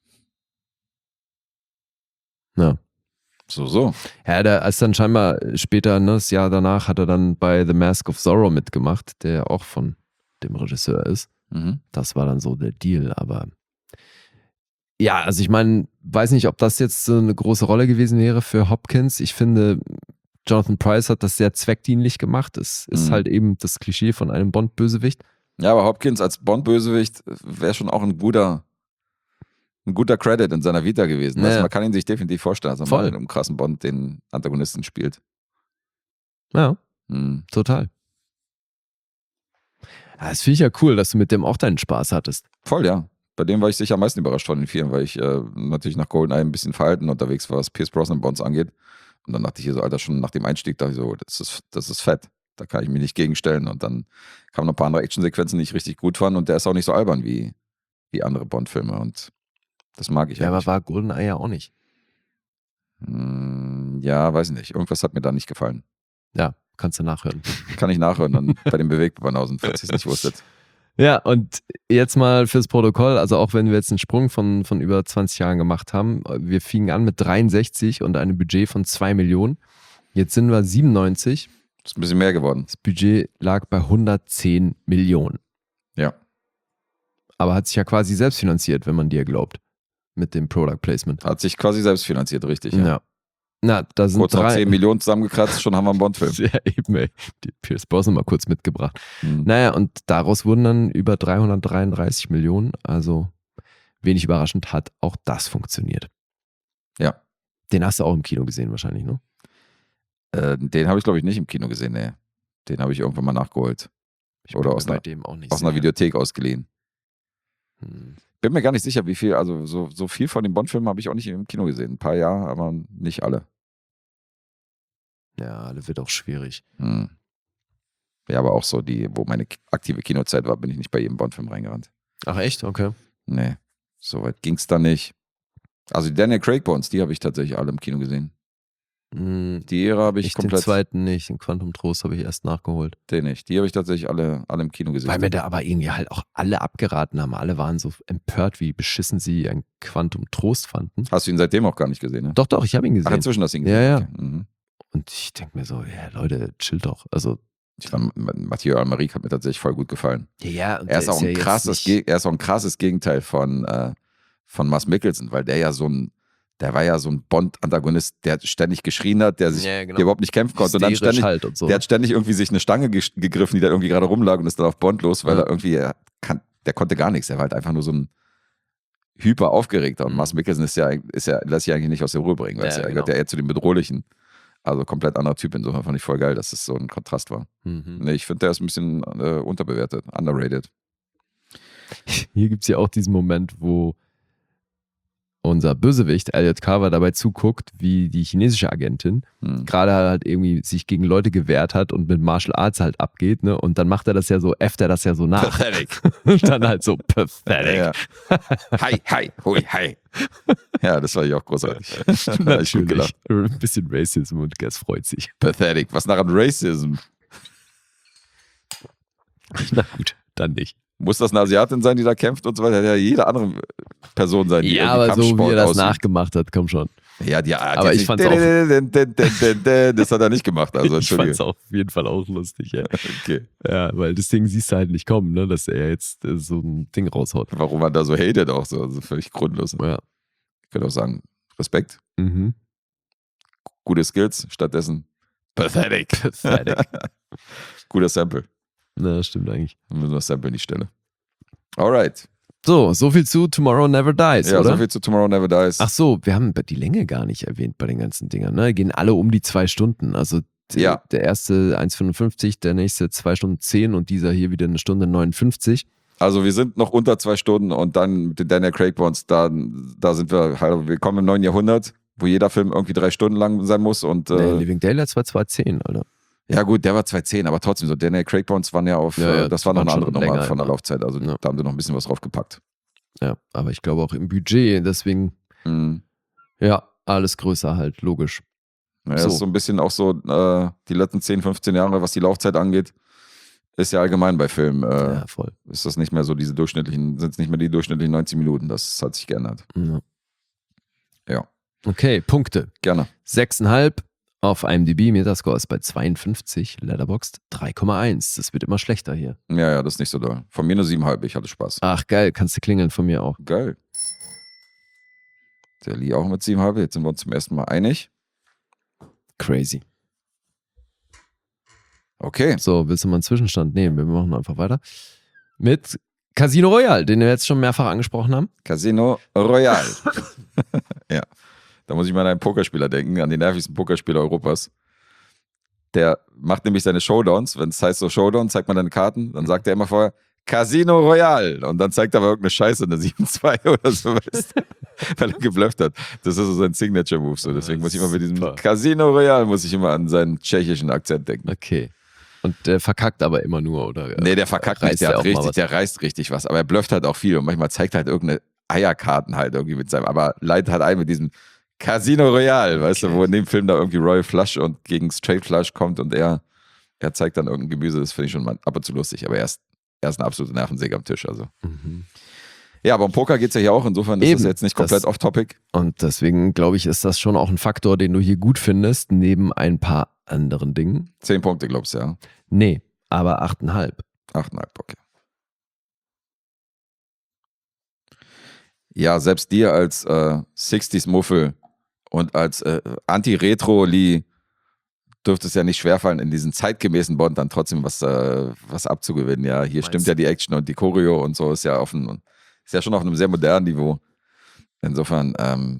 Ja. So. Ja, der ist dann scheinbar später, ne, das Jahr danach, hat er dann bei The Mask of Zorro mitgemacht, der auch von dem Regisseur ist. Mhm. Das war dann so der Deal, aber ja, also ich meine, weiß nicht, ob das jetzt so eine große Rolle gewesen wäre für Hopkins. Ich finde, Jonathan Pryce hat das sehr zweckdienlich gemacht. Es ist halt eben das Klischee von einem Bond-Bösewicht. Ja, aber Hopkins als Bond-Bösewicht wäre schon auch ein guter Credit in seiner Vita gewesen. Ja. Also man kann ihn sich definitiv vorstellen, dass er mal in einem krassen Bond den Antagonisten spielt. Ja, total. Ja, das finde ich ja cool, dass du mit dem auch deinen Spaß hattest. Voll, ja. Bei dem war ich sicher am meisten überrascht von den vielen, weil ich natürlich nach GoldenEye ein bisschen verhalten unterwegs war, was Pierce Brosnan Bonds angeht. Und dann dachte ich hier so, Alter, schon nach dem Einstieg dachte ich so, das ist fett. Da kann ich mich nicht gegenstellen. Und dann kamen noch ein paar andere Actionsequenzen, die ich richtig gut fand. Und der ist auch nicht so albern wie andere Bond-Filme. Und das mag ich ja. eigentlich. Aber war GoldenEye ja auch nicht. Ja, weiß ich nicht. Irgendwas hat mir da nicht gefallen. Ja, kannst du nachhören. Kann ich nachhören dann bei den Bewegtbanausen, falls ihr es nicht wusstet. Ja, und jetzt mal fürs Protokoll, also auch wenn wir jetzt einen Sprung von über 20 Jahren gemacht haben, wir fingen an mit 63 und einem Budget von 2 Millionen. Jetzt sind wir 97. Das ist ein bisschen mehr geworden. Das Budget lag bei 110 Millionen. Ja. Aber hat sich ja quasi selbst finanziert, wenn man dir glaubt, mit dem Product Placement. Hat sich quasi selbst finanziert, richtig. Ja. Na, da sind kurz noch 10 Millionen zusammengekratzt, schon haben wir einen Bond-Film. Ja, eben, ey. Die Pierce Brosnan mal kurz mitgebracht. Naja, und daraus wurden dann über 333 Millionen. Also wenig überraschend hat auch das funktioniert. Ja. Den hast du auch im Kino gesehen wahrscheinlich, ne? Den habe ich, glaube ich, nicht im Kino gesehen, nee. Den habe ich irgendwann mal nachgeholt. Oder aus einer Videothek ausgeliehen. Bin mir gar nicht sicher, wie viel, also so viel von den Bond-Filmen habe ich auch nicht im Kino gesehen. Ein paar ja, aber nicht alle. Ja, das wird auch schwierig. Ja, aber auch so wo meine aktive Kinozeit war, bin ich nicht bei jedem Bond-Film reingerannt. Ach echt? Okay. Nee, so weit ging es da nicht. Also die Daniel Craig Bonds, die habe ich tatsächlich alle im Kino gesehen. Die Ära habe ich komplett. Den zweiten nicht, den Quantum Trost habe ich erst nachgeholt. Den nicht, die habe ich tatsächlich alle im Kino gesehen. Weil mir da aber irgendwie halt auch alle abgeraten haben. Alle waren so empört, wie beschissen sie ein Quantum Trost fanden. Hast du ihn seitdem auch gar nicht gesehen, ne? Doch, ich habe ihn gesehen. Ach, inzwischen hast du ihn gesehen? Ja. Okay. Und ich denke mir so, ja Leute, chill doch. Also ich fand, Mathieu Almeric hat mir tatsächlich voll gut gefallen. Ja, und er ist auch ein krasses Gegenteil von Mads Mikkelsen, weil der war ja so ein Bond-Antagonist, der ständig geschrien hat, der überhaupt nicht kämpfen konnte. Und dann ständig, der hat ständig irgendwie sich eine Stange gegriffen, die da irgendwie gerade rumlag und ist dann auf Bond los, weil er irgendwie, der konnte gar nichts. Er war halt einfach nur so ein hyper aufgeregter. Und Mads Mikkelsen lässt sich eigentlich nicht aus der Ruhe bringen, weil er gehört ja eher zu den Bedrohlichen. Also komplett anderer Typ. Insofern fand ich voll geil, dass es so ein Kontrast war. Nee, ich finde, der ist ein bisschen unterbewertet, underrated. Hier gibt es ja auch diesen Moment, wo unser Bösewicht Elliot Carver dabei zuguckt, wie die chinesische Agentin gerade halt irgendwie sich gegen Leute gewehrt hat und mit Martial Arts halt abgeht, ne? Und dann macht er das ja so, äfft er das ja so nach. Pathetic. Und dann halt so, pathetic. Ja. Hi, hui, hi. Ja, das war ich auch großartig. Natürlich. Ein bisschen Racism und Gas freut sich. Pathetic. Was nach einem Racism? Na gut, dann nicht. Muss das eine Asiatin sein, die da kämpft und so weiter? Ja, jede andere Person sein, die aber so wie er das nachgemacht hat, komm schon. Ja, aber ich fand's das hat er nicht gemacht. Also, ich fand's auf jeden Fall auch lustig, ja. Okay. Ja, weil das Ding siehst du halt nicht kommen, ne, dass er jetzt so ein Ding raushaut. Warum man da so hatet auch so, also völlig grundlos. Ja. Ich könnte auch sagen, Respekt. Gute Skills, stattdessen pathetic. Guter Sample. Na, stimmt eigentlich. Dann müssen wir das Sample nicht stellen. Alright. So viel zu Tomorrow Never Dies, ja, oder? So viel zu Tomorrow Never Dies. Ach so, wir haben die Länge gar nicht erwähnt bei den ganzen Dingern, ne? Gehen alle um die 2 Stunden. Also der erste 1,55, der nächste 2 Stunden 10 und dieser hier wieder 1 Stunde 59. Also wir sind noch unter 2 Stunden und dann mit den Daniel Craig Bonds, da sind wir halt, willkommen im 9. Jahrhundert, wo jeder Film irgendwie 3 Stunden lang sein muss. Und Living Daylights war 2,10, Alter. Ja gut, der war 2,10, aber trotzdem, so Daniel Craig Bonds waren ja auf, das war noch eine andere Nummer von der Laufzeit, also da haben sie noch ein bisschen was draufgepackt. Ja, aber ich glaube auch im Budget, deswegen, ja, alles größer halt, logisch. Ja, das ist so ein bisschen auch so die letzten 10, 15 Jahre, was die Laufzeit angeht, ist ja allgemein bei Filmen. Ja, voll. Ist das nicht mehr so sind es nicht mehr die durchschnittlichen 90 Minuten. Das hat sich geändert. Ja. Ja. Okay, Punkte. Gerne. 6,5 auf IMDb, Metascore ist bei 52, Letterboxd 3,1. Das wird immer schlechter hier. Ja, das ist nicht so doll. Von mir nur 7,5, ich hatte Spaß. Ach geil, kannst du klingeln, von mir auch. Geil. Der Lee auch mit 7,5, jetzt sind wir uns zum ersten Mal einig. Crazy. Okay. So, willst du mal einen Zwischenstand nehmen? Wir machen einfach weiter. Mit Casino Royale, den wir jetzt schon mehrfach angesprochen haben. Casino Royale. Ja. Da muss ich mal an einen Pokerspieler denken, an den nervigsten Pokerspieler Europas. Der macht nämlich seine Showdowns. Wenn es heißt so Showdown, zeigt man deine Karten. Dann sagt er immer vorher Casino Royale. Und dann zeigt er aber irgendeine Scheiße, eine 7-2 oder so, weißt du? Weil er geblufft hat. Das ist so sein Signature-Move. So. Deswegen muss ich immer mit diesem Super. Casino Royale muss ich immer an seinen tschechischen Akzent denken. Okay. Und der verkackt aber immer nur, oder? Nee, der verkackt nicht, der reißt richtig was. Aber er blufft halt auch viel und manchmal zeigt er halt irgendeine Eierkarten halt irgendwie mit seinem, aber leitet halt ein mit diesem Casino Royale, weißt du, wo in dem Film da irgendwie Royal Flush und gegen Straight Flush kommt und er zeigt dann irgendein Gemüse, das finde ich schon mal ab und zu lustig, aber er ist ein absoluter Nervensäge am Tisch, also. Ja, aber um Poker geht es ja hier auch, insofern ist das jetzt nicht komplett off-topic. Und deswegen, glaube ich, ist das schon auch ein Faktor, den du hier gut findest, neben ein paar anderen Dingen. 10 Punkte, glaubst du, ja? Nee, aber 8,5. 8,5, okay. Ja, selbst dir als 60s-Muffel und als Anti-Retro-Lee dürfte es ja nicht schwerfallen, in diesen zeitgemäßen Bond dann trotzdem was abzugewinnen. Ja, hier stimmt ja die Action und die Choreo und so ist ja schon auf einem sehr modernen Niveau. Insofern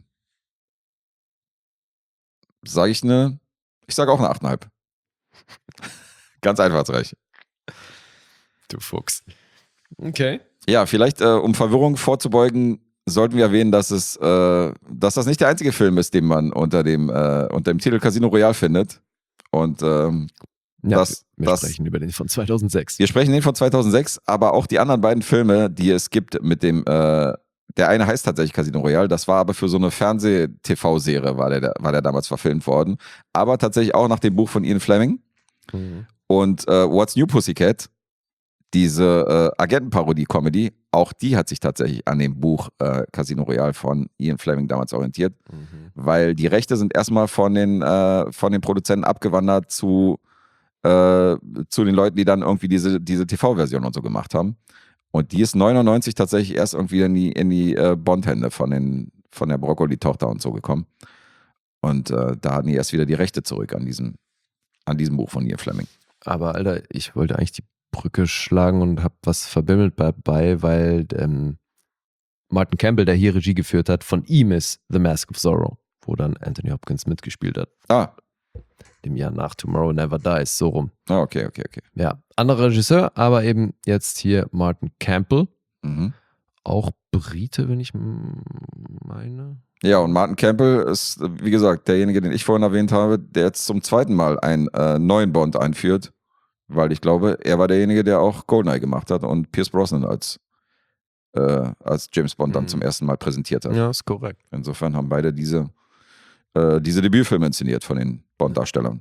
sage ich sage auch eine 8,5. Ganz einfallsreich. Du Fuchs. Okay. Ja, vielleicht, um Verwirrung vorzubeugen, sollten wir erwähnen, dass das nicht der einzige Film ist, den man unter dem Titel Casino Royale findet. Und wir sprechen über den von 2006. Wir sprechen den von 2006, aber auch die anderen beiden Filme, die es gibt mit dem, der eine heißt tatsächlich Casino Royale, das war aber für so eine Fernseh-TV-Serie, war der damals verfilmt worden. Aber tatsächlich auch nach dem Buch von Ian Fleming. Mhm. Und What's New Pussycat, diese Agentenparodie-Comedy, auch die hat sich tatsächlich an dem Buch Casino Royale von Ian Fleming damals orientiert, weil die Rechte sind erstmal von den Produzenten abgewandert zu den Leuten, die dann irgendwie diese TV-Version und so gemacht haben. Und die ist 99 tatsächlich erst irgendwie in die Bond-Hände von der Broccoli-Tochter und so gekommen. Und da hatten die erst wieder die Rechte zurück an diesem Buch von Ian Fleming. Aber Alter, ich wollte eigentlich die Brücke schlagen und habe was verbimmelt dabei, weil Martin Campbell, der hier Regie geführt hat, von ihm ist The Mask of Zorro, wo dann Anthony Hopkins mitgespielt hat. Dem Jahr nach Tomorrow Never Dies, so rum. Okay. Ja, anderer Regisseur, aber eben jetzt hier Martin Campbell. Mhm. Auch Brite, wenn ich meine. Ja, und Martin Campbell ist, wie gesagt, derjenige, den ich vorhin erwähnt habe, der jetzt zum zweiten Mal einen neuen Bond einführt, weil ich glaube, er war derjenige, der auch Goldeneye gemacht hat und Pierce Brosnan als James Bond dann zum ersten Mal präsentiert hat. Ja, ist korrekt. Insofern haben beide diese Debütfilme inszeniert von den Bond-Darstellern.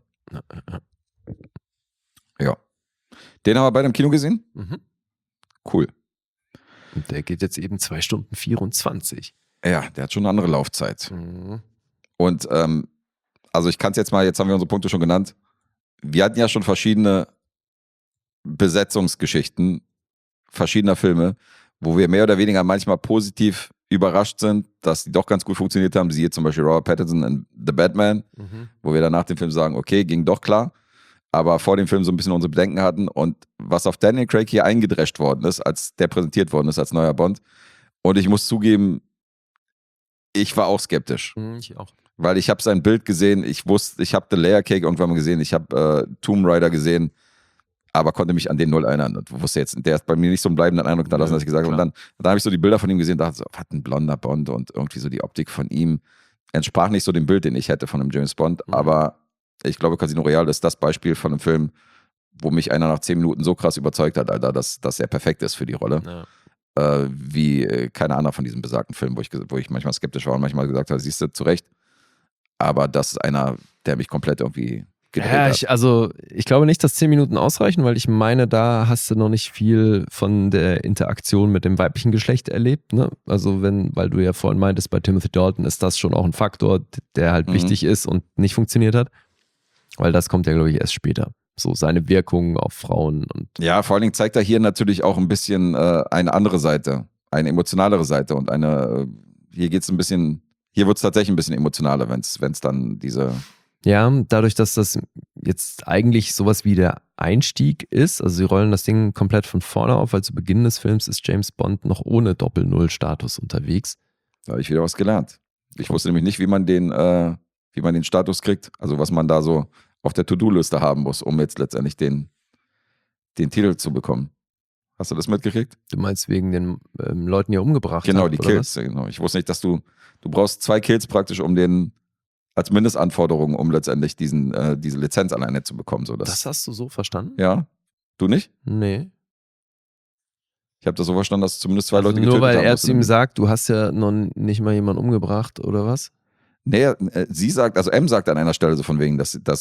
Ja. Den haben wir beide im Kino gesehen? Mhm. Cool. Und der geht jetzt eben 2 Stunden 24. Ja, der hat schon eine andere Laufzeit. Mhm. Und also ich kann es jetzt mal, jetzt haben wir unsere Punkte schon genannt. Wir hatten ja schon verschiedene Besetzungsgeschichten verschiedener Filme, wo wir mehr oder weniger manchmal positiv überrascht sind, dass die doch ganz gut funktioniert haben. Siehe zum Beispiel Robert Pattinson in The Batman, wo wir dann nach dem Film sagen, okay, ging doch klar, aber vor dem Film so ein bisschen unsere Bedenken hatten. Und was auf Daniel Craig hier eingedrescht worden ist, als der präsentiert worden ist als neuer Bond. Und ich muss zugeben, ich war auch skeptisch. Ich auch. Weil ich habe sein Bild gesehen, ich habe The Layer Cake irgendwann mal gesehen, ich habe Tomb Raider gesehen, aber konnte mich an den null erinnern und wusste jetzt, der ist bei mir nicht so einen bleibenden Eindruck hinterlassen, dass ich gesagt habe. Und dann habe ich so die Bilder von ihm gesehen und dachte so, was ein blonder Bond und irgendwie so die Optik von ihm entsprach nicht so dem Bild, den ich hätte von einem James Bond, aber ich glaube, Casino Royale ist das Beispiel von einem Film, wo mich einer nach 10 Minuten so krass überzeugt hat, Alter, dass er perfekt ist für die Rolle. Ja. Wie keine anderer von diesen besagten Filmen, wo ich manchmal skeptisch war und manchmal gesagt habe, siehst du, zu Recht. Aber das ist einer, der mich komplett irgendwie gedreht Ja, hat. ich glaube nicht, dass 10 Minuten ausreichen, weil ich meine, da hast du noch nicht viel von der Interaktion mit dem weiblichen Geschlecht erlebt. Ne? Also weil du ja vorhin meintest, bei Timothy Dalton ist das schon auch ein Faktor, der halt wichtig ist und nicht funktioniert hat. Weil das kommt ja, glaube ich, erst später. So seine Wirkung auf Frauen und. Ja, vor allen Dingen zeigt er hier natürlich auch ein bisschen eine andere Seite, eine emotionalere Seite und hier geht's ein bisschen, hier wird es tatsächlich ein bisschen emotionaler, wenn es dann diese. Ja, dadurch, dass das jetzt eigentlich sowas wie der Einstieg ist, also sie rollen das Ding komplett von vorne auf, weil zu Beginn des Films ist James Bond noch ohne Doppel-Null-Status unterwegs. Da habe ich wieder was gelernt. Ich wusste nämlich nicht, wie man den Status kriegt, also was man da so auf der To-Do-Liste haben muss, um jetzt letztendlich den Titel zu bekommen. Hast du das mitgekriegt? Du meinst wegen den Leuten, die er umgebracht Genau, hat, die oder Kills. was? Ja, genau. Ich wusste nicht, dass du brauchst 2 Kills praktisch, um als Mindestanforderung, um letztendlich diese Lizenz alleine zu bekommen. So Das hast du so verstanden? Ja? Du nicht? Nee. Ich habe das so verstanden, dass zumindest 2 Leute Nur getötet weil haben. er zu ihm sagt, du hast ja noch nicht mal jemanden umgebracht, oder was? Nee, sie sagt, also M sagt an einer Stelle so von wegen, dass das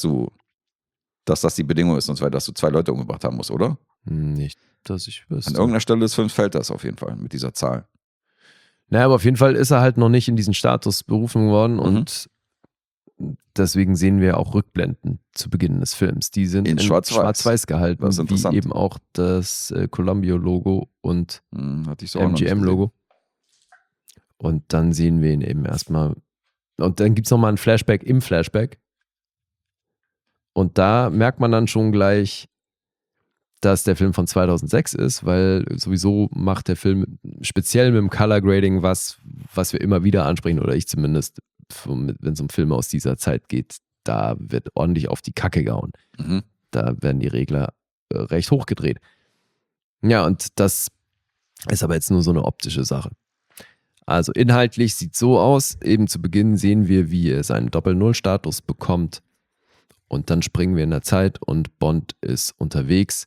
die Bedingung ist, und zwar, dass du 2 Leute umgebracht haben musst, oder? Nicht, dass ich wüsste. An irgendeiner Stelle des Films fällt das auf jeden Fall mit dieser Zahl. Naja, aber auf jeden Fall ist er halt noch nicht in diesen Status berufen worden und deswegen sehen wir auch Rückblenden zu Beginn des Films. Die sind in Schwarz-Weiß gehalten, Das ist interessant. wie eben auch das Columbia-Logo und Hatte ich so auch noch nicht MGM-Logo. Und dann sehen wir ihn eben erstmal. Und dann gibt es nochmal ein Flashback im Flashback. Und da merkt man dann schon gleich, dass der Film von 2006 ist, weil sowieso macht der Film speziell mit dem Color Grading was wir immer wieder ansprechen, oder ich zumindest, wenn es um Filme aus dieser Zeit geht, da wird ordentlich auf die Kacke gehauen. gesehen. Da werden die Regler recht hochgedreht. Ja, und das ist aber jetzt nur so eine optische Sache. Also inhaltlich sieht es so aus, eben zu Beginn sehen wir, wie er seinen Doppel-Null-Status bekommt und dann springen wir in der Zeit und Bond ist unterwegs.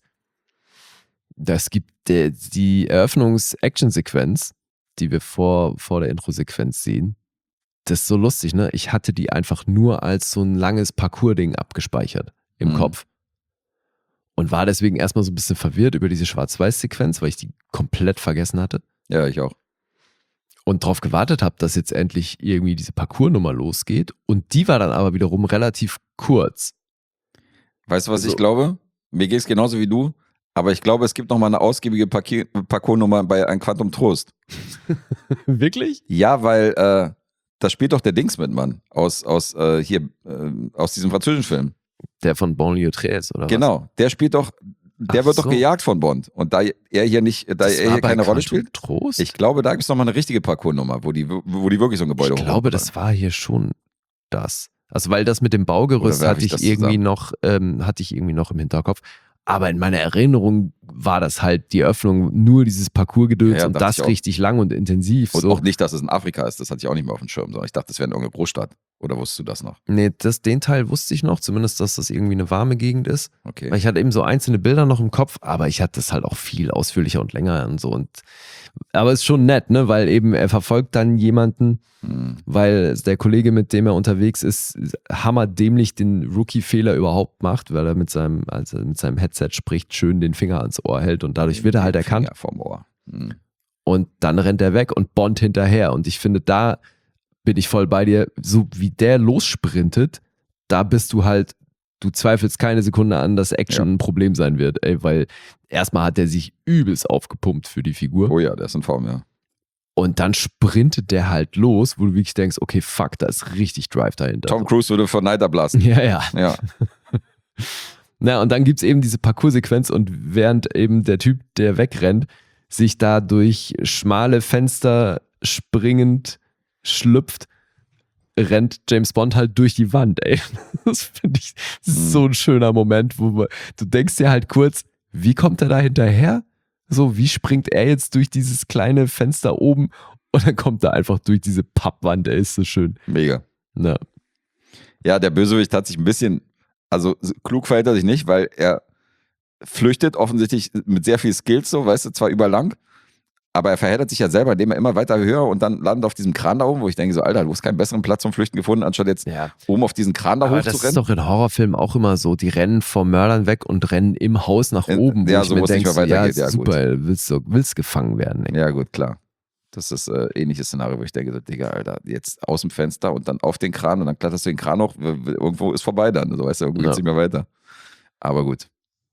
Das gibt die Eröffnungs-Action-Sequenz, die wir vor der Intro-Sequenz sehen. Das ist so lustig, ne? Ich hatte die einfach nur als so ein langes Parcours-Ding abgespeichert im Kopf. Und war deswegen erstmal so ein bisschen verwirrt über diese Schwarz-Weiß-Sequenz, weil ich die komplett vergessen hatte. Ja, ich auch. Und darauf gewartet habe, dass jetzt endlich irgendwie diese Parcours-Nummer losgeht. Und die war dann aber wiederum relativ kurz. Weißt du, was ich glaube? Mir geht es genauso wie du, aber ich glaube, es gibt noch mal eine ausgiebige Parcours-Nummer bei Ein Quantum Trost. Wirklich? Ja, weil da spielt doch der Dings mit, Mann, aus diesem französischen Film. Der von Banlieue 13, oder was? Genau, der spielt doch, der wird doch gejagt von Bond. Und da er hier keine Rolle spielt, Trost? ich glaube, da gibt es nochmal eine richtige Parcours-Nummer, wo die wirklich so ein Gebäude Ich glaube, das war hier schon das. Also weil das mit dem Baugerüst hatte ich irgendwie noch im Hinterkopf. Aber in meiner Erinnerung war das halt die Öffnung nur dieses Parcours-Gedöns und das richtig lang und intensiv. Und auch nicht, dass es in Afrika ist, das hatte ich auch nicht mehr auf dem Schirm, sondern ich dachte, das wäre in irgendeiner Großstadt. Oder wusstest du das noch? Nee, den Teil wusste ich noch, zumindest, dass das irgendwie eine warme Gegend ist. Okay. Weil ich hatte eben so einzelne Bilder noch im Kopf, aber ich hatte das halt auch viel ausführlicher und länger und so. Aber es ist schon nett, ne, weil eben er verfolgt dann jemanden, weil der Kollege, mit dem er unterwegs ist, hammerdämlich den Rookie-Fehler überhaupt macht, weil er mit seinem Headset spricht, schön den Finger ans Ohr hält und dadurch wird er halt erkannt. Finger vom Ohr. Und dann rennt er weg und Bond hinterher. Und ich finde, da bin ich voll bei dir, so wie der lossprintet, da bist du halt, du zweifelst keine Sekunde an, dass Action ein Problem sein wird, weil erstmal hat er sich übelst aufgepumpt für die Figur. Oh ja, der ist in Form, ja. Und dann sprintet der halt los, wo du wirklich denkst, okay, fuck, da ist richtig Drive dahinter. Tom Cruise würde von Neid erblasen. Ja. Ja. Und dann gibt es eben diese Parcours-Sequenz und während eben der Typ, der wegrennt, sich da durch schmale Fenster springend schlüpft, rennt James Bond halt durch die Wand, ey. Das finde ich so ein schöner Moment, wo du denkst dir halt kurz, wie kommt er da hinterher? So, wie springt er jetzt durch dieses kleine Fenster oben und dann kommt er einfach durch diese Pappwand, ey, ist so schön. Mega. Ja, der Bösewicht hat sich ein bisschen, also klug verhält er sich nicht, weil er flüchtet offensichtlich mit sehr viel Skills, so, weißt du, zwar überlang, aber er verheddert sich ja selber, indem er immer weiter höher und dann landet auf diesem Kran da oben, wo ich denke so, Alter, du hast keinen besseren Platz zum Flüchten gefunden, anstatt jetzt oben auf diesen Kran da hoch zu rennen. Das ist doch in Horrorfilmen auch immer so, die rennen vor Mördern weg und rennen im Haus nach oben, wo ich so mir muss denke, nicht mehr weitergehen. Ja, super, willst gefangen werden. Ey. Ja gut, klar. Das ist ähnliches Szenario, wo ich denke so, Digga, Alter, jetzt aus dem Fenster und dann auf den Kran und dann kletterst du den Kran hoch, irgendwo ist vorbei dann, so weißt du, irgendwo geht's nicht mehr weiter. Aber gut.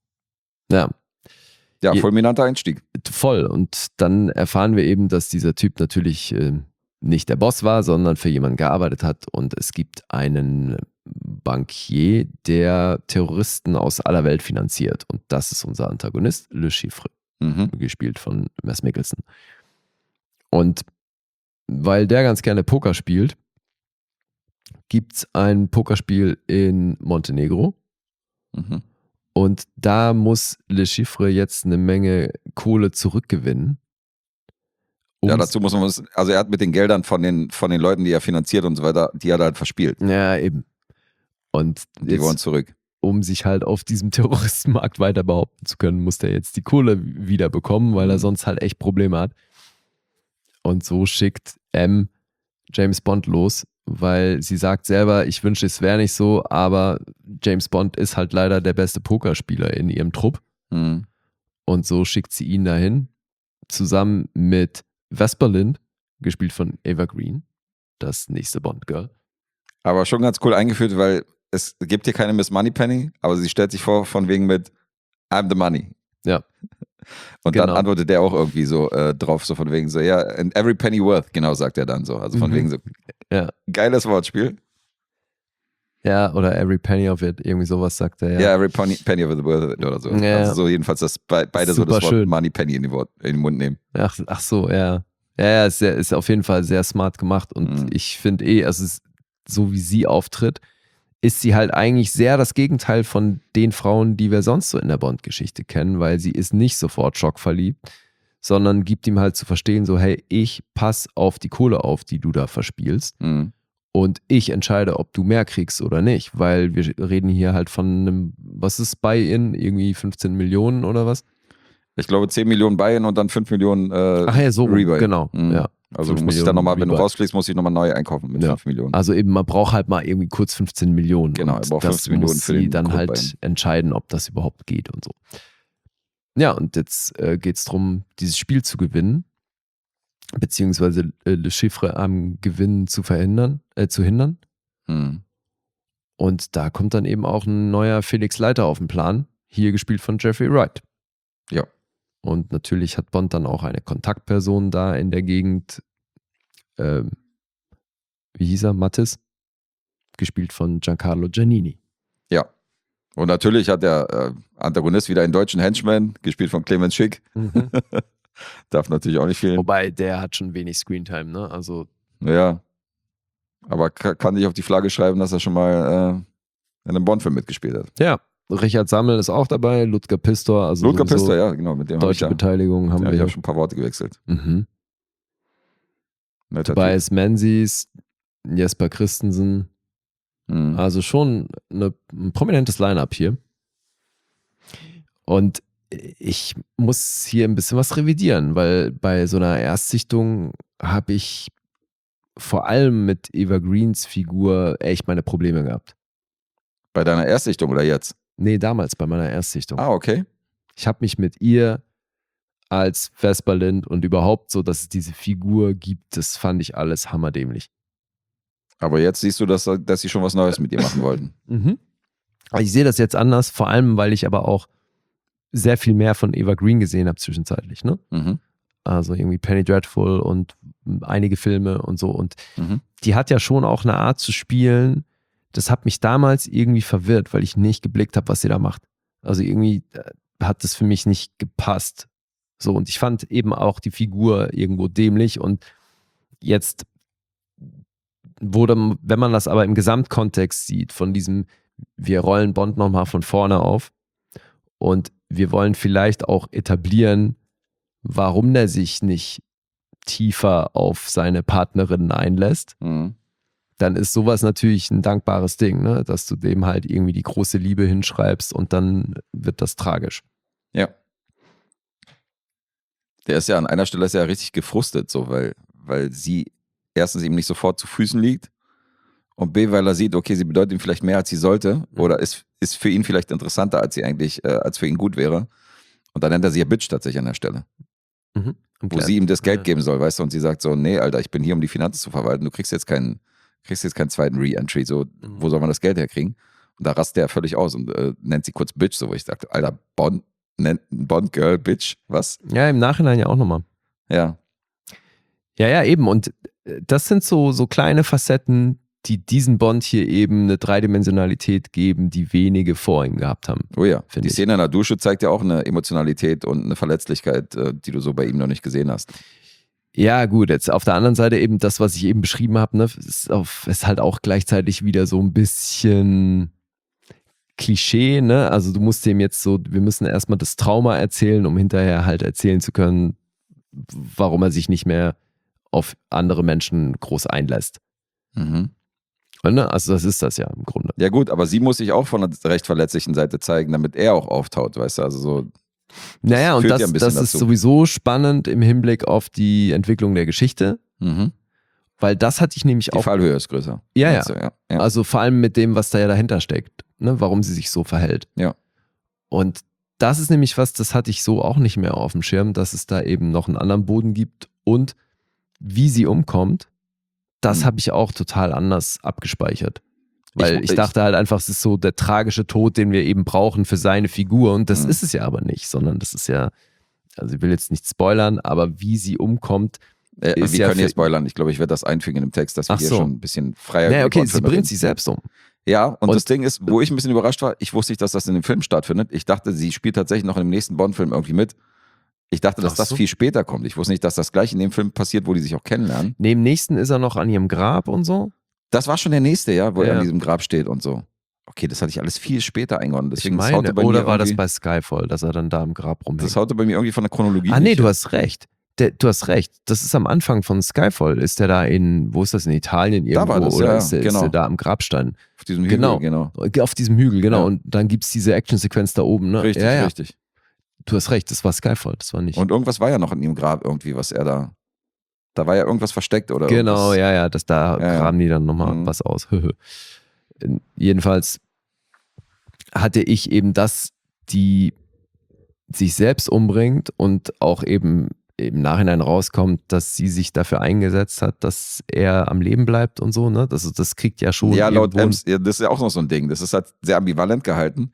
Ja, fulminanter Einstieg. Voll. Und dann erfahren wir eben, dass dieser Typ natürlich nicht der Boss war, sondern für jemanden gearbeitet hat. Und es gibt einen Bankier, der Terroristen aus aller Welt finanziert. Und das ist unser Antagonist, Le Chiffre, gespielt von Mads Mikkelsen. Und weil der ganz gerne Poker spielt, gibt es ein Pokerspiel in Montenegro. Und da muss Le Chiffre jetzt eine Menge Kohle zurückgewinnen. Ja, dazu muss man also er hat mit den Geldern von den Leuten, die er finanziert und so weiter, die hat er halt verspielt. Ja, eben. Und die wollen zurück. Um sich halt auf diesem Terroristenmarkt weiter behaupten zu können, muss der jetzt die Kohle wieder bekommen, weil er sonst halt echt Probleme hat. Und so schickt M James Bond los, weil sie sagt selber, ich wünschte, es wäre nicht so, aber James Bond ist halt leider der beste Pokerspieler in ihrem Trupp. Und so schickt sie ihn dahin, zusammen mit Vesper Lynd, gespielt von Eva Green, das nächste Bond-Girl. Aber schon ganz cool eingeführt, weil es gibt hier keine Miss Moneypenny, aber sie stellt sich vor, von wegen mit I'm the money. Ja. Und dann antwortet der auch irgendwie so drauf, so von wegen so, ja, and every penny worth, genau sagt er dann so. Also von wegen so, geiles Wortspiel. Ja, oder every penny of it, irgendwie sowas sagt er, ja. Ja, every penny of it worth it oder so. Ja. Also so jedenfalls, dass beide so das Wort schön. Money Penny in den Mund nehmen. Ach so, ja. Ja, ist auf jeden Fall sehr smart gemacht und ich finde also so wie sie auftritt, ist sie halt eigentlich sehr das Gegenteil von den Frauen, die wir sonst so in der Bond-Geschichte kennen, weil sie ist nicht sofort schockverliebt, sondern gibt ihm halt zu verstehen, so hey, ich pass auf die Kohle auf, die du da verspielst und ich entscheide, ob du mehr kriegst oder nicht, weil wir reden hier halt von einem, was ist Buy-in, irgendwie 15 Millionen oder was? Ich glaube 10 Millionen Buy-in und dann 5 Millionen Rebuy. Genau, ja. Also du musst dann nochmal, wenn du rausfliegst, musst du dich nochmal neu einkaufen mit 5 Millionen. Also eben, man braucht halt mal irgendwie kurz 15 Millionen. Genau, er braucht 15 Millionen für den sie dann Grundbein. halt entscheiden, ob das überhaupt geht und so. Ja, und jetzt geht es darum, dieses Spiel zu gewinnen, beziehungsweise Le Chiffre am Gewinnen zu hindern. Und da kommt dann eben auch ein neuer Felix Leiter auf den Plan, hier gespielt von Jeffrey Wright. Ja. Und natürlich hat Bond dann auch eine Kontaktperson da in der Gegend. Wie hieß er? Mattis? Gespielt von Giancarlo Giannini. Ja. Und natürlich hat der Antagonist wieder einen deutschen Henchman, gespielt von Clemens Schick. Darf natürlich auch nicht fehlen. Wobei, der hat schon wenig Screentime, ne? Also. Ja. Aber kann sich auf die Flagge schreiben, dass er schon mal in einem Bond-Film mitgespielt hat. Ja. Richard Sammel ist auch dabei, Ludger Pistor. Also Ludger Pistor, ja, genau. Mit dem deutsche Beteiligung haben wir. Ich habe schon ein paar Worte gewechselt. Dabei ist Menzies, Jesper Christensen. Also schon ein prominentes Line-Up hier. Und ich muss hier ein bisschen was revidieren, weil bei so einer Erstsichtung habe ich vor allem mit Eva Greens Figur echt meine Probleme gehabt. Bei deiner Erstsichtung oder jetzt? Nee, damals bei meiner Erstsichtung. Ah, okay. Ich habe mich mit ihr als Vesper Lynd und überhaupt so, dass es diese Figur gibt, das fand ich alles hammerdämlich. Aber jetzt siehst du, dass sie schon was Neues mit ihr machen wollten. Ich sehe das jetzt anders, vor allem, weil ich aber auch sehr viel mehr von Eva Green gesehen habe zwischenzeitlich, ne? Also irgendwie Penny Dreadful und einige Filme und so. Und die hat ja schon auch eine Art zu spielen, das hat mich damals irgendwie verwirrt, weil ich nicht geblickt habe, was sie da macht. Also irgendwie hat das für mich nicht gepasst. So, und ich fand eben auch die Figur irgendwo dämlich und jetzt wurde, wenn man das aber im Gesamtkontext sieht, von diesem, wir rollen Bond nochmal von vorne auf und wir wollen vielleicht auch etablieren, warum der sich nicht tiefer auf seine Partnerin einlässt, dann ist sowas natürlich ein dankbares Ding, ne? Dass du dem halt irgendwie die große Liebe hinschreibst und dann wird das tragisch. Ja. Der ist ja an einer Stelle ist er richtig gefrustet, so, weil sie erstens ihm nicht sofort zu Füßen liegt und B, weil er sieht, okay, sie bedeutet ihm vielleicht mehr, als sie sollte oder ist für ihn vielleicht interessanter, als sie eigentlich, als für ihn gut wäre. Und dann nennt er sie ja Bitch tatsächlich an der Stelle. Mhm. Wo sie ihm das Geld geben soll, weißt du, und sie sagt so, nee, Alter, ich bin hier, um die Finanzen zu verwalten, du kriegst jetzt keinen zweiten Re-Entry, so, wo soll man das Geld herkriegen? Und da rastet er völlig aus und nennt sie kurz Bitch, so, wo ich dachte, Alter, Bond-Girl, Bitch, was? Ja, im Nachhinein ja auch nochmal. Ja. Ja, eben. Und das sind so kleine Facetten, die diesen Bond hier eben eine Dreidimensionalität geben, die wenige vor ihm gehabt haben. Oh ja, die ich. Szene in der Dusche zeigt ja auch eine Emotionalität und eine Verletzlichkeit, die du so bei ihm noch nicht gesehen hast. Ja, gut, jetzt auf der anderen Seite eben das, was ich eben beschrieben habe, ne, ist halt auch gleichzeitig wieder so ein bisschen Klischee, ne? Also du musst dem jetzt so, wir müssen erstmal das Trauma erzählen, um hinterher halt erzählen zu können, warum er sich nicht mehr auf andere Menschen groß einlässt. Mhm. Ne? Also das ist das ja im Grunde. Ja gut, aber sie muss sich auch von der recht verletzlichen Seite zeigen, damit er auch auftaut, weißt du, also so. Naja, und das ist sowieso spannend im Hinblick auf die Entwicklung der Geschichte, weil das hatte ich nämlich auch. Die Fallhöhe ist größer. Ja. Also vor allem mit dem, was da ja dahinter steckt, ne? Warum sie sich so verhält. Ja. Und das ist nämlich was, das hatte ich so auch nicht mehr auf dem Schirm, dass es da eben noch einen anderen Boden gibt und wie sie umkommt, das habe ich auch total anders abgespeichert. Weil ich dachte halt einfach, es ist so der tragische Tod, den wir eben brauchen für seine Figur. Und das ist es ja aber nicht, sondern das ist ja, also ich will jetzt nicht spoilern, aber wie sie umkommt. Wir können hier spoilern. Ich glaube, ich werde das einfügen in dem Text, dass wir hier schon ein bisschen freier naja, okay, sie bringt sich selbst um. Ja, und das Ding ist, wo ich ein bisschen überrascht war, ich wusste nicht, dass das in dem Film stattfindet. Ich dachte, sie spielt tatsächlich noch in dem nächsten Bond-Film irgendwie mit. Ich dachte, dass das viel später kommt. Ich wusste nicht, dass das gleich in dem Film passiert, wo die sich auch kennenlernen. Neben nächsten ist er noch an ihrem Grab und so. Das war schon der nächste, ja, wo er an diesem Grab steht und so. Okay, das hatte ich alles viel später eingeordnet. Deswegen, ich meine, oder war das bei Skyfall, dass er dann da im Grab rumhängt? Das haute bei mir irgendwie von der Chronologie. Nee, du hast recht. Du hast recht. Das ist am Anfang von Skyfall. Ist der da wo ist das, in Italien irgendwo? Da war das, oder ist der da am Grabstein? Auf diesem Hügel, genau. Auf diesem Hügel, genau. Ja. Und dann gibt es diese Actionsequenz da oben, ne? Richtig. Du hast recht, das war Skyfall, das war nicht. Und irgendwas war ja noch in ihrem Grab irgendwie, was er da war ja irgendwas versteckt oder genau, irgendwas. Da graben die dann nochmal was aus. Jedenfalls hatte ich eben die sich selbst umbringt und auch eben im Nachhinein rauskommt, dass sie sich dafür eingesetzt hat, dass er am Leben bleibt und so, ne? Das kriegt ja schon. Ja, laut Ems, das ist ja auch noch so ein Ding. Das ist halt sehr ambivalent gehalten,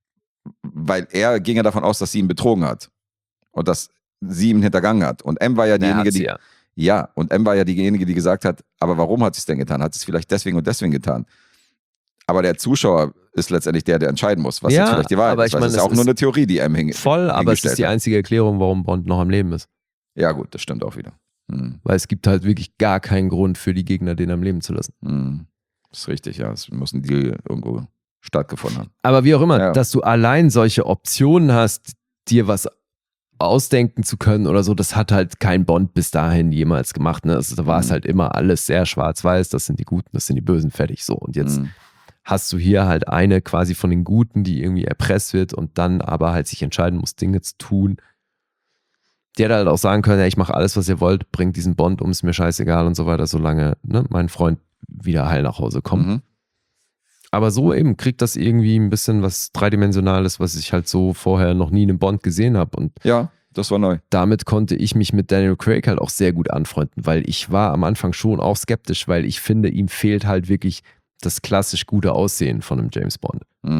weil er ging ja davon aus, dass sie ihn betrogen hat und dass sie ihn hintergangen hat. Und M war ja diejenige, die. Ja, und M war ja diejenige, die gesagt hat, aber warum hat sie es denn getan? Hat sie es vielleicht deswegen und deswegen getan? Aber der Zuschauer ist letztendlich der entscheiden muss, was jetzt vielleicht die Wahrheit ist. Das ist ja auch nur eine Theorie, die M hingestellt hat. Voll, aber es ist die einzige Erklärung, warum Bond noch am Leben ist. Ja gut, das stimmt auch wieder. Weil es gibt halt wirklich gar keinen Grund für die Gegner, den am Leben zu lassen. Das ist richtig, ja. Es muss ein Deal irgendwo stattgefunden haben. Aber wie auch immer, dass du allein solche Optionen hast, dir was ausdenken zu können oder so, das hat halt kein Bond bis dahin jemals gemacht. Ne? Also, da war es halt immer alles sehr schwarz-weiß, das sind die Guten, das sind die Bösen, fertig so. Und jetzt hast du hier halt eine quasi von den Guten, die irgendwie erpresst wird und dann aber halt sich entscheiden muss, Dinge zu tun. Die hätte halt auch sagen können, ja, ich mache alles, was ihr wollt, bringt diesen Bond um, ist mir scheißegal und so weiter, solange mein Freund wieder heil nach Hause kommt. Aber so eben kriegt das irgendwie ein bisschen was Dreidimensionales, was ich halt so vorher noch nie in einem Bond gesehen habe. Und ja, das war neu. Damit konnte ich mich mit Daniel Craig halt auch sehr gut anfreunden, weil ich war am Anfang schon auch skeptisch, weil ich finde, ihm fehlt halt wirklich das klassisch gute Aussehen von einem James Bond.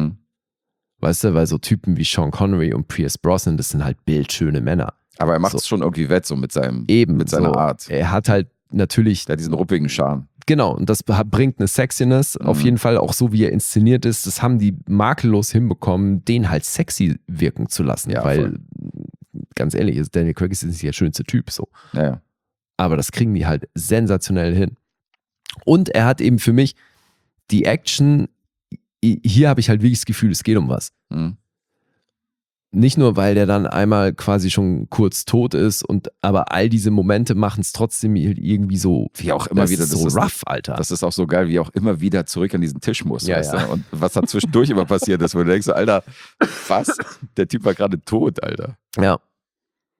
Weißt du, weil so Typen wie Sean Connery und Pierce Brosnan, das sind halt bildschöne Männer. Aber er macht es schon irgendwie wett, so mit seiner Art. Er hat halt natürlich... Der hat diesen ruppigen Charme. Genau, und das bringt eine Sexiness, auf jeden Fall auch so, wie er inszeniert ist. Das haben die makellos hinbekommen, den halt sexy wirken zu lassen. Ja, weil, ganz ehrlich, Daniel Craig ist nicht der schönste Typ. So. Ja. Aber das kriegen die halt sensationell hin. Und er hat eben für mich die Action, hier habe ich halt wirklich das Gefühl, es geht um was. Nicht nur, weil der dann einmal quasi schon kurz tot ist, aber all diese Momente machen es trotzdem irgendwie so, wie auch immer wieder, das ist so rough, Alter. Das ist auch so geil, wie auch immer wieder zurück an diesen Tisch muss. Ja, weißt du? Und was da zwischendurch immer passiert ist, wo du denkst, Alter, was? Der Typ war gerade tot, Alter. Ja.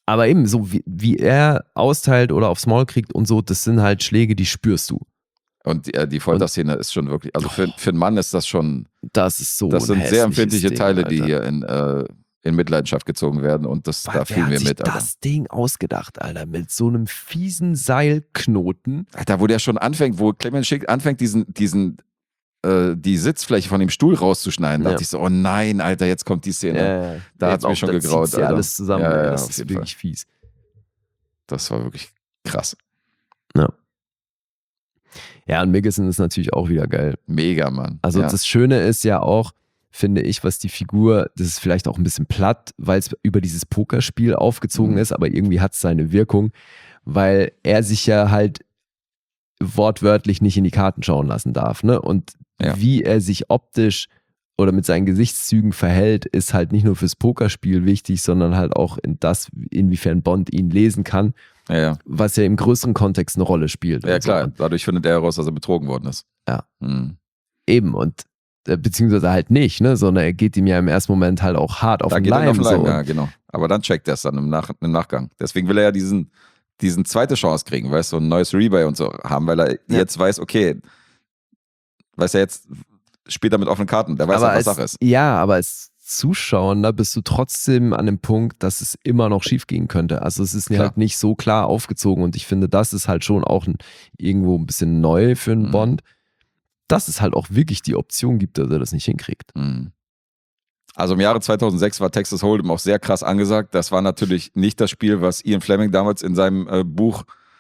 Aber eben, so wie er austeilt oder aufs Maul kriegt und so, das sind halt Schläge, die spürst du. Und die Folterszene ist schon wirklich, also für einen Mann ist das schon, das ist so das sind sehr empfindliche Ding, Teile, Alter. die hier in Mitleidenschaft gezogen werden und da fühlen wir mit. Wer hat sich das Ding ausgedacht, Alter, mit so einem fiesen Seilknoten. Alter, wo der schon anfängt, wo Clement Schick anfängt, die Sitzfläche von dem Stuhl rauszuschneiden, dachte ich so, oh nein, Alter, jetzt kommt die Szene. Da hat es mir schon gegraut, Alter. Alles zusammen, ja, das ist wirklich fies. Das war wirklich krass. Ja. Ja, und Mikkelsen ist natürlich auch wieder geil. Mega, Mann. Also das Schöne ist ja auch, finde ich, was die Figur, das ist vielleicht auch ein bisschen platt, weil es über dieses Pokerspiel aufgezogen ist, aber irgendwie hat es seine Wirkung, weil er sich ja halt wortwörtlich nicht in die Karten schauen lassen darf, ne? Und wie er sich optisch oder mit seinen Gesichtszügen verhält, ist halt nicht nur fürs Pokerspiel wichtig, sondern halt auch in das, inwiefern Bond ihn lesen kann, was ja im größeren Kontext eine Rolle spielt. Ja, klar, dadurch findet er heraus, dass er betrogen worden ist. Ja. Eben, und beziehungsweise halt nicht, ne, sondern er geht ihm ja im ersten Moment halt auch hart auf den Leim. Ja, genau. Aber dann checkt er es dann im Nachgang. Deswegen will er ja diesen zweite Chance kriegen, weißt du, so ein neues Rebuy und so haben, weil er jetzt weiß, okay, weiß er jetzt, spielt er mit offenen Karten, der weiß auch, was Sache ist. Ja, aber als Zuschauer bist du trotzdem an dem Punkt, dass es immer noch schief gehen könnte. Also es ist halt nicht so klar aufgezogen und ich finde, das ist halt schon auch irgendwo ein bisschen neu für einen Bond, dass es halt auch wirklich die Option gibt, dass er das nicht hinkriegt. Also im Jahre 2006 war Texas Hold'em auch sehr krass angesagt. Das war natürlich nicht das Spiel, was Ian Fleming damals in seinem Buch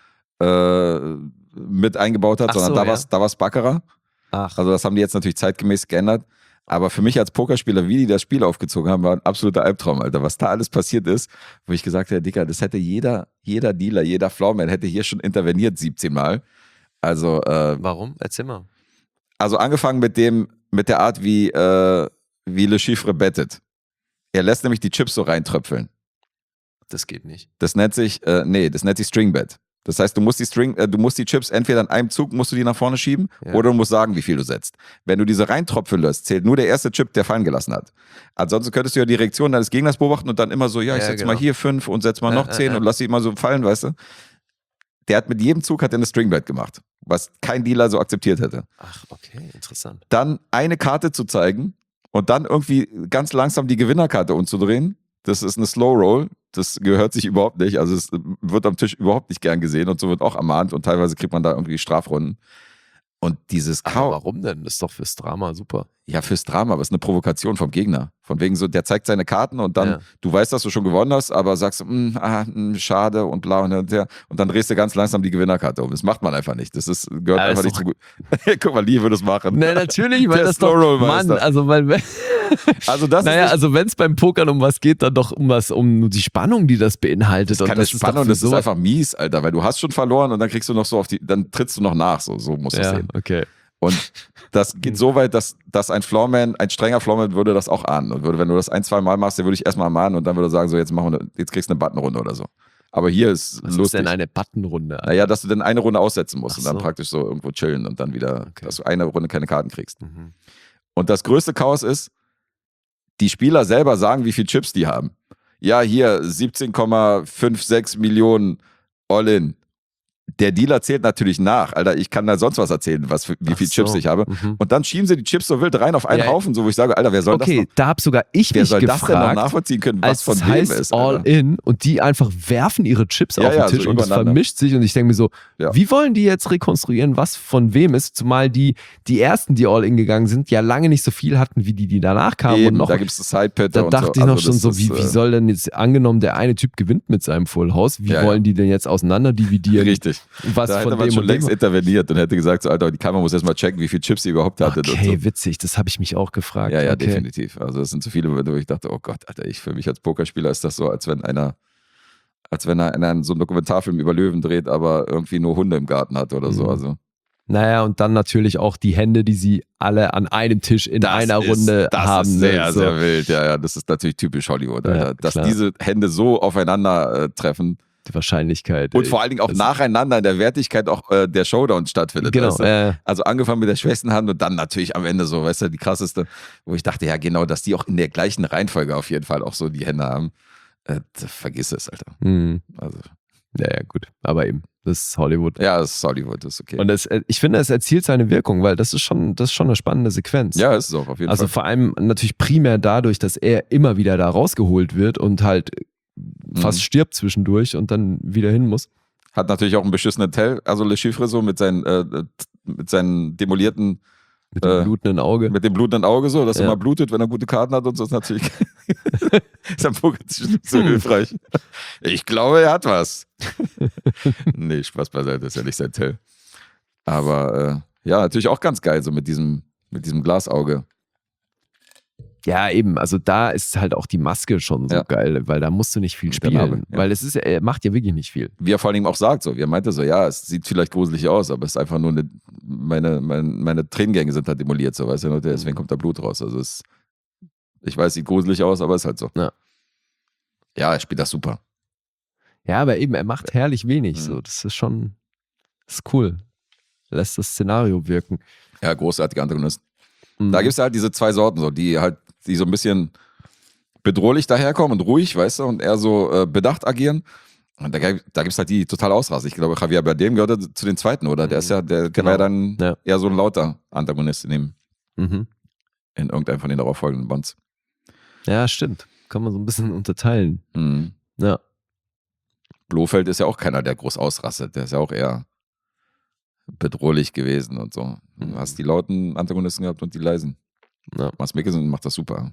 mit eingebaut hat, sondern da war es Baccarat. Also das haben die jetzt natürlich zeitgemäß geändert. Aber für mich als Pokerspieler, wie die das Spiel aufgezogen haben, war ein absoluter Albtraum, Alter. Was da alles passiert ist, wo ich gesagt habe, Dicker, das hätte jeder Dealer, jeder Flowman hätte hier schon interveniert 17 Mal. Also warum? Erzähl mal. Also angefangen mit der Art, wie Le Chiffre bettet. Er lässt nämlich die Chips so reintröpfeln. Das geht nicht. Das nennt sich String Bet. Das heißt, du musst die Chips entweder in einem Zug musst du die nach vorne schieben oder du musst sagen, wie viel du setzt. Wenn du diese reintropfen lässt, zählt nur der erste Chip, der fallen gelassen hat. Ansonsten könntest du ja die Reaktion deines Gegners beobachten und dann immer so, ich setz mal hier 5 und setz mal noch 10 und lass sie immer so fallen, weißt du. Der hat mit jedem Zug eine String Bet gemacht, was kein Dealer so akzeptiert hätte. Ach, okay, interessant. Dann eine Karte zu zeigen und dann irgendwie ganz langsam die Gewinnerkarte umzudrehen. Das ist eine Slow Roll. Das gehört sich überhaupt nicht. Also es wird am Tisch überhaupt nicht gern gesehen und so wird auch ermahnt und teilweise kriegt man da irgendwie Strafrunden. Und dieses Aber warum denn? Das ist doch fürs Drama super. Ja, fürs Drama, aber es ist eine Provokation vom Gegner. Von wegen so, der zeigt seine Karten und dann, du weißt, dass du schon gewonnen hast, aber sagst, schade und bla und dann drehst du ganz langsam die Gewinnerkarte um. Das macht man einfach nicht. Gehört einfach nicht so gut. Guck mal, Lee würde es machen. Ne, natürlich, weil das doch, Mann, also weil also wenn es beim Pokern um was geht, dann doch um die Spannung, die das beinhaltet. Das ist keine Spannung, das ist einfach mies, Alter, weil du hast schon verloren und dann kriegst du noch so dann trittst du noch nach, so musst du es sehen. Okay. Und das geht so weit, dass ein strenger Flowman würde das auch ahnen. Und wenn du das 1-2 Mal machst, der würde ich erstmal mahnen und dann würde er sagen, so jetzt kriegst du eine Buttonrunde oder so. Aber hier ist was lustig. Was ist denn eine Buttonrunde? Naja, dass du dann eine Runde aussetzen musst und dann praktisch so irgendwo chillen und dann wieder, dass du eine Runde keine Karten kriegst. Und das größte Chaos ist, die Spieler selber sagen, wie viele Chips die haben. Ja, hier 17,56 Millionen All-in. Der Dealer zählt natürlich nach. Alter, ich kann da sonst was erzählen, wie viel Chips ich habe. Und dann schieben sie die Chips so wild rein auf einen Haufen, so wo ich sage, Alter, wer soll das noch? Okay, da hab sogar ich mich gefragt, das denn noch nachvollziehen können, was von wem ist. All-in und die einfach werfen ihre Chips auf den Tisch so und es vermischt sich und ich denke mir so, wie wollen die jetzt rekonstruieren, was von wem ist? Zumal die ersten, die All-in gegangen sind, ja lange nicht so viel hatten, wie die danach kamen. Eben, und noch, da gibt es Side-Patter und so. Da dachte ich noch schon so, wie soll denn jetzt, angenommen, der eine Typ gewinnt mit seinem Full House, wie wollen die denn jetzt auseinander dividieren? Richtig. Was da von hätte man schon längst interveniert und hätte gesagt, so, Alter, die Kamera muss erstmal checken, wie viel Chips sie überhaupt hatte. Okay, und so. Witzig, das habe ich mich auch gefragt. Ja, definitiv. Also das sind so viele Momente, wo ich dachte, oh Gott, Alter, für mich als Pokerspieler ist das so, als wenn einer so einen Dokumentarfilm über Löwen dreht, aber irgendwie nur Hunde im Garten hat oder so. Also. Naja, und dann natürlich auch die Hände, die sie alle an einem Tisch in einer Runde haben. Das ist sehr, sehr wild. Ja, das ist natürlich typisch Hollywood, Alter. Dass diese Hände so aufeinander treffen. Die Wahrscheinlichkeit. Und vor allen Dingen auch nacheinander in der Wertigkeit auch der Showdown stattfindet. Genau. Weißt du? Also angefangen mit der schwächsten Hand und dann natürlich am Ende so, weißt du, die krasseste, wo ich dachte, ja genau, dass die auch in der gleichen Reihenfolge auf jeden Fall auch so die Hände haben. Vergiss es, Alter. Also, Ja, gut. Aber eben, das ist Hollywood. ja, das ist Hollywood, das ist okay. Und ich finde, es erzielt seine Wirkung, weil das ist schon eine spannende Sequenz. Ja, ist es auch auf jeden Also Fall. vor allem natürlich primär dadurch, dass er immer wieder da rausgeholt wird und halt fast stirbt zwischendurch und dann wieder hin muss. Hat natürlich auch einen beschissenen Tell, also Le Chiffre so mit seinen demolierten, Mit dem blutenden Auge. mit dem blutenden Auge so, dass er Ja. mal blutet, wenn er gute Karten hat und so, ist natürlich ist am Pokertisch nicht so hilfreich. Ich glaube, er hat was. Nee, Spaß beiseite, ist ja nicht sein Tell. Aber ja, natürlich auch ganz geil, so mit diesem Glasauge. Ja, eben. Also da ist halt auch die Maske schon so Ja. geil, weil da musst du nicht viel Und der Name, spielen. ja. Weil er macht ja wirklich nicht viel. Wie er vor allem auch sagt, so, wie er meinte so, ja, es sieht vielleicht gruselig aus, aber es ist einfach nur meine Tränengänge sind halt demoliert, so, weißt du, und deswegen kommt da Blut raus. Also ich weiß, sieht gruselig aus, aber es ist halt so. Ja. Ja, er spielt das super. Ja, aber eben, er macht herrlich wenig. Mhm. So, das ist cool. Lässt das Szenario wirken. Ja, großartiger Antagonist. Mhm. Da gibt es halt diese zwei Sorten, so, die so ein bisschen bedrohlich daherkommen und ruhig, weißt du, und eher so bedacht agieren. Und da gibt es halt die total ausrasten. Ich glaube, Javier Bardem gehörte zu den zweiten, oder? Der ist ja, der war ja dann Ja. eher so ein lauter Antagonist in Mhm. irgendeinem von den darauffolgenden Bonds. Ja, stimmt. Kann man so ein bisschen unterteilen. Mhm. Ja. Blofeld ist ja auch keiner, der groß ausrastet. Der ist ja auch eher bedrohlich gewesen und so. Du hast die lauten Antagonisten gehabt und die leisen. Ja. Mads Mikkelsen macht das super.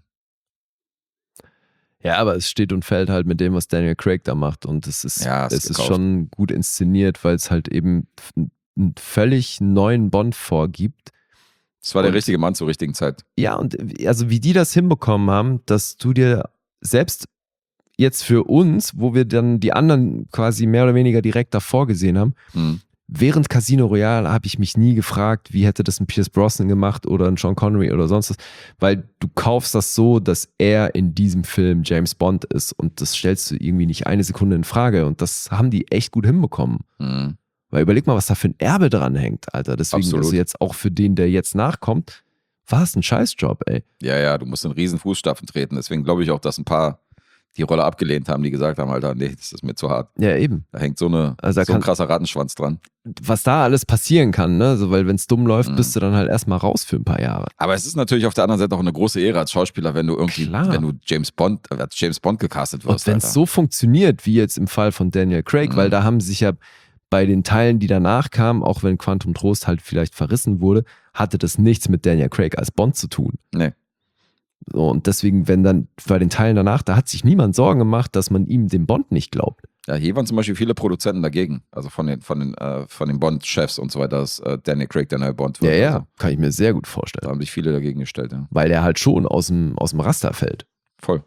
Ja, aber es steht und fällt halt mit dem, was Daniel Craig da macht. Und es ist gekauft. schon gut inszeniert, weil es halt eben einen völlig neuen Bond vorgibt. Das war der Und- richtige Mann zur richtigen Zeit. Ja, und also wie die das hinbekommen haben, dass du dir selbst jetzt für uns, wo wir dann die anderen quasi mehr oder weniger direkt davor gesehen haben, Mhm. während Casino Royale habe ich mich nie gefragt, wie hätte das ein Pierce Brosnan gemacht oder ein Sean Connery oder sonst was, weil du kaufst das so, dass er in diesem Film James Bond ist und das stellst du irgendwie nicht eine Sekunde in Frage und das haben die echt gut hinbekommen. Mhm. Weil überleg mal, was da für ein Erbe dran hängt, Alter. Deswegen, Absolut. also jetzt auch für den, der jetzt nachkommt, war es ein Scheißjob, ey. Ja, du musst in riesen Fußstapfen treten. Deswegen glaube ich auch, dass ein paar die Rolle abgelehnt haben, die gesagt haben, Alter, nee, das ist mir zu hart. Ja, eben. Da hängt so ein krasser Rattenschwanz dran. Was da alles passieren kann, ne? Also, weil wenn es dumm läuft, bist du dann halt erstmal raus für ein paar Jahre. Aber es ist natürlich auf der anderen Seite auch eine große Ehre als Schauspieler, wenn du irgendwie, Klar. wenn du als James Bond gecastet wirst. Und wenn es Alter. so funktioniert, wie jetzt im Fall von Daniel Craig, weil da haben sich ja bei den Teilen, die danach kamen, auch wenn Quantum Trost halt vielleicht verrissen wurde, hatte das nichts mit Daniel Craig als Bond zu tun. Nee. So, und deswegen, wenn dann bei den Teilen danach, da hat sich niemand Sorgen gemacht, dass man ihm dem Bond nicht glaubt. Ja, hier waren zum Beispiel viele Produzenten dagegen. Also von den Bond-Chefs und so weiter, dass Daniel Craig der neue Bond wird. Also, Kann ich mir sehr gut da vorstellen. haben sich viele dagegen gestellt, ja. Weil der halt schon aus dem Raster fällt. Voll.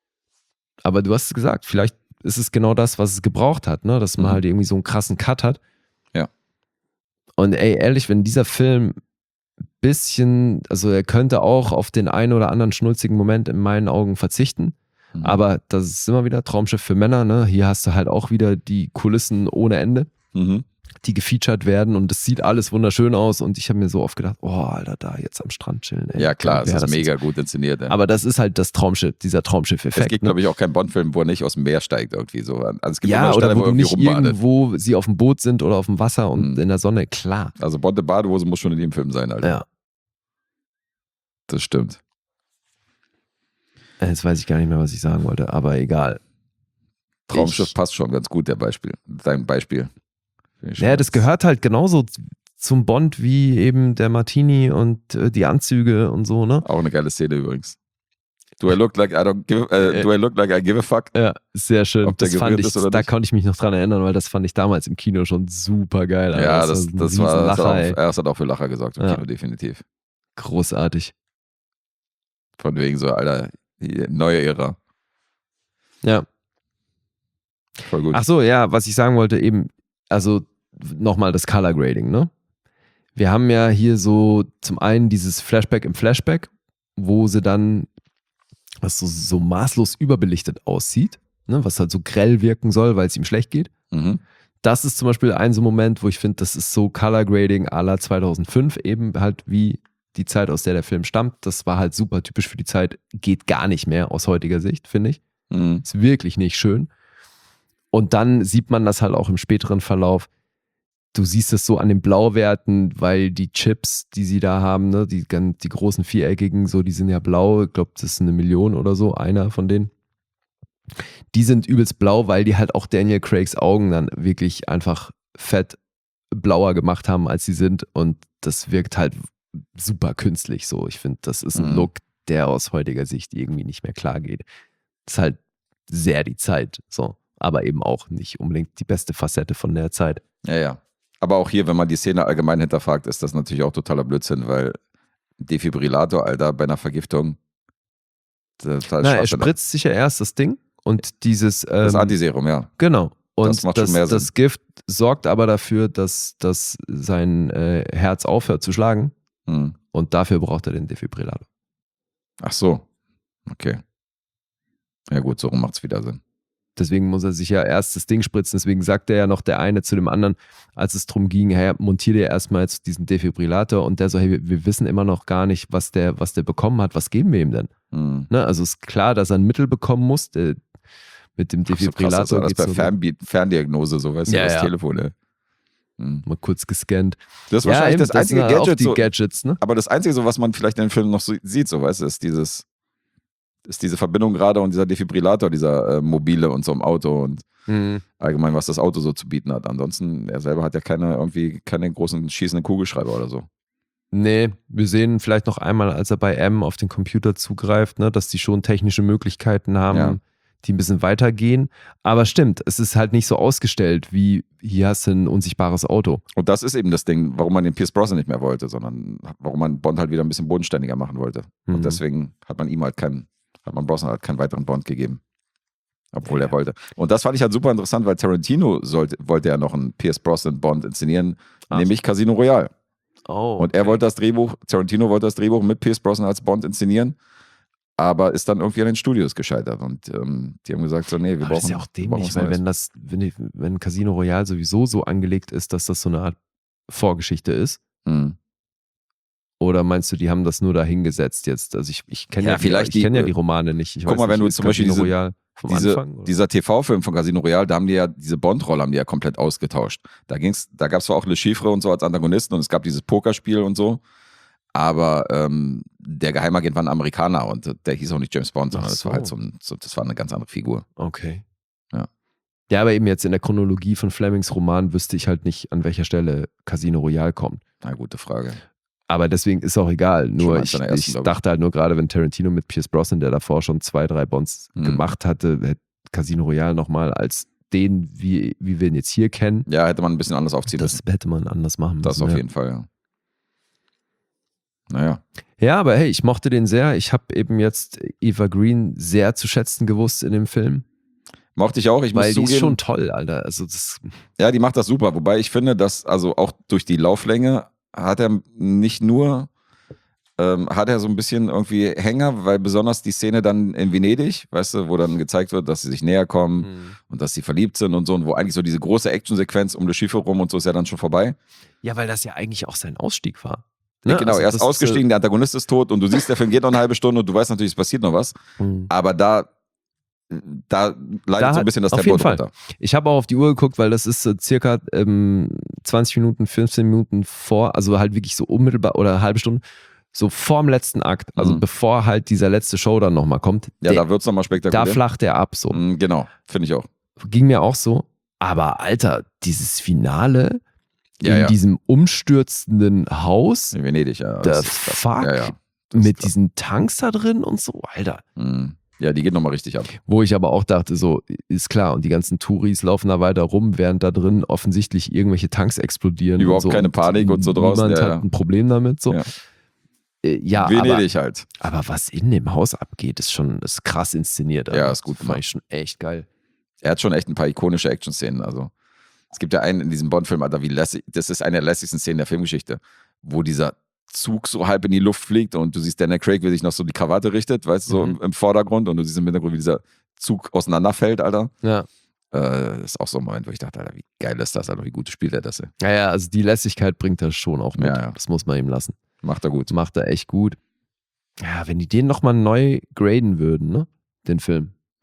Aber du hast es gesagt, vielleicht ist es genau das, was es gebraucht hat, ne? Dass man halt irgendwie so einen krassen Cut hat. Ja. Und ey, ehrlich, wenn dieser Film bisschen, also er könnte auch auf den einen oder anderen schnulzigen Moment in meinen Augen verzichten, aber das ist immer wieder Traumschiff für Männer, ne? Hier hast du halt auch wieder die Kulissen ohne Ende, Mhm. die gefeatured werden und es sieht alles wunderschön aus und ich habe mir so oft gedacht, oh Alter, da jetzt am Strand chillen. Ey. Ja, klar, es Wäre ist das mega gut inszeniert. Ja. Aber das ist halt das Traumschiff, dieser Traumschiff-Effekt. Es gibt, ne? glaube ich, auch keinen Bond-Film, wo er nicht aus dem Meer steigt irgendwie so. Also es gibt Ja, immer oder Stellen, wo wo er du irgendwie nicht rumbadet. irgendwo sie auf dem Boot sind oder auf dem Wasser und in der Sonne, klar. Also Bond in Badehose muss schon in jedem Film sein, Alter. Ja. Das stimmt. Jetzt weiß ich gar nicht mehr, was ich sagen wollte, aber egal. Traumschiff passt schon ganz gut, dein Beispiel. Finde ich schon Ja, das ganz- gehört halt genauso zum Bond wie eben der Martini und die Anzüge und so, ne? Auch eine geile Szene übrigens. Do I look like I give a fuck? Ja, sehr schön. Ob der Das fand gerührt ich, ist oder da nicht. konnte ich mich noch dran erinnern, weil das fand ich damals im Kino schon super geil. Alter. Ja, ein das war, ey. das hat auch für Lacher gesorgt im Ja. Kino, definitiv. Großartig. Von wegen so, Alter, die neue Ära. Ja. Voll gut. Ach so, ja, was ich sagen wollte eben, also nochmal das Color Grading, ne? Wir haben ja hier so zum einen dieses Flashback im Flashback, wo sie dann, was so maßlos überbelichtet aussieht, ne? Was halt so grell wirken soll, weil es ihm schlecht geht. Mhm. Das ist zum Beispiel ein so Moment, wo ich finde, das ist so Color Grading à la 2005, eben halt wie die Zeit, aus der der Film stammt. Das war halt super typisch für die Zeit, geht gar nicht mehr aus heutiger Sicht, finde ich. Ist wirklich nicht schön. Und dann sieht man das halt auch im späteren Verlauf. Du siehst es so an den Blauwerten, weil die Chips, die sie da haben, ne, die großen viereckigen, so, die sind ja blau. Ich glaube, das ist 1 Million oder so, einer von denen. Die sind übelst blau, weil die halt auch Daniel Craigs Augen dann wirklich einfach fett blauer gemacht haben, als sie sind. Und das wirkt halt super künstlich so. Ich finde, das ist ein Look, der aus heutiger Sicht irgendwie nicht mehr klar geht. Das ist halt sehr die Zeit, so. Aber eben auch nicht unbedingt die beste Facette von der Zeit. Ja. Aber auch hier, wenn man die Szene allgemein hinterfragt, ist das natürlich auch totaler Blödsinn, weil Defibrillator, Alter, bei einer Vergiftung. Er spritzt sich ja erst das Ding und dieses. Das Antiserum, ja. Genau. Und das macht schon mehr Sinn. Das Gift sorgt aber dafür, dass sein Herz aufhört zu schlagen. Und dafür braucht er den Defibrillator. Ach so. Okay. Ja, gut, so rum macht es wieder Sinn. Deswegen muss er sich ja erst das Ding spritzen. Deswegen sagte ja noch der eine zu dem anderen, als es darum ging, hey, montier dir erstmal jetzt diesen Defibrillator. Und der so, hey, wir wissen immer noch gar nicht, was der bekommen hat. Was geben wir ihm denn? Ne? Also ist klar, dass er ein Mittel bekommen muss. Mit dem Defibrillator. So krass, das ist bei Ferndiagnose, so weißt du, das Telefon, ey. Mal kurz gescannt. Das ist wahrscheinlich das einzige sind Gadget. Auch die Gadgets, ne? Aber das Einzige, so, was man vielleicht in dem Film noch so sieht, so weißt du, ist diese Verbindung gerade und dieser Defibrillator, dieser mobile und so im Auto und allgemein, was das Auto so zu bieten hat. Ansonsten, er selber hat ja keine großen schießenden Kugelschreiber oder so. Nee, wir sehen vielleicht noch einmal, als er bei M auf den Computer zugreift, ne, dass die schon technische Möglichkeiten haben, die ein bisschen weitergehen. Aber stimmt, es ist halt nicht so ausgestellt, wie hier hast du ein unsichtbares Auto. Und das ist eben das Ding, warum man den Pierce Brosnan nicht mehr wollte, sondern warum man Bond halt wieder ein bisschen bodenständiger machen wollte. Und deswegen hat man Brosnan halt keinen weiteren Bond gegeben. Obwohl er wollte. Und das fand ich halt super interessant, weil Tarantino wollte ja noch einen Pierce Brosnan Bond inszenieren, nämlich Casino Royale. Oh, okay. Und Tarantino wollte das Drehbuch mit Pierce Brosnan als Bond inszenieren, aber ist dann irgendwie an den Studios gescheitert. Und die haben gesagt, so, nee, wir brauchen. Das ist ja auch dämlich, weil wenn Casino Royale sowieso so angelegt ist, dass das so eine Art Vorgeschichte ist. Oder meinst du, die haben das nur da hingesetzt jetzt? Also ich kenne ja die Romane nicht. Guck mal, wenn du zum Beispiel dieser TV-Film von Casino Royale, da haben die ja diese Bond-Rolle komplett ausgetauscht. Da gab es zwar auch Le Chiffre und so als Antagonisten und es gab dieses Pokerspiel und so, aber der Geheimagent war ein Amerikaner und der hieß auch nicht James Bond, sondern das war halt das war eine ganz andere Figur. Okay. Ja, aber eben jetzt in der Chronologie von Flemings Roman wüsste ich halt nicht, an welcher Stelle Casino Royale kommt. Na, gute Frage. Aber deswegen ist auch egal. Nur ich dachte halt nur gerade, wenn Tarantino mit Pierce Brosnan, der davor schon 2, 3 Bonds gemacht hatte, hätte Casino Royale nochmal als den, wie wir ihn jetzt hier kennen. Ja, hätte man ein bisschen anders aufziehen müssen. Das hätte man anders machen müssen. Das auf jeden Fall, ja. Naja. Ja, aber hey, ich mochte den sehr. Ich habe eben jetzt Eva Green sehr zu schätzen gewusst in dem Film. Mochte ich auch. Weil die ist schon toll, Alter. Also ja, die macht das super. Wobei ich finde, dass also auch durch die Lauflänge hat er nicht nur, hat er so ein bisschen irgendwie Hänger, weil besonders die Szene dann in Venedig, weißt du, wo dann gezeigt wird, dass sie sich näher kommen und dass sie verliebt sind und so, und wo eigentlich so diese große Actionsequenz um Le Chiffre rum und so ist ja dann schon vorbei. Ja, weil das ja eigentlich auch sein Ausstieg war. Ne? Ja, genau, er ist ausgestiegen, der Antagonist ist tot und du siehst, der Film geht noch eine halbe Stunde und du weißt natürlich, es passiert noch was, aber da leidet so ein bisschen das Tempo drunter. Ich habe auch auf die Uhr geguckt, weil das ist circa 20 Minuten, 15 Minuten vor, also halt wirklich so unmittelbar oder eine halbe Stunde, so vorm letzten Akt, also bevor halt dieser letzte Show dann nochmal kommt. Ja, da wird es nochmal spektakulär. Da flacht er ab so. Genau, finde ich auch. Ging mir auch so, aber Alter, dieses Finale in diesem umstürzenden Haus. In Venedig, ja. The fuck? Mit diesen Tanks da drin und so, Alter. Ja, die geht nochmal richtig ab. Wo ich aber auch dachte, so, ist klar, und die ganzen Touris laufen da weiter rum, während da drin offensichtlich irgendwelche Tanks explodieren. Überhaupt und so. keine Panik und so draußen. Niemand hat ein Problem damit. So. Ja, Venedig halt. Aber was in dem Haus abgeht, ist krass inszeniert. Ja, ist gut. Fand ich schon echt geil. Er hat schon echt ein paar ikonische Action-Szenen. Also, es gibt ja einen in diesem Bond-Film, Alter, wie lässig, das ist eine der lässigsten Szenen der Filmgeschichte, wo dieser Zug so halb in die Luft fliegt und du siehst Daniel Craig, wie sich noch so die Krawatte richtet, weißt du, so im Vordergrund, und du siehst im Hintergrund, wie dieser Zug auseinanderfällt, Alter. Ja. Das ist auch so ein Moment, wo ich dachte, Alter, wie geil ist das, Alter, wie gut spielt er das, ey. Ja, also die Lässigkeit bringt er schon auch mit. Ja. Das muss man ihm lassen. Macht er gut. Das macht er echt gut. Ja, wenn die den nochmal neu graden würden, ne, den Film.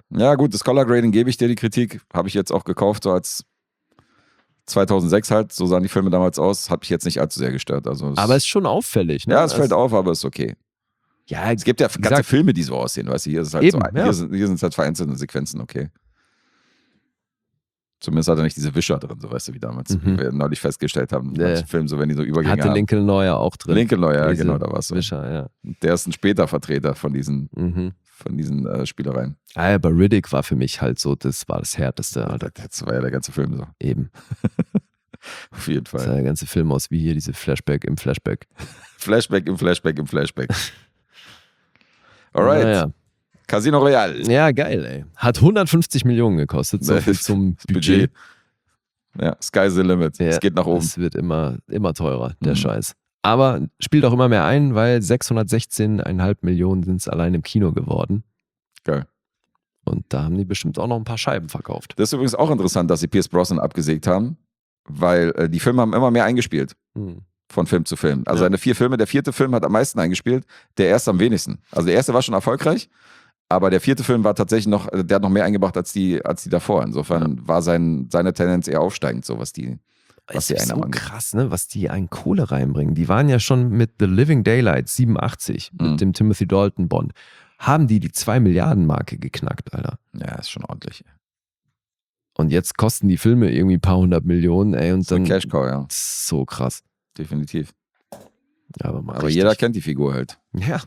Ja, gut, das Color Grading gebe ich dir die Kritik. Habe ich jetzt auch gekauft, so als 2006 halt. So sahen die Filme damals aus. Hat mich jetzt nicht allzu sehr gestört. Also Aber es ist schon auffällig, ne? Ja, es fällt auf, aber ist okay. Ja, Es gibt ja ganze Filme, die so aussehen, weißt du. Hier ist es halt Eben, so, ja. hier sind es halt vereinzelte Sequenzen, okay. Zumindest hat er nicht diese Wischer drin, so weißt du, wie damals. Wie wir neulich festgestellt haben. In manchen Filmen, so wenn die so Übergänge hatte haben. Lincoln Lawyer auch drin. Lincoln Lawyer, ja, Diese genau, da war es so. Wischer, ja. Der ist ein später Vertreter von diesen, Spielereien. Ah, aber Riddick war für mich halt so, das war das Härteste, Alter. Das war ja der ganze Film so. Eben. Auf jeden Das sah Fall. der ganze Film aus wie hier diese Flashback im Flashback. Flashback im Flashback im Flashback. Alright. Naja. Casino Royale. Ja, geil, ey. Hat 150 Millionen gekostet, so viel zum Budget. Ja, sky's the limit. Ja, es geht nach oben. Es wird immer teurer, der Scheiß. Aber spielt auch immer mehr ein, weil 616,5 Millionen sind es allein im Kino geworden. Geil. Und da haben die bestimmt auch noch ein paar Scheiben verkauft. Das ist übrigens auch interessant, dass sie Pierce Brosnan abgesägt haben, weil die Filme haben immer mehr eingespielt. Von Film zu Film. Also seine 4 Filme, der 4. Film hat am meisten eingespielt, der erste am wenigsten. Also der erste war schon erfolgreich, aber der 4. Film war tatsächlich noch, der hat noch mehr eingebracht als die davor. Insofern war seine Tendenz eher aufsteigend, so was die Es ist so krass, ne, was die an Kohle reinbringen. Die waren ja schon mit The Living Daylights 87, mit dem Timothy Dalton Bond, haben die 2 Milliarden Marke geknackt, Alter. Ja, ist schon ordentlich. Und jetzt kosten die Filme irgendwie ein paar 100 Millionen, ey, und dann Cash Cow, ja. So krass. Definitiv. Ja, aber jeder kennt die Figur halt. Ja.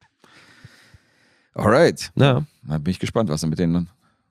Alright. Ja. Da bin ich gespannt, was sie mit den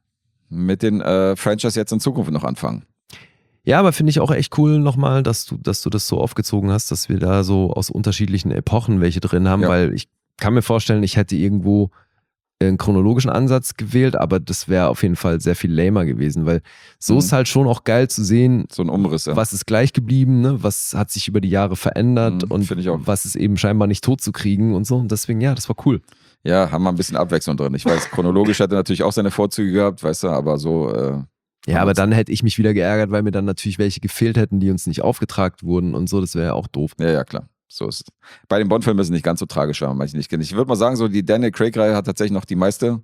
Franchise jetzt in Zukunft noch anfangen. Ja, aber finde ich auch echt cool nochmal, dass du das so aufgezogen hast, dass wir da so aus unterschiedlichen Epochen welche drin haben, weil ich kann mir vorstellen, ich hätte irgendwo einen chronologischen Ansatz gewählt, aber das wäre auf jeden Fall sehr viel lamer gewesen, weil so ist halt schon auch geil zu sehen, so ein Umriss, was ist gleich geblieben, ne? Was hat sich über die Jahre verändert und was ist eben scheinbar nicht tot zu kriegen und so. Und deswegen, ja, das war cool. Ja, haben wir ein bisschen Abwechslung drin. Ich weiß, chronologisch hätte natürlich auch seine Vorzüge gehabt, weißt du, aber so. Ja, aber dann hätte ich mich wieder geärgert, weil mir dann natürlich welche gefehlt hätten, die uns nicht aufgetragen wurden und so. Das wäre ja auch doof. Ja, klar. So ist es. Bei den Bond-Filmen ist es nicht ganz so tragisch, aber manche nicht. Ich würde mal sagen, so die Daniel Craig-Reihe hat tatsächlich noch die meiste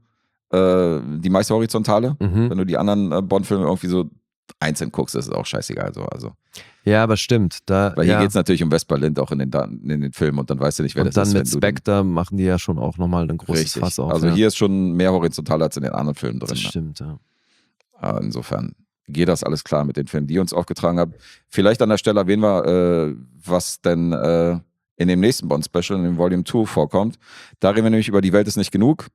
Horizontale. Wenn du die anderen Bond-Filme irgendwie so einzeln guckst, ist es auch scheißegal. Also. Ja, aber stimmt. Weil hier geht es natürlich um Vesper Lind auch in den Filmen und dann weißt du nicht, wer und das ist. Und dann mit Spectre machen die ja schon auch nochmal ein großes Fass auf. Also hier ist schon mehr horizontal als in den anderen Filmen drin. Das stimmt, ja. Insofern geht das alles klar mit den Filmen, die ihr uns aufgetragen habt. Vielleicht an der Stelle erwähnen wir, was denn in dem nächsten Bond-Special, in dem Volume 2 vorkommt. Da reden wir nämlich über Die Welt ist nicht genug,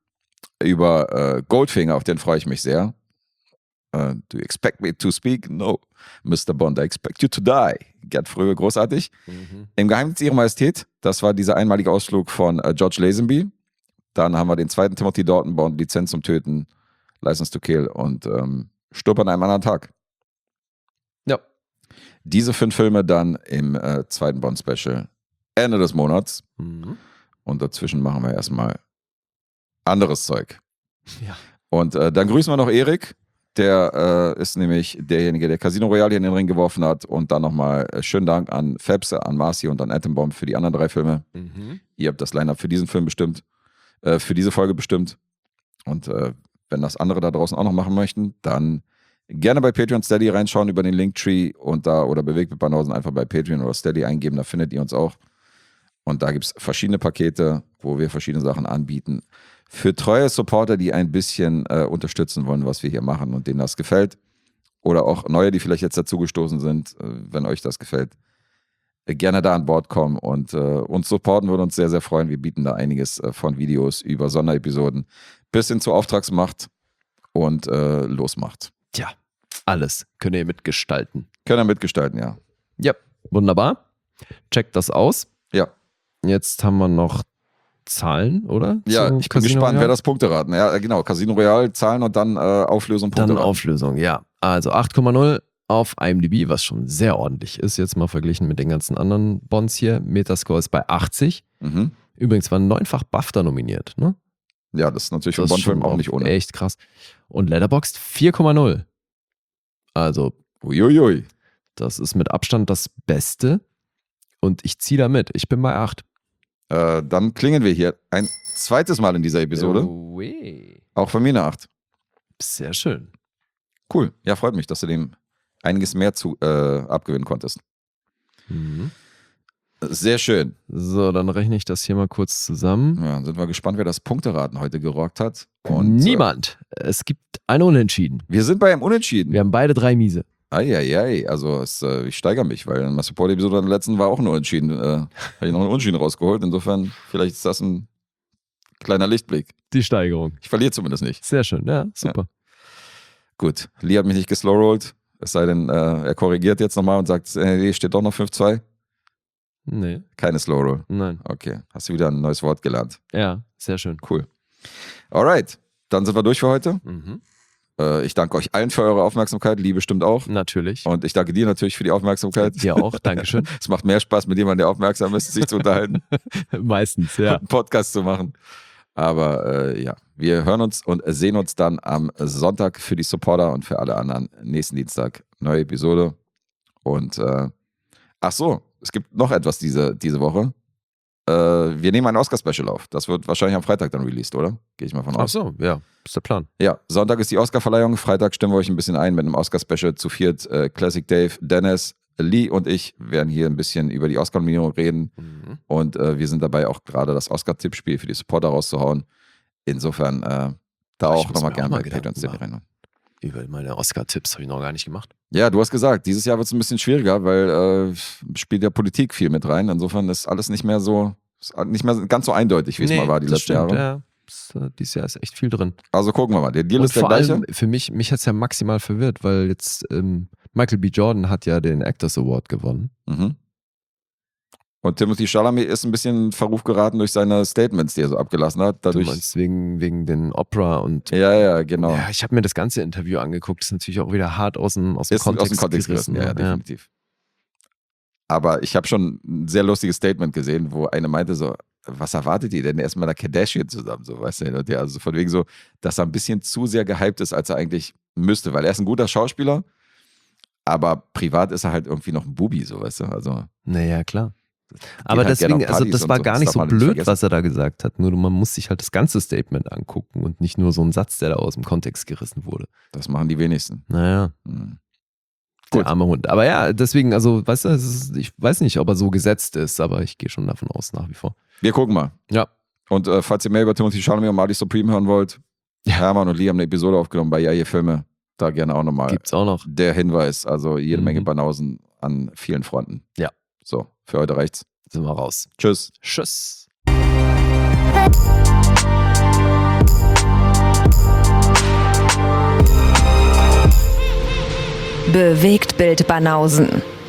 über Goldfinger, auf den freue ich mich sehr. Do you expect me to speak? No. Mr. Bond, I expect you to die. Gerd Fröbe, großartig. Im Geheimnis Ihrer Majestät, das war dieser einmalige Ausflug von George Lazenby. Dann haben wir den 2. Timothy Dalton Bond, Lizenz zum Töten, License to Kill und Stirb an einem anderen Tag. Ja. Diese 5 Filme dann im 2. Bond-Special Ende des Monats. Und dazwischen machen wir erstmal anderes Zeug. Ja. Und dann grüßen wir noch Erik. Der ist nämlich derjenige, der Casino Royale hier in den Ring geworfen hat. Und dann nochmal schönen Dank an Fabse, an Marci und an Atom Bomb für die anderen 3 Filme. Ihr habt das Line-Up für diesen Film bestimmt, für diese Folge bestimmt. Und wenn das andere da draußen auch noch machen möchten, dann gerne bei Patreon Steady reinschauen über den Linktree und da oder Bewegt mit Banausen einfach bei Patreon oder Steady eingeben, da findet ihr uns auch. Und da gibt es verschiedene Pakete, wo wir verschiedene Sachen anbieten. Für treue Supporter, die ein bisschen unterstützen wollen, was wir hier machen und denen das gefällt. Oder auch neue, die vielleicht jetzt dazugestoßen sind, wenn euch das gefällt. Gerne da an Bord kommen und uns supporten, würde uns sehr, sehr freuen. Wir bieten da einiges von Videos über Sonderepisoden bis hin zur Auftragsmacht und Losmacht. Tja, alles könnt ihr mitgestalten. Können wir mitgestalten, ja. Ja, wunderbar. Checkt das aus. Ja. Jetzt haben wir noch Zahlen, oder? Ja, ich bin gespannt, wer das Punkte raten. Ja, genau. Casino Royale, Zahlen und dann Auflösung, Punkte Dann Auflösung, ja. Also 8,0 auf IMDb, was schon sehr ordentlich ist, jetzt mal verglichen mit den ganzen anderen Bonds hier. Metascore ist bei 80. Übrigens war 9-fach BAFTA nominiert, ne? Ja, das ist natürlich für einen Bond-Film auch nicht ohne. Echt krass. Und Letterboxd 4,0. Also, uiuiui. Das ist mit Abstand das Beste. Und ich ziehe da mit. Ich bin bei 8. Dann klingen wir hier ein zweites Mal in dieser Episode. Ui. Auch von mir eine 8. Sehr schön. Cool. Ja, freut mich, dass du dem einiges mehr abgewinnen konntest. Mhm. Sehr schön. So, dann rechne ich das hier mal kurz zusammen. Ja, dann sind wir gespannt, wer das Punkteraten heute gerockt hat. Und, Niemand. Es gibt ein Unentschieden. Wir sind bei einem Unentschieden. Wir haben beide 3 Miese. Eieiei, also ich steigere mich, weil in der Support-Episode der letzten war auch ein Unentschieden. Habe ich noch einen Unentschieden rausgeholt. Insofern, vielleicht ist das ein kleiner Lichtblick. Die Steigerung. Ich verliere zumindest nicht. Sehr schön, ja, super. Gut, Lee hat mich nicht geslowrollt. Es sei denn, er korrigiert jetzt nochmal und sagt, nee, steht doch noch 5-2. Nee, Keine Slowroll. nein. Okay, hast du wieder ein neues Wort gelernt. Ja, sehr schön. Cool. Alright, dann sind wir durch für heute. Mhm. Ich danke euch allen für eure Aufmerksamkeit, Lee bestimmt auch. Natürlich. Und ich danke dir natürlich für die Aufmerksamkeit. Dir auch, Dankeschön. Es macht mehr Spaß, mit jemandem, der aufmerksam ist, sich zu unterhalten, Meistens, ja. einen Podcast zu machen. Aber ja, wir hören uns und sehen uns dann am Sonntag für die Supporter und für alle anderen nächsten Dienstag. Neue Episode. Und ach so, es gibt noch etwas diese Woche. Wir nehmen ein Oscar-Special auf. Das wird wahrscheinlich am Freitag dann released, oder? Gehe ich mal von aus. Ach so, ja, ist der Plan. Ja, Sonntag ist die Oscar-Verleihung. Freitag stimmen wir euch ein bisschen ein mit einem Oscar-Special zu viert. Classic Dave, Dennis, Lee und ich werden hier ein bisschen über die Oscar-Nominierung reden. Mhm. Und wir sind dabei auch gerade das Oscar-Tippspiel für die Supporter rauszuhauen. Insofern da auch nochmal gerne bei Patreon rein. Über meine Oscar-Tipps habe ich noch gar nicht gemacht. Ja, du hast gesagt, dieses Jahr wird es ein bisschen schwieriger, weil spielt ja Politik viel mit rein. Insofern ist alles nicht mehr ganz so eindeutig, wie es mal war die letzten Jahre. Ja. Dieses Jahr ist echt viel drin. Also gucken wir mal. Der Deal Und ist der vor gleiche. allem für mich hat es ja maximal verwirrt, weil jetzt Michael B. Jordan hat ja den Actors Award gewonnen. Mhm. Und Timothée Chalamet ist ein bisschen in Verruf geraten durch seine Statements, die er so abgelassen hat. Dadurch, Du meinst wegen den Opera und ja, genau. ja, ich habe mir das ganze Interview angeguckt. Das ist natürlich auch wieder hart aus dem Ist Kontext, aus dem Kontext gerissen, ja, definitiv. Aber ich habe schon ein sehr lustiges Statement gesehen, wo eine meinte so, was erwartet ihr denn erstmal der Kardashian zusammen, so, weißt du? Ja, also von wegen so, dass er ein bisschen zu sehr gehypt ist, als er eigentlich müsste, weil er ist ein guter Schauspieler, aber privat ist er halt irgendwie noch ein Bubi, so, weißt du? Also, Naja, klar. Aber halt gerne deswegen, auf Partys das und war so, gar das nicht darf so man nicht blöd, vergessen. was er da gesagt hat. Nur man muss sich halt das ganze Statement angucken und nicht nur so einen Satz, der da aus dem Kontext gerissen wurde. das machen die wenigsten. Naja, Hm. der Gut. arme Hund. Aber ja, deswegen, also, weißt du, ich weiß nicht, ob er so gesetzt ist, aber ich gehe schon davon aus, nach wie vor. Wir gucken mal. Ja. Und falls ihr mehr über Timothée Chalamet und Marty Supreme hören wollt, Hermann und Lee haben eine Episode aufgenommen bei Ja, ihr Filme. Da gerne auch nochmal Gibt's auch noch. der Hinweis. Also jede Mhm. Menge Banausen an vielen Fronten. Ja. So, für heute reicht's. Sind wir raus. Tschüss. Tschüss. Bewegtbild Banausen.